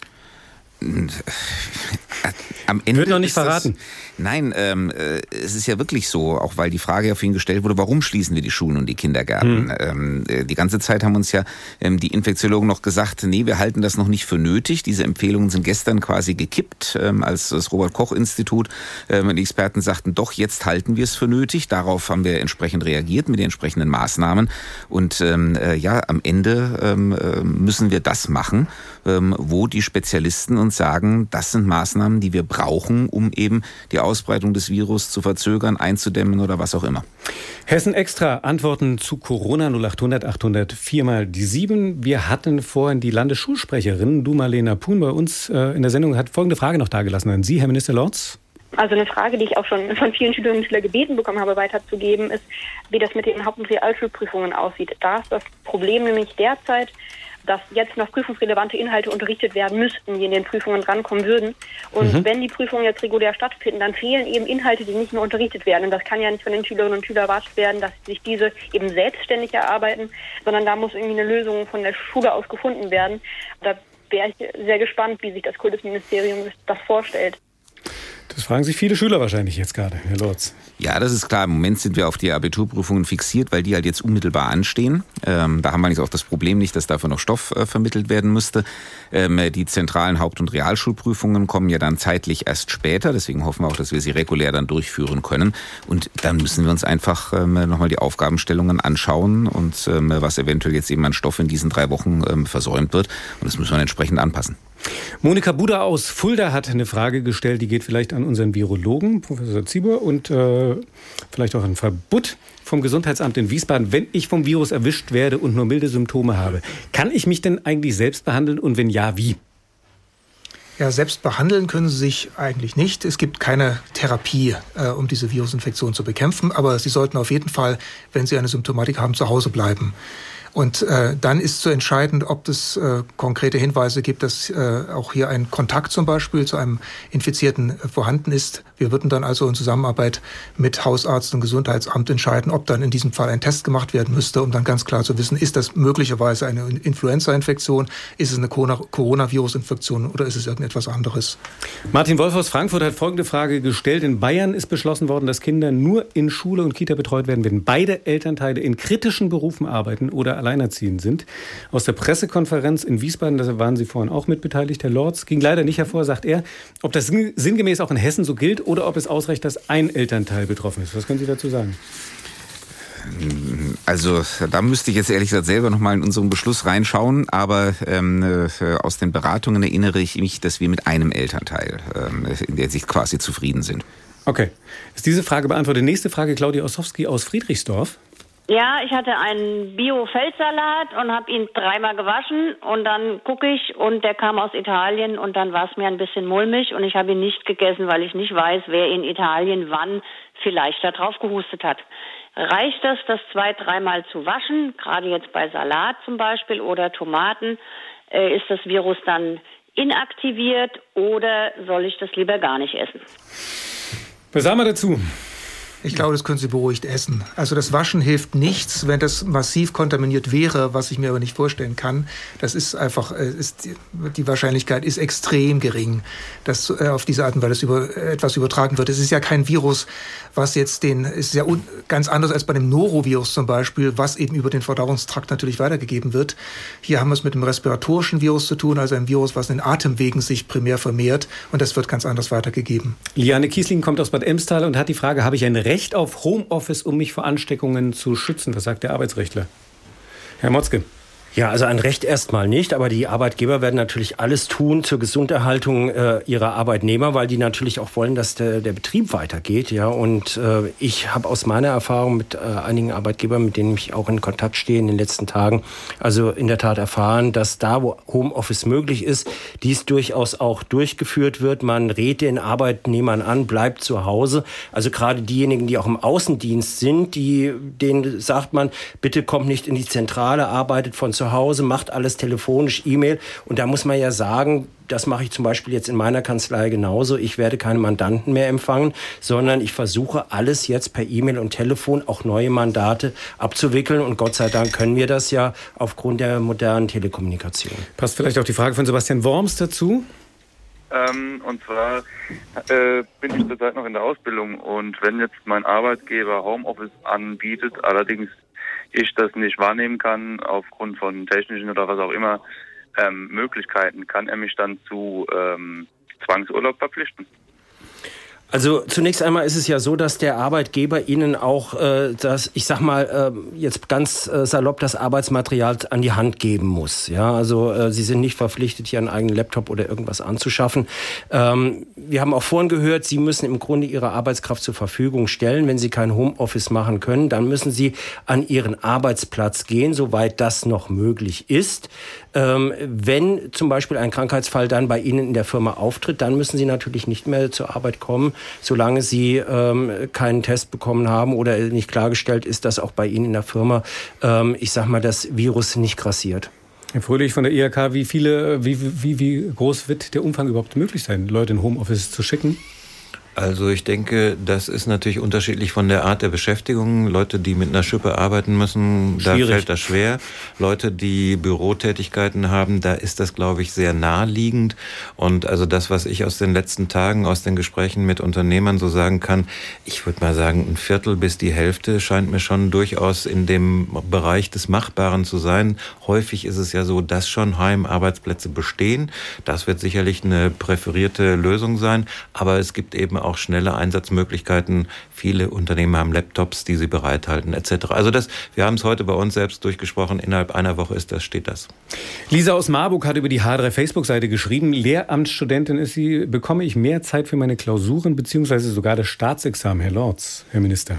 Am Ende wird noch nicht verraten. Das, nein, ähm, äh, es ist ja wirklich so, auch weil die Frage ja vorhin gestellt wurde, warum schließen wir die Schulen und die Kindergärten? Hm. Ähm, äh, die ganze Zeit haben uns ja ähm, die Infektiologen noch gesagt, nee, wir halten das noch nicht für nötig. Diese Empfehlungen sind gestern quasi gekippt, ähm, als das Robert-Koch-Institut ähm, die Experten sagten, doch, jetzt halten wir es für nötig. Darauf haben wir entsprechend reagiert mit den entsprechenden Maßnahmen. Und ähm, äh, ja, am Ende ähm, äh, müssen wir das machen, ähm, wo die Spezialisten uns sagen, das sind Maßnahmen, die wir brauchen, um eben die Ausbreitung des Virus zu verzögern, einzudämmen oder was auch immer. Hessen Extra, Antworten zu Corona null achthundert achthundert vier mal die sieben. Wir hatten vorhin die Landesschulsprecherin, du Marlena Puhn, bei uns äh, in der Sendung, hat folgende Frage noch dargelassen an Sie, Herr Minister Lorz. Also eine Frage, die ich auch schon von vielen Schülerinnen und Schülern gebeten bekommen habe, weiterzugeben, ist, wie das mit den Haupt- und Realschulprüfungen aussieht. Da ist das Problem nämlich derzeit, dass jetzt noch prüfungsrelevante Inhalte unterrichtet werden müssten, die in den Prüfungen drankommen würden. Und mhm. wenn die Prüfungen jetzt regulär stattfinden, dann fehlen eben Inhalte, die nicht mehr unterrichtet werden. Und das kann ja nicht von den Schülerinnen und Schülern erwartet werden, dass sich diese eben selbstständig erarbeiten, sondern da muss irgendwie eine Lösung von der Schule aus gefunden werden. Da wäre ich sehr gespannt, wie sich das Kultusministerium das vorstellt. Das fragen sich viele Schüler wahrscheinlich jetzt gerade, Herr Lorz. Ja, das ist klar. Im Moment sind wir auf die Abiturprüfungen fixiert, weil die halt jetzt unmittelbar anstehen. Ähm, da haben wir nicht auch das Problem nicht, dass dafür noch Stoff äh, vermittelt werden müsste. Ähm, die zentralen Haupt- und Realschulprüfungen kommen ja dann zeitlich erst später. Deswegen hoffen wir auch, dass wir sie regulär dann durchführen können. Und dann müssen wir uns einfach ähm, nochmal die Aufgabenstellungen anschauen und ähm, was eventuell jetzt eben an Stoff in diesen drei Wochen ähm, versäumt wird. Und das müssen wir entsprechend anpassen. Monika Buda aus Fulda hat eine Frage gestellt, die geht vielleicht an unseren Virologen, Professor Ziebur, und äh, vielleicht auch an Frau Butt vom Gesundheitsamt in Wiesbaden. Wenn ich vom Virus erwischt werde und nur milde Symptome habe, kann ich mich denn eigentlich selbst behandeln und wenn ja, wie? Ja, selbst behandeln können Sie sich eigentlich nicht. Es gibt keine Therapie, äh, um diese Virusinfektion zu bekämpfen. Aber Sie sollten auf jeden Fall, wenn Sie eine Symptomatik haben, zu Hause bleiben. Und äh, dann ist zu entscheiden, ob es äh, konkrete Hinweise gibt, dass äh, auch hier ein Kontakt zum Beispiel zu einem Infizierten äh, vorhanden ist. Wir würden dann also in Zusammenarbeit mit Hausarzt und Gesundheitsamt entscheiden, ob dann in diesem Fall ein Test gemacht werden müsste, um dann ganz klar zu wissen, ist das möglicherweise eine Influenza-Infektion, ist es eine Coronavirus-Infektion oder ist es irgendetwas anderes? Martin Wolf aus Frankfurt hat folgende Frage gestellt. In Bayern ist beschlossen worden, dass Kinder nur in Schule und Kita betreut werden, wenn beide Elternteile in kritischen Berufen arbeiten oder alleinerziehend sind. Aus der Pressekonferenz in Wiesbaden, da waren Sie vorhin auch mitbeteiligt, Herr Lorz, ging leider nicht hervor, sagt er, ob das sinngemäß auch in Hessen so gilt oder ob es ausreicht, dass ein Elternteil betroffen ist. Was können Sie dazu sagen? Also da müsste ich jetzt ehrlich gesagt selber noch mal in unseren Beschluss reinschauen, aber ähm, aus den Beratungen erinnere ich mich, dass wir mit einem Elternteil ähm, in der Sicht quasi zufrieden sind. Okay. Ist diese Frage beantwortet? Nächste Frage, Claudia Ossowski aus Friedrichsdorf. Ja, ich hatte einen Bio-Feldsalat und habe ihn dreimal gewaschen und dann gucke ich und der kam aus Italien und dann war es mir ein bisschen mulmig und ich habe ihn nicht gegessen, weil ich nicht weiß, wer in Italien wann vielleicht da drauf gehustet hat. Reicht das, das zwei-, dreimal zu waschen, gerade jetzt bei Salat zum Beispiel oder Tomaten, äh, ist das Virus dann inaktiviert oder soll ich das lieber gar nicht essen? Was sagen wir dazu? Ich glaube, das können Sie beruhigt essen. Also das Waschen hilft nichts, wenn das massiv kontaminiert wäre, was ich mir aber nicht vorstellen kann. Das ist einfach, ist, die Wahrscheinlichkeit ist extrem gering, dass auf diese Art und Weise über, etwas übertragen wird. Es ist ja kein Virus, was jetzt den, ist ja un, ganz anders als bei dem Norovirus zum Beispiel, was eben über den Verdauungstrakt natürlich weitergegeben wird. Hier haben wir es mit einem respiratorischen Virus zu tun, also ein Virus, was in den Atemwegen sich primär vermehrt, und das wird ganz anders weitergegeben. Liane Kiesling kommt aus Bad Emstal und hat die Frage, habe ich ein Recht auf Homeoffice, um mich vor Ansteckungen zu schützen? Was sagt der Arbeitsrechtler? Herr Motzke. Ja, also ein Recht erstmal nicht, aber die Arbeitgeber werden natürlich alles tun zur Gesunderhaltung äh, ihrer Arbeitnehmer, weil die natürlich auch wollen, dass der, der Betrieb weitergeht. Ja, und äh, ich habe aus meiner Erfahrung mit äh, einigen Arbeitgebern, mit denen ich auch in Kontakt stehe in den letzten Tagen, also in der Tat erfahren, dass da, wo Homeoffice möglich ist, dies durchaus auch durchgeführt wird. Man rät den Arbeitnehmern an, bleibt zu Hause. Also gerade diejenigen, die auch im Außendienst sind, die, denen sagt man, bitte kommt nicht in die Zentrale, arbeitet von zu Hause, macht alles telefonisch, E-Mail. Und da muss man ja sagen, das mache ich zum Beispiel jetzt in meiner Kanzlei genauso. Ich werde keine Mandanten mehr empfangen, sondern ich versuche alles jetzt per E-Mail und Telefon, auch neue Mandate abzuwickeln. Und Gott sei Dank können wir das ja aufgrund der modernen Telekommunikation. Passt vielleicht auch die Frage von Sebastian Worms dazu? Ähm, und zwar äh, bin ich zurzeit noch in der Ausbildung, und wenn jetzt mein Arbeitgeber Homeoffice anbietet, allerdings ich das nicht wahrnehmen kann, aufgrund von technischen oder was auch immer ähm, Möglichkeiten, kann er mich dann zu ähm, Zwangsurlaub verpflichten? Also zunächst einmal ist es ja so, dass der Arbeitgeber Ihnen auch, äh, das, ich sag mal, äh, jetzt ganz äh, salopp das Arbeitsmaterial an die Hand geben muss. Ja, also äh, Sie sind nicht verpflichtet, hier einen eigenen Laptop oder irgendwas anzuschaffen. Ähm, wir haben auch vorhin gehört, Sie müssen im Grunde Ihre Arbeitskraft zur Verfügung stellen. Wenn Sie kein Homeoffice machen können, dann müssen Sie an Ihren Arbeitsplatz gehen, soweit das noch möglich ist. Ähm, wenn zum Beispiel ein Krankheitsfall dann bei Ihnen in der Firma auftritt, dann müssen Sie natürlich nicht mehr zur Arbeit kommen, solange Sie ähm, keinen Test bekommen haben oder nicht klargestellt ist, dass auch bei Ihnen in der Firma, ähm, ich sag mal, das Virus nicht grassiert. Herr Fröhlich von der I H K, wie viele, wie, wie, wie groß wird der Umfang überhaupt möglich sein, Leute in Homeoffice zu schicken? Also ich denke, das ist natürlich unterschiedlich von der Art der Beschäftigung. Leute, die mit einer Schippe arbeiten müssen, da Schwierig. fällt das schwer. Leute, die Bürotätigkeiten haben, da ist das, glaube ich, sehr naheliegend. Und also das, was ich aus den letzten Tagen, aus den Gesprächen mit Unternehmern so sagen kann, ich würde mal sagen, ein Viertel bis die Hälfte scheint mir schon durchaus in dem Bereich des Machbaren zu sein. Häufig ist es ja so, dass schon Heimarbeitsplätze bestehen. Das wird sicherlich eine präferierte Lösung sein. Aber es gibt eben auch auch schnelle Einsatzmöglichkeiten. Viele Unternehmen haben Laptops, die sie bereithalten, et cetera. Also das, wir haben es heute bei uns selbst durchgesprochen. Innerhalb einer Woche ist das, steht das. Lisa aus Marburg hat über die H drei Facebook-Seite geschrieben, Lehramtsstudentin ist sie, bekomme ich mehr Zeit für meine Klausuren beziehungsweise sogar das Staatsexamen, Herr Lorz, Herr Minister?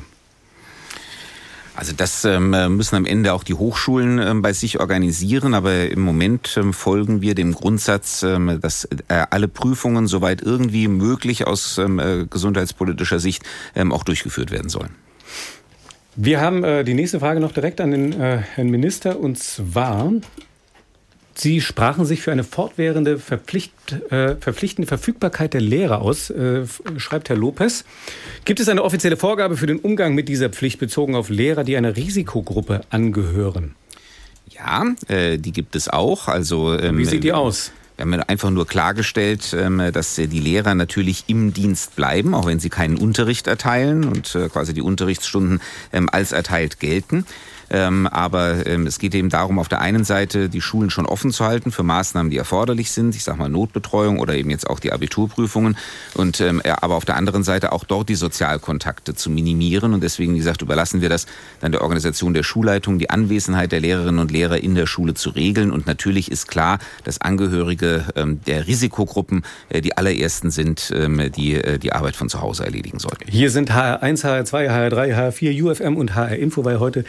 Also das ähm, müssen am Ende auch die Hochschulen ähm, bei sich organisieren, aber im Moment ähm, folgen wir dem Grundsatz, ähm, dass äh, alle Prüfungen, soweit irgendwie möglich aus ähm, äh, gesundheitspolitischer Sicht, ähm, auch durchgeführt werden sollen. Wir haben äh, die nächste Frage noch direkt an den äh, Herrn Minister, und zwar: Sie sprachen sich für eine fortwährende Verpflicht, äh, verpflichtende Verfügbarkeit der Lehrer aus, äh, schreibt Herr Lopez. Gibt es eine offizielle Vorgabe für den Umgang mit dieser Pflicht bezogen auf Lehrer, die einer Risikogruppe angehören? Ja, äh, die gibt es auch. Also ähm, wie sieht die aus? Wir haben einfach nur klargestellt, dass die Lehrer natürlich im Dienst bleiben, auch wenn sie keinen Unterricht erteilen und quasi die Unterrichtsstunden als erteilt gelten. Aber es geht eben darum, auf der einen Seite die Schulen schon offen zu halten für Maßnahmen, die erforderlich sind. Ich sage mal Notbetreuung oder eben jetzt auch die Abiturprüfungen. Und aber auf der anderen Seite auch dort die Sozialkontakte zu minimieren. Und deswegen, wie gesagt, überlassen wir das dann der Organisation der Schulleitung, die Anwesenheit der Lehrerinnen und Lehrer in der Schule zu regeln. Und natürlich ist klar, dass Angehörige der Risikogruppen die allerersten sind, die die Arbeit von zu Hause erledigen sollten. Hier sind H R eins, H R zwei, H R drei, H R vier, U F M und H R Info, weil heute natürlich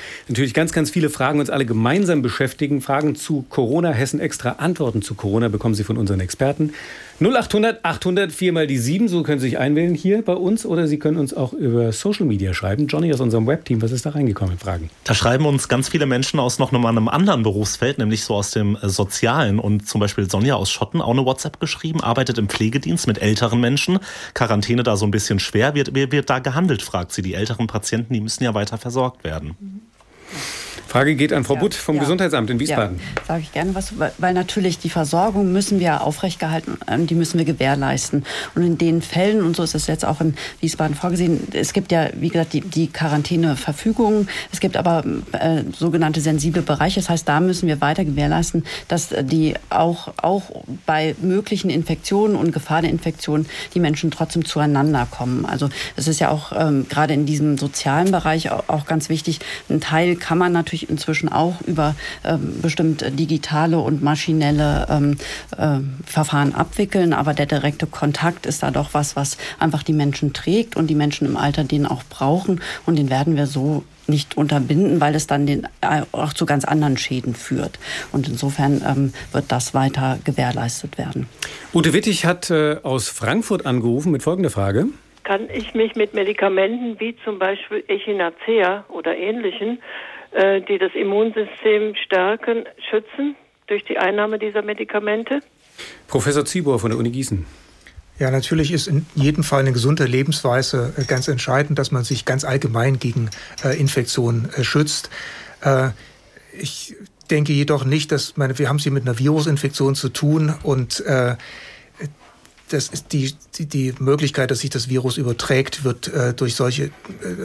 natürlich ganz, ganz viele Fragen uns alle gemeinsam beschäftigen. Fragen zu Corona, Hessen Extra, Antworten zu Corona bekommen Sie von unseren Experten. null achthundert achthundert vier mal die sieben, so können Sie sich einwählen hier bei uns. Oder Sie können uns auch über Social Media schreiben. Johnny aus unserem Webteam, was ist da reingekommen? Fragen. Da schreiben uns ganz viele Menschen aus noch einem anderen Berufsfeld, nämlich so aus dem Sozialen. Und zum Beispiel Sonja aus Schotten, auch eine WhatsApp geschrieben, arbeitet im Pflegedienst mit älteren Menschen. Quarantäne da so ein bisschen schwer. Wird, wird, wird da gehandelt, fragt sie. Die älteren Patienten, die müssen ja weiter versorgt werden. Frage geht an Frau ja, Butt vom ja. Gesundheitsamt in Wiesbaden. Ja, sage ich gerne was, weil natürlich die Versorgung müssen wir aufrechtgehalten, die müssen wir gewährleisten. Und in den Fällen, und so ist es jetzt auch in Wiesbaden vorgesehen, es gibt ja, wie gesagt, die, die Quarantäneverfügungen, es gibt aber äh, sogenannte sensible Bereiche, das heißt, da müssen wir weiter gewährleisten, dass die auch, auch bei möglichen Infektionen und Gefahr der Infektion die Menschen trotzdem zueinander kommen. Also es ist ja auch ähm, gerade in diesem sozialen Bereich auch, auch ganz wichtig, ein Teil kann man natürlich inzwischen auch über ähm, bestimmt digitale und maschinelle ähm, äh, Verfahren abwickeln. Aber der direkte Kontakt ist da doch was, was einfach die Menschen trägt und die Menschen im Alter den auch brauchen. Und den werden wir so nicht unterbinden, weil es dann den, äh, auch zu ganz anderen Schäden führt. Und insofern ähm, wird das weiter gewährleistet werden. Ute Wittig hat äh, aus Frankfurt angerufen mit folgender Frage. Kann ich mich mit Medikamenten wie zum Beispiel Echinacea oder ähnlichen, äh, die das Immunsystem stärken, schützen durch die Einnahme dieser Medikamente? Professor Ziebor von der Uni Gießen. Ja, natürlich ist in jedem Fall eine gesunde Lebensweise ganz entscheidend, dass man sich ganz allgemein gegen äh, Infektionen äh, schützt. Äh, ich denke jedoch nicht, dass meine, wir haben es hier mit einer Virusinfektion zu tun und äh, das ist die, die, die Möglichkeit, dass sich das Virus überträgt, wird äh, durch solche äh,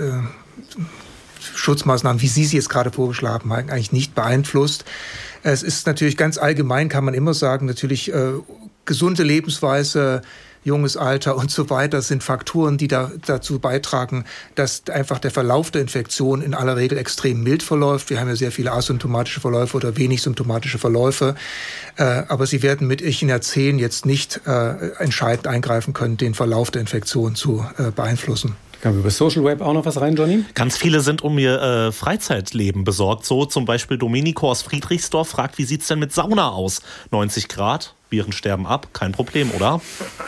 Schutzmaßnahmen, wie Sie sie jetzt gerade vorgeschlagen haben, eigentlich nicht beeinflusst. Es ist natürlich ganz allgemein, kann man immer sagen, natürlich äh, gesunde Lebensweise, junges Alter und so weiter sind Faktoren, die da, dazu beitragen, dass einfach der Verlauf der Infektion in aller Regel extrem mild verläuft. Wir haben ja sehr viele asymptomatische Verläufe oder wenig symptomatische Verläufe. Äh, aber sie werden mit Echinaceen jetzt nicht äh, entscheidend eingreifen können, den Verlauf der Infektion zu äh, beeinflussen. Kann über Social Web auch noch was rein, Johnny? Ganz viele sind um ihr äh, Freizeitleben besorgt. So zum Beispiel Domenico aus Friedrichsdorf fragt, wie sieht's denn mit Sauna aus? neunzig Grad, Viren sterben ab, kein Problem, oder?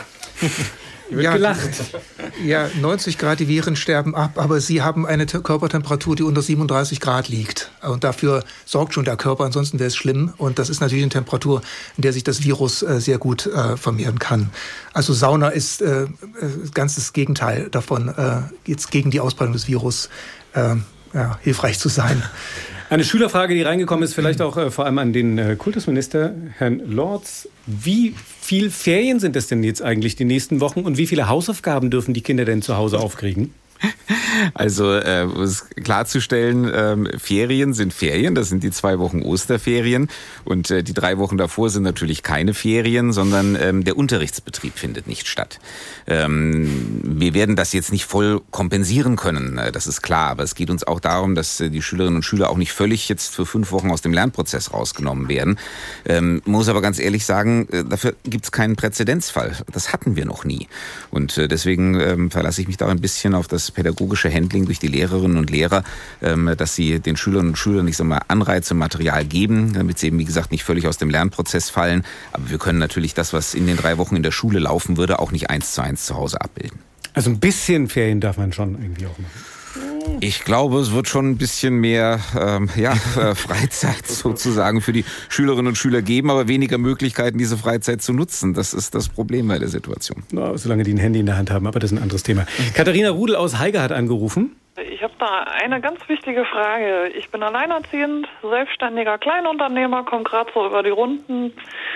Wird ja, gelacht. Ja, neunzig Grad, die Viren sterben ab, aber sie haben eine T- Körpertemperatur, die unter siebenunddreißig Grad liegt. Und dafür sorgt schon der Körper, ansonsten wäre es schlimm. Und das ist natürlich eine Temperatur, in der sich das Virus äh, sehr gut äh, vermehren kann. Also Sauna ist äh, ganz das Gegenteil davon, äh, jetzt gegen die Ausbreitung des Virus äh, ja, hilfreich zu sein. Eine Schülerfrage, die reingekommen ist, vielleicht auch äh, vor allem an den äh, Kultusminister, Herrn Lorz. Wie viel Ferien sind es denn jetzt eigentlich die nächsten Wochen und wie viele Hausaufgaben dürfen die Kinder denn zu Hause aufkriegen? Also, äh, um es klarzustellen, ähm, Ferien sind Ferien, das sind die zwei Wochen Osterferien und äh, die drei Wochen davor sind natürlich keine Ferien, sondern ähm, der Unterrichtsbetrieb findet nicht statt. Ähm, wir werden das jetzt nicht voll kompensieren können, äh, das ist klar, aber es geht uns auch darum, dass äh, die Schülerinnen und Schüler auch nicht völlig jetzt für fünf Wochen aus dem Lernprozess rausgenommen werden. Ähm, muss aber ganz ehrlich sagen, äh, dafür gibt es keinen Präzedenzfall. Das hatten wir noch nie und äh, deswegen ähm, verlasse ich mich da ein bisschen auf das pädagogische Handling durch die Lehrerinnen und Lehrer, ähm, dass sie den Schülerinnen und Schülern, ich sag mal, Anreize und Material geben, damit sie eben, wie gesagt, nicht völlig aus dem Lernprozess fallen. Aber wir können natürlich das, was in den drei Wochen in der Schule laufen würde, auch nicht eins zu eins zu Hause abbilden. Also ein bisschen Ferien darf man schon irgendwie auch machen. Ich glaube, es wird schon ein bisschen mehr ähm, ja, Freizeit sozusagen für die Schülerinnen und Schüler geben, aber weniger Möglichkeiten, diese Freizeit zu nutzen. Das ist das Problem bei der Situation. Na, solange die ein Handy in der Hand haben, aber das ist ein anderes Thema. Katharina Rudel aus Haiger hat angerufen. Ich habe da eine ganz wichtige Frage. Ich bin alleinerziehend, selbstständiger Kleinunternehmer, komme gerade so über die Runden.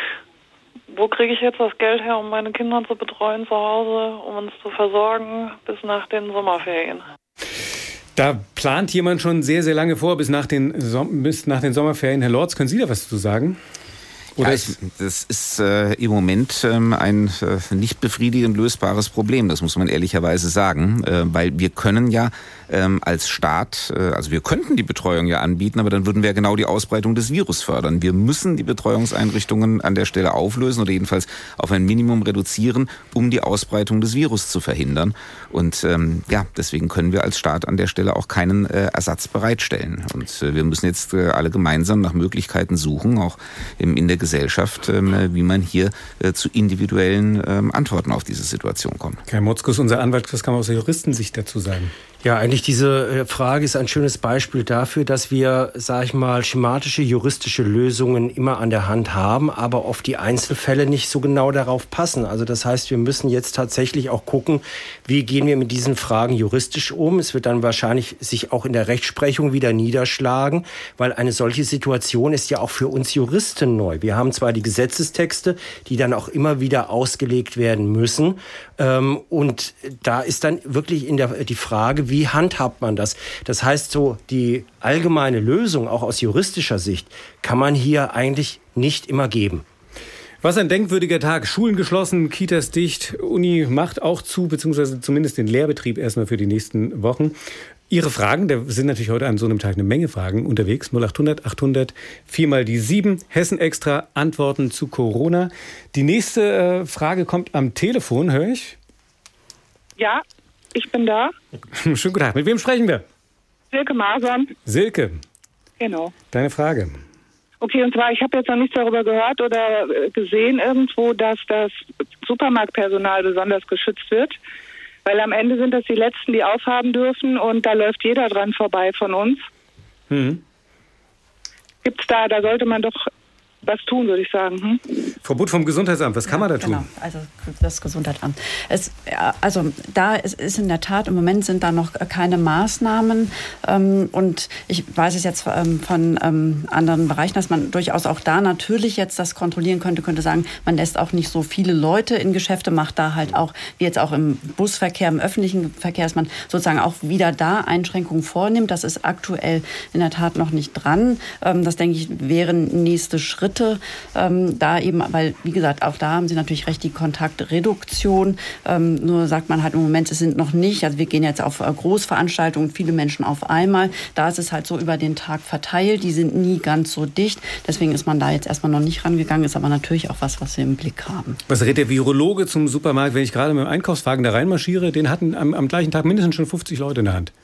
Wo kriege ich jetzt das Geld her, um meine Kinder zu betreuen zu Hause, um uns zu versorgen bis nach den Sommerferien? Da plant jemand schon sehr, sehr lange vor, bis nach den, Som- bis nach den Sommerferien. Herr Lorz, können Sie da was zu sagen? Oder ja, ich, das ist äh, im Moment ähm, ein äh, nicht befriedigend lösbares Problem, das muss man ehrlicherweise sagen, äh, weil wir können ja ähm, als Staat, äh, also wir könnten die Betreuung ja anbieten, aber dann würden wir genau die Ausbreitung des Virus fördern. Wir müssen die Betreuungseinrichtungen an der Stelle auflösen oder jedenfalls auf ein Minimum reduzieren, um die Ausbreitung des Virus zu verhindern. Und ähm, ja, deswegen können wir als Staat an der Stelle auch keinen äh, Ersatz bereitstellen. Und äh, wir müssen jetzt äh, alle gemeinsam nach Möglichkeiten suchen, auch im, in der Gesellschaft, äh, wie man hier äh, zu individuellen äh, Antworten auf diese Situation kommt. Herr Motzkus, unser Anwalt, was kann man aus der Juristensicht dazu sagen? Ja, eigentlich diese Frage ist ein schönes Beispiel dafür, dass wir, sag ich mal, schematische, juristische Lösungen immer an der Hand haben, aber oft die Einzelfälle nicht so genau darauf passen. Also das heißt, wir müssen jetzt tatsächlich auch gucken, wie gehen wir mit diesen Fragen juristisch um. Es wird dann wahrscheinlich sich auch in der Rechtsprechung wieder niederschlagen, weil eine solche Situation ist ja auch für uns Juristen neu. Wir haben zwar die Gesetzestexte, die dann auch immer wieder ausgelegt werden müssen, und da ist dann wirklich in der, die Frage, wie handhabt man das? Das heißt, so die allgemeine Lösung, auch aus juristischer Sicht, kann man hier eigentlich nicht immer geben. Was ein denkwürdiger Tag. Schulen geschlossen, Kitas dicht, Uni macht auch zu, beziehungsweise zumindest den Lehrbetrieb erstmal für die nächsten Wochen. Ihre Fragen, da sind natürlich heute an so einem Tag eine Menge Fragen unterwegs. null acht hundert achthundert vier mal die sieben. Hessen Extra, Antworten zu Corona. Die nächste äh, Frage kommt am Telefon, höre ich? Ja, ich bin da. Schönen guten Tag. Mit wem sprechen wir? Silke Masern. Silke. Genau. Deine Frage. Okay, und zwar, ich habe jetzt noch nichts darüber gehört oder gesehen irgendwo, dass das Supermarktpersonal besonders geschützt wird. Weil am Ende sind das die Letzten, die aufhaben dürfen und da läuft jeder dran vorbei von uns. Mhm. Gibt's da, da sollte man doch was tun, würde ich sagen. Hm? Frau Butt vom Gesundheitsamt, was kann ja, man da tun? Genau, also das Gesundheitsamt. Es, also da ist, ist in der Tat, im Moment sind da noch keine Maßnahmen. Ähm, und ich weiß es jetzt ähm, von ähm, anderen Bereichen, dass man durchaus auch da natürlich jetzt das kontrollieren könnte, könnte sagen, man lässt auch nicht so viele Leute in Geschäfte, macht da halt auch, wie jetzt auch im Busverkehr, im öffentlichen Verkehr, dass man sozusagen auch wieder da Einschränkungen vornimmt. Das ist aktuell in der Tat noch nicht dran. Ähm, das, denke ich, wären nächste Schritte. Ähm, da eben, weil, wie gesagt, auch da haben Sie natürlich recht, die Kontaktreduktion. Ähm, nur sagt man halt im Moment, es sind noch nicht, also wir gehen jetzt auf äh, Großveranstaltungen, viele Menschen auf einmal. Da ist es halt so über den Tag verteilt, die sind nie ganz so dicht. Deswegen ist man da jetzt erstmal noch nicht rangegangen, ist aber natürlich auch was, was wir im Blick haben. Was rät der Virologe zum Supermarkt, wenn ich gerade mit dem Einkaufswagen da reinmarschiere? Den hatten am, am gleichen Tag mindestens schon fünfzig Leute in der Hand.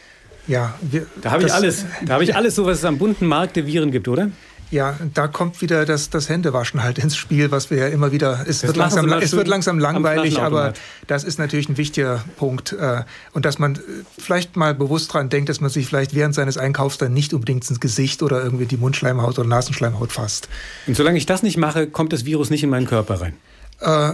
Ja, wir, da habe ich alles. Da habe ich alles, so was es am bunten Markt der Viren gibt, oder? Ja, da kommt wieder das, das Händewaschen halt ins Spiel, was wir ja immer wieder, es, wird langsam, es wird langsam langweilig, aber das ist natürlich ein wichtiger Punkt. Und dass man vielleicht mal bewusst dran denkt, dass man sich vielleicht während seines Einkaufs dann nicht unbedingt ins Gesicht oder irgendwie die Mundschleimhaut oder Nasenschleimhaut fasst. Und solange ich das nicht mache, kommt das Virus nicht in meinen Körper rein? Äh,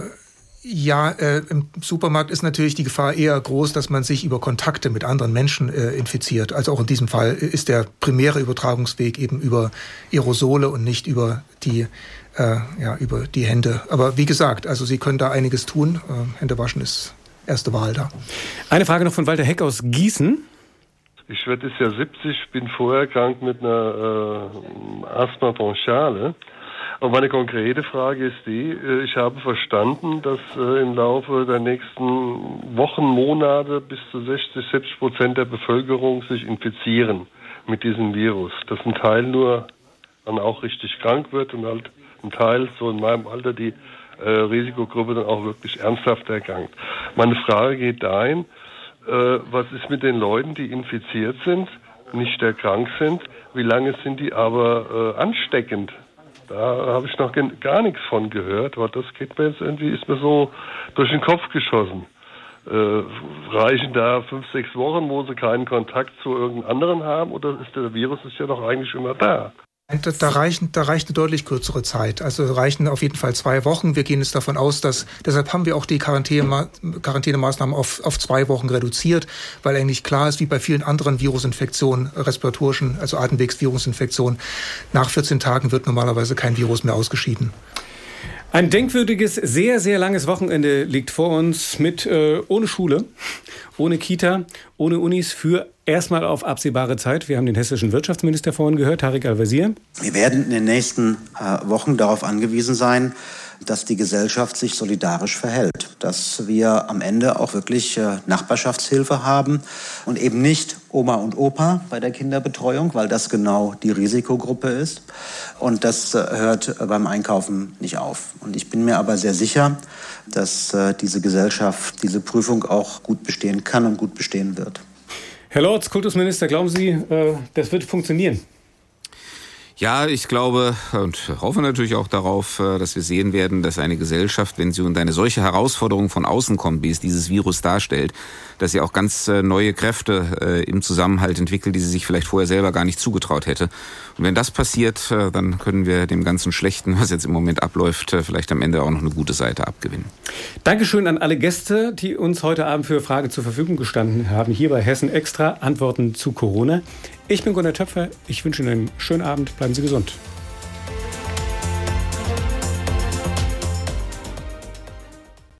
Ja, äh, im Supermarkt ist natürlich die Gefahr eher groß, dass man sich über Kontakte mit anderen Menschen äh, infiziert. Also auch in diesem Fall ist der primäre Übertragungsweg eben über Aerosole und nicht über die, äh, ja, über die Hände. Aber wie gesagt, also Sie können da einiges tun. Äh, Händewaschen ist erste Wahl da. Eine Frage noch von Walter Heck aus Gießen. Ich werde dieses Jahr siebzig, bin vorher erkrankt mit einer äh, Asthma bronchiale. Und meine konkrete Frage ist die, ich habe verstanden, dass äh, im Laufe der nächsten Wochen, Monate bis zu sechzig, siebzig Prozent der Bevölkerung sich infizieren mit diesem Virus. Dass ein Teil nur dann auch richtig krank wird und halt ein Teil, so in meinem Alter, die äh, Risikogruppe dann auch wirklich ernsthaft erkrankt. Meine Frage geht dahin, äh, was ist mit den Leuten, die infiziert sind, nicht erkrankt sind, wie lange sind die aber äh, ansteckend? Da habe ich noch gar nichts von gehört, aber das geht mir jetzt irgendwie, ist mir so durch den Kopf geschossen. Äh, reichen da fünf, sechs Wochen, wo sie keinen Kontakt zu irgendeinem anderen haben, oder ist der Virus ist ja doch eigentlich immer da? Da, da, reichen, da reicht eine deutlich kürzere Zeit. Also reichen auf jeden Fall zwei Wochen. Wir gehen jetzt davon aus, dass, deshalb haben wir auch die Quarantäne, Quarantänemaßnahmen auf, auf zwei Wochen reduziert, weil eigentlich klar ist, wie bei vielen anderen Virusinfektionen, respiratorischen, also Atemwegsvirusinfektionen, nach vierzehn Tagen wird normalerweise kein Virus mehr ausgeschieden. Ein denkwürdiges, sehr, sehr langes Wochenende liegt vor uns mit äh, ohne Schule, ohne Kita, ohne Unis für erstmal auf absehbare Zeit. Wir haben den hessischen Wirtschaftsminister vorhin gehört, Tarek Al-Wazir. Wir werden in den nächsten äh, Wochen darauf angewiesen sein, dass die Gesellschaft sich solidarisch verhält. Dass wir am Ende auch wirklich äh, Nachbarschaftshilfe haben und eben nicht Oma und Opa bei der Kinderbetreuung, weil das genau die Risikogruppe ist. Und das äh, hört äh, beim Einkaufen nicht auf. Und ich bin mir aber sehr sicher, dass äh, diese Gesellschaft diese Prüfung auch gut bestehen kann und gut bestehen wird. Herr Lorz, Kultusminister, glauben Sie, äh, das wird funktionieren? Ja, ich glaube und hoffe natürlich auch darauf, dass wir sehen werden, dass eine Gesellschaft, wenn sie unter eine solche Herausforderung von außen kommt, wie es dieses Virus darstellt, dass sie auch ganz neue Kräfte im Zusammenhalt entwickelt, die sie sich vielleicht vorher selber gar nicht zugetraut hätte. Und wenn das passiert, dann können wir dem ganzen Schlechten, was jetzt im Moment abläuft, vielleicht am Ende auch noch eine gute Seite abgewinnen. Dankeschön an alle Gäste, die uns heute Abend für Fragen zur Verfügung gestanden haben. Hier bei Hessen Extra, Antworten zu Corona. Ich bin Gunnar Töpfer. Ich wünsche Ihnen einen schönen Abend. Bleiben Sie gesund.